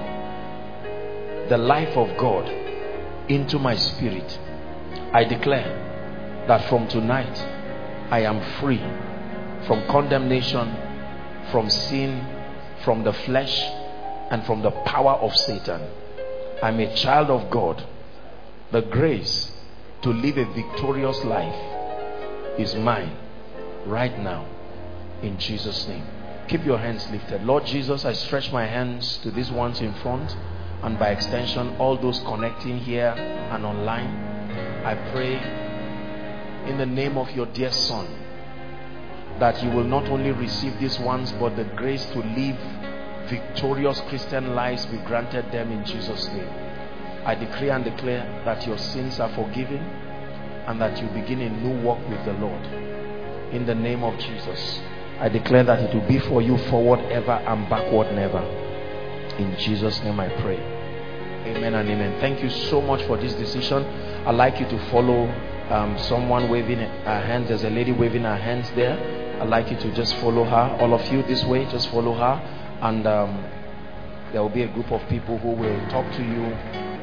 return, the life of God into my spirit. I declare that from tonight I am free from condemnation, from sin, from the flesh, and from the power of Satan. I'm a child of God. The grace to live a victorious life is mine right now, in Jesus' name. Keep your hands lifted. Lord Jesus, I stretch my hands to these ones in front, and by extension all those connecting here and online. I pray in the name of your dear Son that you will not only receive these ones, but the grace to live victorious Christian lives be granted them in Jesus' name. I decree and declare that your sins are forgiven and that you begin a new walk with the Lord. In the name of Jesus, I declare that it will be for you forward ever and backward never. In Jesus' name I pray. Amen and amen. Thank you so much for this decision. I'd like you to follow someone waving her hands. There's a lady waving her hands there. I'd like you to just follow her. All of you this way, just follow her. And there will be a group of people who will talk to you.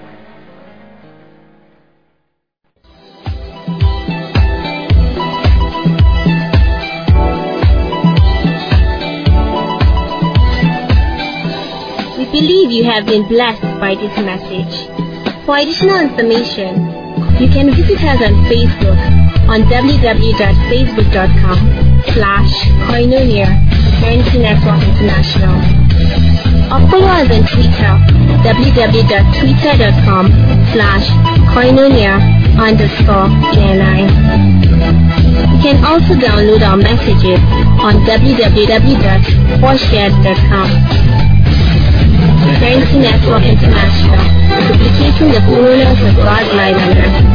We believe you have been blessed by this message. For additional information, you can visit us on Facebook on www.facebook.com/Koinonia Eternity Network International, or follow us on Twitter, www.twitter.com/Koinonia_ENI. can also download our messages on www.4shared.com. Eternity Network International, duplicating the fullness of God's light on earth.